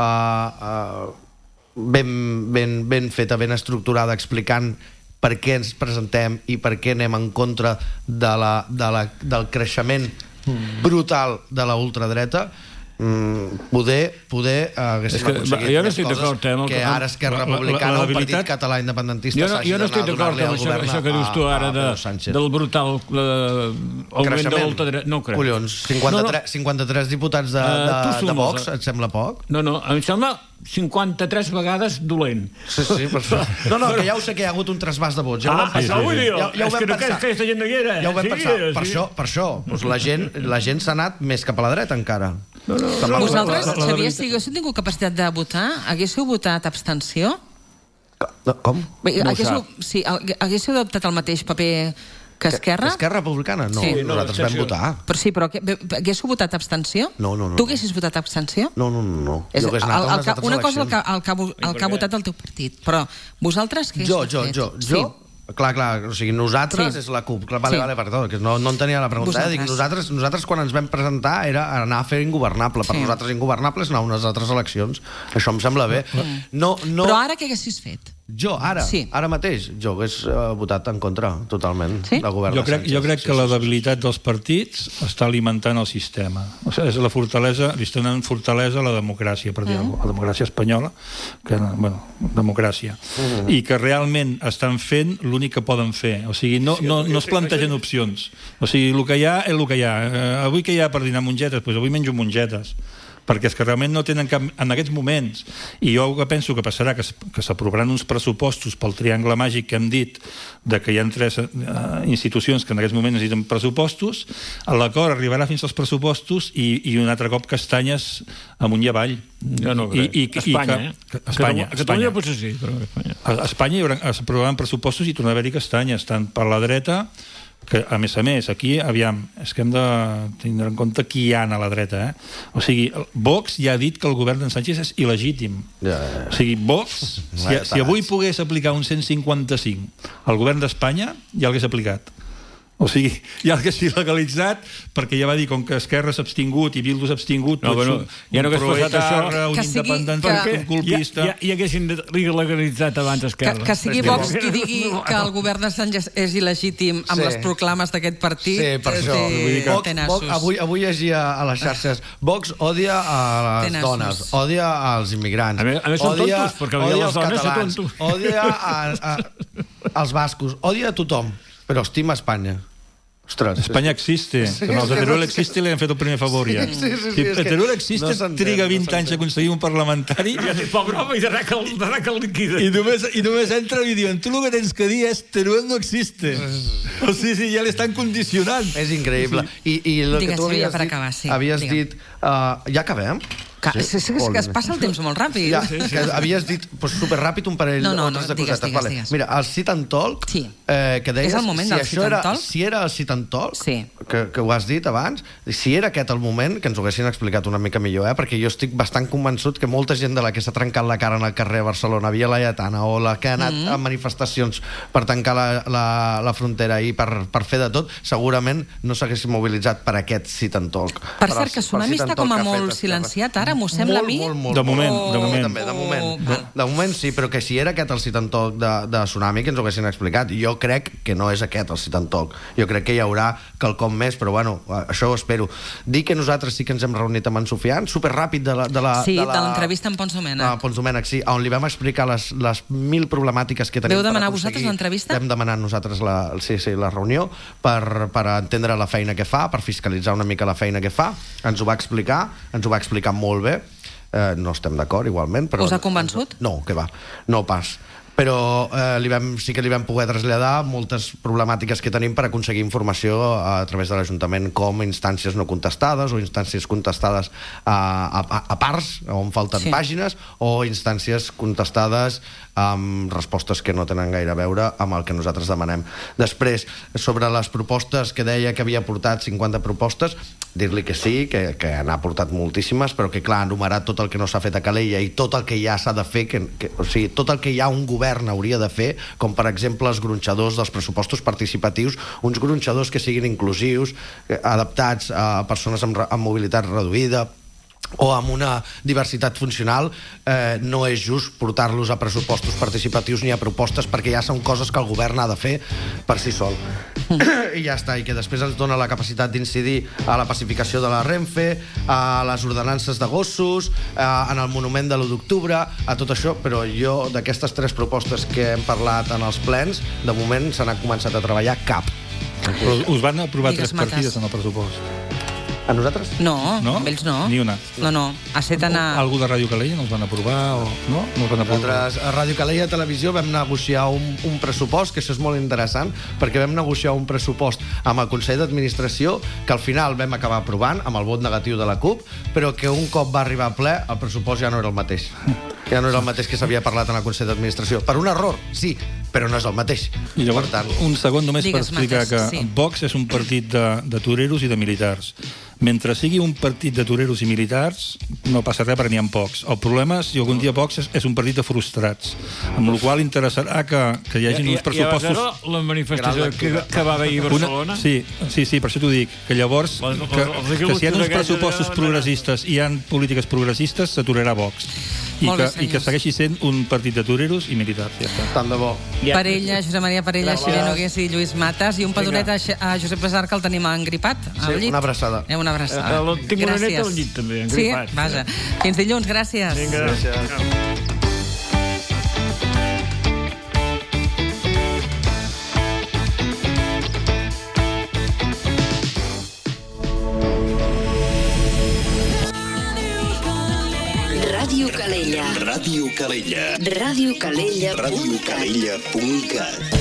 uh, ben, ben, ben feta, ben estructurada, explicant per què ens presentem i per què anem en contra de la, de la, del creixement brutal de la ultradreta, Mm, poder, poder uh, haguéssim que, aconseguit jo no més coses eh, que ara Esquerra Republicana o el Partit Català Independentista jo no, jo no estic d'acord amb això, això que dius tu ara de, del brutal uh, augment de l'ultradreta. No crec. Collons, cinquanta-tres, no, no. cinquanta-tres diputats de, de, de Vox, et sembla poc? No, no, em sembla cinquanta-tres vegades dolent. Sí, sí, per això. No, no, que ja ho sé que hi ha hagut un trasbàs de vots. Ja ah, això vull dir. Ja, ja ho vam és que pensar. aquesta gent no hi era. Ja ho vam sí, pensar. Per sí. això, per això doncs la gent, la gent s'ha anat més cap a la dreta encara. No, no, no, vosaltres, la, la, la, Xavier, si haguéssiu tingut capacitat de votar, haguéssiu votat abstenció? Com? Bé, no haguéssiu, sí, haguéssiu adoptat el mateix paper que Esquerra? Que Esquerra Republicana? No, sí. Nosaltres vam votar. Però sí, però haguéssiu votat abstenció? No, no, no. Tu haguessis votat abstenció? No, no, no. no. És, jo hagués anat el, a unes altres una cosa eleccions. el que, el que, el que ha votat el teu partit, però vosaltres què jo, haguéssiu jo, fet? Jo, jo, jo, clar, clar, o sigui, nosaltres sí. és la CUP. Clar, vale, sí. vale, perdó, que no, no en tenia la pregunta. Eh? Dic, nosaltres, nosaltres quan ens vam presentar era anar a fer ingovernable. Per sí. nosaltres ingovernable és anar a unes altres eleccions. Això em sembla bé. Mm. No, no... Però ara què haguessis fet? Jo, ara, sí. ara mateix, jo hagués uh, votat en contra, totalment, sí? del govern jo crec, de Sánchez. Jo crec sí, que sí, la sí, debilitat dels partits està alimentant el sistema. O sigui, és la fortalesa, li està donant fortalesa a la democràcia, per dir-ho, mm. la democràcia espanyola, que, bueno, democràcia. Mm. I que realment estan fent l'únic que poden fer. O sigui, no, no, no es plantegen opcions. O sigui, el que hi ha és el que hi ha. Uh, avui que hi ha per dinar mongetes? Doncs pues avui menjo mongetes. perquè és que realment no tenen cap... En aquests moments, i jo penso que passarà que, que s'aprovaran uns pressupostos pel triangle màgic que hem dit, de que hi ha tres uh, institucions que en aquests moments necessiten pressupostos, l'acord arribarà fins als pressupostos i, i un altre cop castanyes amunt i avall. Jo no crec. I, i, Espanya, i que, eh? Espanya. A Catalunya potser sí, però a Espanya. A Espanya hi haurà, s'aprovaran pressupostos i tornarà a haver-hi castanyes, tant per la dreta, que a més a més, aquí, aviam, és que hem de tenir en compte qui hi ha a la dreta, eh? O sigui, Vox ja ha dit que el govern d'en Sánchez és il·legítim. Ja, ja, ja. O sigui, Vox, si, si avui pogués aplicar un cent cinquanta-cinc al govern d'Espanya, ja l'hagués aplicat. O sigui, ja l'hagués legalitzat, perquè ja va dir, com que Esquerra s'ha abstingut i Bildu s'ha abstingut, no, bueno, ja no hagués passat això, un independentista, que... un colpista... Ja, ja, ja haguessin legalitzat abans Esquerra. Que, que sigui Vox qui digui que el govern de Sánchez és il·legítim amb sí. les proclames d'aquest partit. Sí, per això. Vox, Vox, avui, avui llegia a les xarxes Vox odia a les tenassos. Dones, odia als immigrants, a més, a més són odia, tontos, perquè odia els catalans, odia a, a, als bascos, odia a tothom, però estima Espanya. Ostres, Espanya existe. Sí, sí, els de Teruel existe li han fet el primer favor ja. Sí, sí, sí, si sí, Teruel existe no triga vint no anys a aconseguir un parlamentari i ja té pobre home i d'anar que, que el liquida. I només, i només entra i diuen tu el que tens que dir és Teruel no existe. O sigui, sí, ja l'estan condicionant. És increïble. I, i el Digues, que tu havies, per dit, acabar, sí, havies digue'm. dit uh, ja acabem? Que, sí? sí, sí, que es passa el temps molt ràpid. Ja, sí, sí. Que havies dit pues, superràpid un parell no, no, no, de digues, cosetes. digues, vale. digues. Mira, el sit and talk, sí. eh, que deies... És el moment si del això sit and era, talk? Si era el sit and talk, sí. que, que ho has dit abans, si era aquest el moment, que ens ho haguessin explicat una mica millor, eh? Perquè jo estic bastant convençut que molta gent de la que s'ha trencat la cara en el carrer a Barcelona, Via Laietana, o la que ha anat mm-hmm. a manifestacions per tancar la, la, la frontera i per, per fer de tot, segurament no s'haguessin mobilitzat per aquest sit and talk. Per, per cert, que Tsunami està com a molt silenciat ara, m'ho sembla a mi? Molt, molt, de moment, molt, de moment. També, de moment. Oh, de moment sí, però que si era aquest el sit and talk de, de Tsunami, que ens ho haguessin explicat. Jo crec que no és aquest el sit and talk. Jo crec que hi haurà quelcom més, però bueno, això ho espero. Dir que nosaltres sí que ens hem reunit amb en Sofian, superràpid de la... De la sí, de la... de l'entrevista amb Pons Domènech. Ah, Pons Domènech, sí, on li vam explicar les, les mil problemàtiques que tenim. Veu demanar vosaltres l'entrevista? Vam demanar nosaltres la, sí, sí, la reunió per, per entendre la feina que fa, per fiscalitzar una mica la feina que fa. Ens ho va explicar, ens ho va explicar molt bé. Eh, no estem d'acord igualment, però... Us ha convençut? No, que va, no pas. Però eh, li vam, sí que li vam poder traslladar moltes problemàtiques que tenim per aconseguir informació a través de l'Ajuntament, com instàncies no contestades o instàncies contestades a, a, a parts, on falten sí. pàgines, o instàncies contestades amb respostes que no tenen gaire a veure amb el que nosaltres demanem. Després, sobre les propostes que deia que havia portat cinquanta propostes, dir-li que sí, que, que n'ha portat moltíssimes, però que clar, ha enumerat tot el que no s'ha fet a Calella i tot el que ja s'ha de fer, que, que, o sigui, tot el que ja un govern hauria de fer, com per exemple els gronxadors dels pressupostos participatius, uns gronxadors que siguin inclusius, adaptats a persones amb, amb mobilitat reduïda, o amb una diversitat funcional, eh, no és just portar-los a pressupostos participatius ni a propostes, perquè ja són coses que el govern ha de fer per si sol. I ja està, i que després ens dona la capacitat d'incidir a la pacificació de la Renfe, a les ordenances de gossos, a, en el monument de l'u d'octubre, a tot això, però jo d'aquestes tres propostes que hem parlat en els plens, de moment se n'ha començat a treballar cap. Però us van aprovar tres partides en el pressupost? A nosaltres? No, no, amb ells no. Ni una. No, no. A set anar... Algú de Ràdio Calella no els van aprovar? O... No? No els van aprovar. Nosaltres, a Ràdio Calella Televisió vam negociar un, un pressupost, que això és molt interessant, perquè vam negociar un pressupost amb el Consell d'Administració, que al final vam acabar aprovant, amb el vot negatiu de la CUP, però que un cop va arribar a ple, el pressupost ja no era el mateix. Ja no era el mateix que s'havia parlat en el Consell d'Administració. Per un error, sí, però no és el mateix. I llavors, per tant, un segon només Digues, per explicar Mates, que sí. Vox és un partit de, de toreros i de militars. Mentre sigui un partit de toreros i militars, no passa res perquè n'hi ha pocs. El problema, si algun dia Vox és, és un partit de frustrats, amb el qual interessarà que, que hi hagi uns pressupostos... I a veure la manifestació que, que va haver a Barcelona? Una, sí, sí, sí, per això t'ho dic, que llavors, que, que si hi ha uns pressupostos progressistes i hi ha polítiques progressistes, s'aturarà Vox. I que, I que segueixi sent un partit de toreros i militars. Ja està. Tant de bo. Parella, Josep Maria Parella, Xavier Nogués i Lluís Matas, i un pedonet a, a Josep Besar, que el tenim engripat al llit. Sí, una abraçada. Eh, una abraçada. Eh, tinc una neta al llit, també, engripat. Sí, vaja. Fins dilluns, gràcies. Vinga, gràcies. Ràdio Calella. Ràdio Calella. ràdio calella punt cat.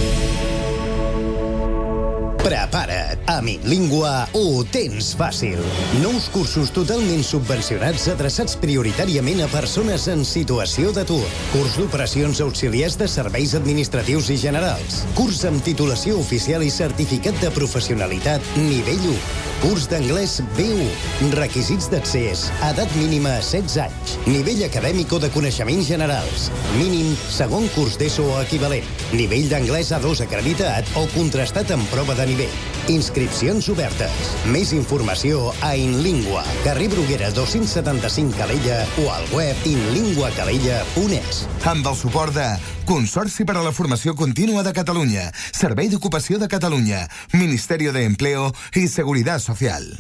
Prepara't, amb InLingua ho tens fàcil. Nous cursos totalment subvencionats adreçats prioritàriament a persones en situació d'atur. Curs d'operacions auxiliars de serveis administratius i generals. Curs amb titulació oficial i certificat de professionalitat nivell u. Curs d'anglès B u. Requisits d'accés. Edat mínima a setze anys. Nivell acadèmic o de coneixements generals. Mínim segon curs d'ESO o equivalent. Nivell d'anglès A dos acreditat o contrastat amb prova de nivell. Inscripcions obertes. Més informació a InLingua, carrer Bruguera dos-cents setanta-cinc Calella o al web inlingua calella punt es. Amb el suport de Consorci per a la Formació Contínua de Catalunya, Servei d'Ocupació de Catalunya, Ministerio de Empleo y Seguridad Social.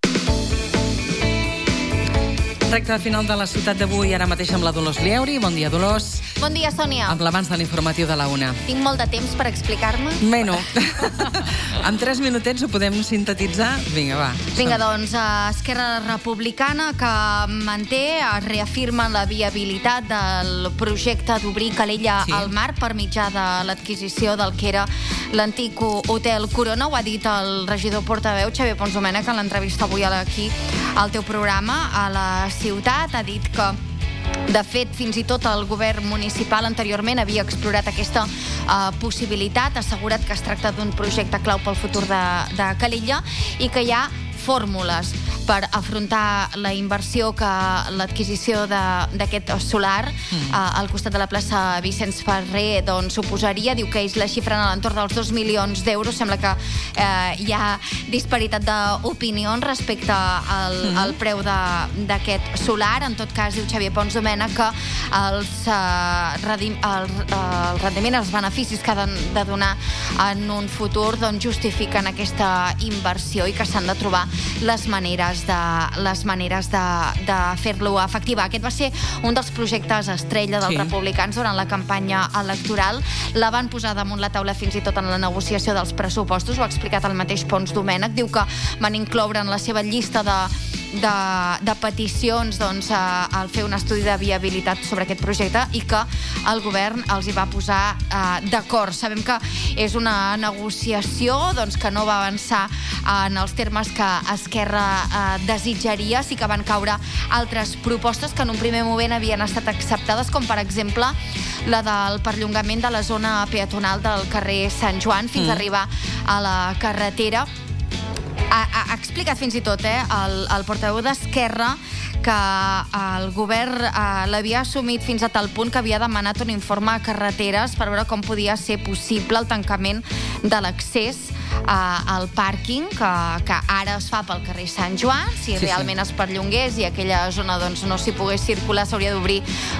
Recte final de la ciutat d'avui, ara mateix amb la Dolors Lieuri. Bon dia, Dolors. Bon dia, Sònia. Amb l'abans de l'informatiu de la una. Tinc molt de temps per explicar-me? Bé, no. En tres minutets ho podem sintetitzar? Vinga, va. Vinga, doncs, Esquerra Republicana, que manté, es reafirma la viabilitat del projecte d'obrir Calella sí. al mar per mitjà de l'adquisició del que era l'antic Hotel Corona. Ho ha dit el regidor portaveu, Xavier Pons Domènech, en l'entrevista avui aquí al teu programa, a la ciutat. Ha dit que de fet, fins i tot el govern municipal anteriorment havia explorat aquesta uh, possibilitat, ha assegurat que es tracta d'un projecte clau pel futur de, de Calella i que hi ha fórmules per afrontar la inversió que l'adquisició d'aquest solar mm. uh, al costat de la plaça Vicenç Ferrer doncs, suposaria. Diu que ells la xifren a l'entorn dels dos milions d'euros. Sembla que eh, hi ha disparitat d'opinions respecte al, mm. al preu d'aquest solar. En tot cas, diu Xavier Pons Domènech que els, uh, redim, el, uh, el rendiment, els beneficis que han de donar en un futur doncs, justifiquen aquesta inversió i que s'han de trobar les maneres de, les maneres de, de fer-lo efectiva. Aquest va ser un dels projectes estrella dels sí. republicans durant la campanya electoral. La van posar damunt la taula fins i tot en la negociació dels pressupostos. Ho ha explicat el mateix Pons Domènech. Diu que van incloure en la seva llista de De, de peticions doncs, a, al fer un estudi de viabilitat sobre aquest projecte i que el govern els hi va posar eh, d'acord. Sabem que és una negociació doncs, que no va avançar en els termes que Esquerra eh, desitjaria. Sí que van caure altres propostes que en un primer moment havien estat acceptades, com per exemple la del perllongament de la zona peatonal del carrer Sant Joan fins mm. a arribar a la carretera. Ha, ha explicat fins i tot eh, el, el portaveu d'Esquerra que el govern eh, l'havia assumit fins a tal punt que havia demanat un informe a Carreteres per veure com podia ser possible el tancament de l'accés eh, al pàrquing que, que ara es fa pel carrer Sant Joan. Si sí, realment sí. es perllongués i aquella zona doncs, no s'hi pogués circular, s'hauria d'obrir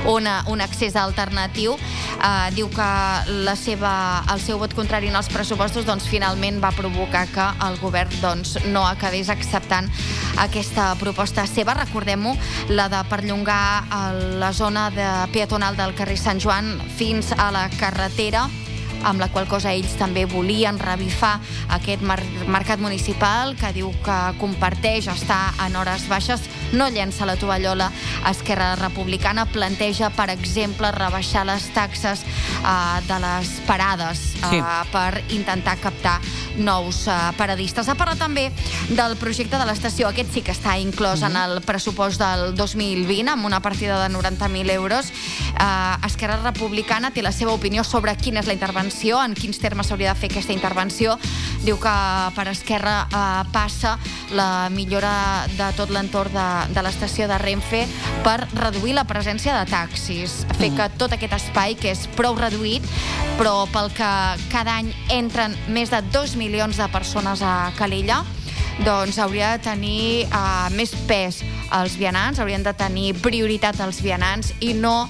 un accés alternatiu. Eh, diu que la seva, el seu vot contrari en els pressupostos doncs, finalment va provocar que el govern doncs, no acabés acceptant aquesta proposta seva. Recordem-ho, la de perllongar la zona de peatonal del carrer Sant Joan fins a la carretera, amb la qual cosa ells també volien revifar aquest mar mercat municipal que diu que comparteix, està en hores baixes, no llença la tovallola. Esquerra Republicana planteja, per exemple, rebaixar les taxes eh, de les parades eh, sí. per intentar captar nous eh, paradistes. Ha parlat també del projecte de l'estació. Aquest sí que està inclòs mm-hmm. en el pressupost del dos mil vint, amb una partida de noranta mil euros. Eh, Esquerra Republicana té la seva opinió sobre quina és la intervenció, en quins termes s'hauria de fer aquesta intervenció. Diu que per Esquerra eh, passa la millora de tot l'entorn de, de l'estació de Renfe per reduir la presència de taxis, fer que tot aquest espai, que és prou reduït, però pel que cada any entren més de dos milions de persones a Calella, doncs hauria de tenir uh, més pes als vianants, haurien de tenir prioritat als vianants i no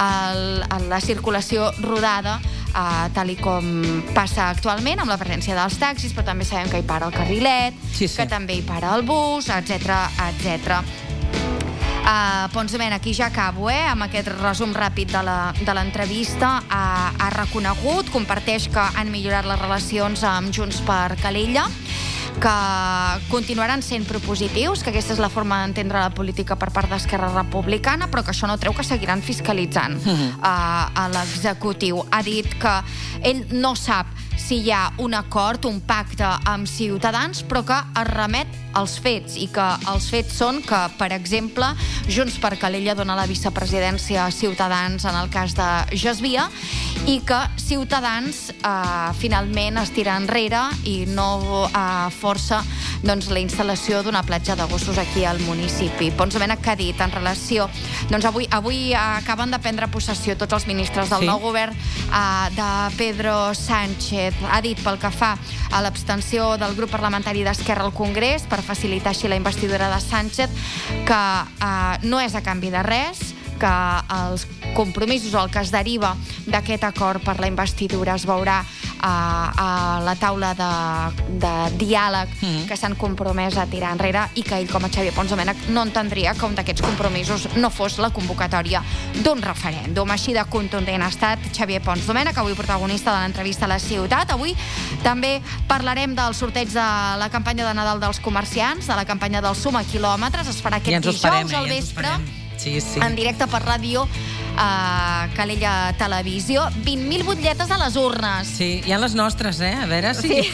el, la circulació rodada, uh, tal i com passa actualment amb la presència dels taxis, però també sabem que hi para el carrilet, sí, sí. que també hi para el bus, etcètera, etcètera. Uh, Pons Domènech, aquí ja acabo, eh? Amb aquest resum ràpid de l'entrevista. Uh, ha reconegut, comparteix que han millorat les relacions amb Junts per Calella. que continuaran sent propositius, que aquesta és la forma d'entendre la política per part d'Esquerra Republicana, però que això no treu que seguiran fiscalitzant uh, a l'executiu. Ha dit que ell no sap si hi ha un acord, un pacte amb Ciutadans, però que es remet als fets, i que els fets són que, per exemple, Junts per Calella dona la vicepresidència a Ciutadans en el cas de Gesvia, i que Ciutadans eh, finalment es tira enrere i no eh, força doncs, la instal·lació d'una platja de gossos aquí al municipi. Pons Domènech, que ha dit en relació... Doncs avui, avui acaben de prendre possessió tots els ministres del sí. nou govern eh, de Pedro Sánchez. Ha dit, pel que fa a l'abstenció del grup parlamentari d'Esquerra al Congrés per facilitar així la investidura de Sánchez, que eh, no és a canvi de res, que els compromisos o el que es deriva d'aquest acord per la investidura es veurà a, a la taula de, de diàleg mm. que s'han compromès a tirar enrere, i que ell, com a Xavier Pons Domènech, no entendria que un d'aquests compromisos no fos la convocatòria d'un referèndum. Així de contundent ha estat Xavier Pons Domènech, avui protagonista de l'entrevista a La Ciutat. Avui també parlarem del sorteig de la campanya de Nadal dels comerciants, de la campanya del Suma Quilòmetres. Es farà aquest ja dijous esperem, al vespre. Ja Sí, sí. En directe per ràdio a Calella Televisió. vint mil butlletes a les urnes. Sí, hi ha les nostres, eh? A veure si... Sí,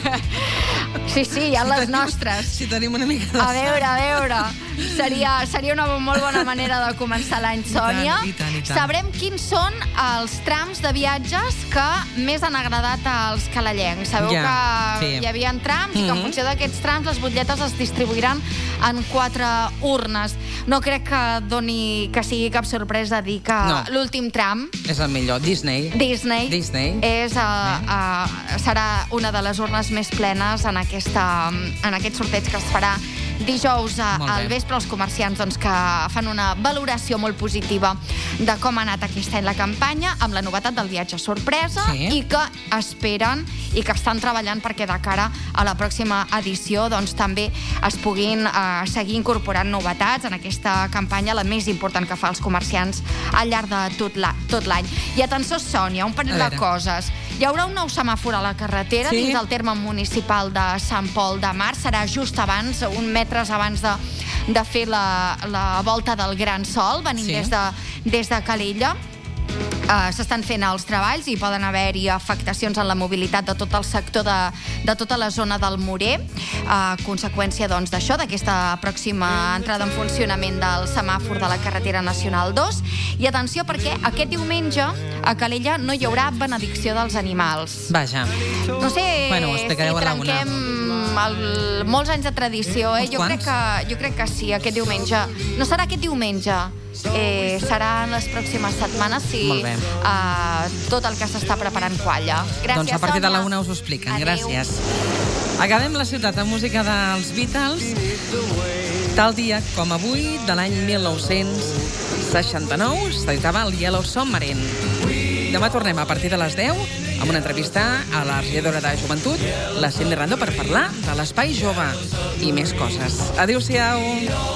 sí, sí hi ha si les tenim, nostres. Si tenim una mica de... A veure, a veure. Seria, seria una molt bona manera de començar l'any, Sònia. I tant, i tant, i tant. Sabrem quins són els trams de viatges que més han agradat als calellencs. Sabeu ja, que sí. hi havia trams mm-hmm. i que en funció d'aquests trams les butlletes es distribuiran en quatre urnes. No crec que doni que sigui cap sorpresa dir que no. l'últim tram és el millor, Disney. Disney, Disney. És, uh, uh, serà una de les urnes més plenes en, aquesta, en aquest sorteig que es farà dijous uh, al vespre. Els comerciants doncs, que fan una valoració molt positiva de com ha anat aquest any la campanya, amb la novetat del viatge sorpresa, sí. i que esperen i que estan treballant perquè de cara a la pròxima edició doncs, també es puguin uh, seguir incorporant novetats en aquesta campanya, la més important que fa els comerciants al llarg de tot l'any. I atenció, Sònia, un parell de coses. Hi haurà un nou semàfor a la carretera sí. dins el terme municipal de Sant Pol de Mar. Serà just abans, un metres abans de, de fer la, la volta del Gran Sol, venint sí. des, de, des de Calella. Uh, s'estan fent els treballs i poden haver-hi afectacions en la mobilitat de tot el sector de, de tota la zona del Morer, a uh, conseqüència doncs, d'això, d'aquesta pròxima entrada en funcionament del semàfor de la carretera nacional dos. I atenció, perquè aquest diumenge a Calella no hi haurà benedicció dels animals. Vaja. No sé bueno, si trenquem el, molts anys de tradició, eh? Jo crec, que, jo crec que sí, aquest diumenge. No serà aquest diumenge, eh, serà en les pròximes setmanes si uh, tot el que s'està preparant qualla. Gràcies, doncs a partir Sònia. de la una us ho expliquen. Adeu. Gràcies. Acabem la ciutat amb música dels Beatles, tal dia com avui, de l'any mil nou-cents seixanta-nou, s'editava el Yellow Submarine. Demà tornem a partir de les deu amb una entrevista a la regidora de Joventut, la Cindy Rando, per parlar de l'espai jove i més coses. Adéu-siau.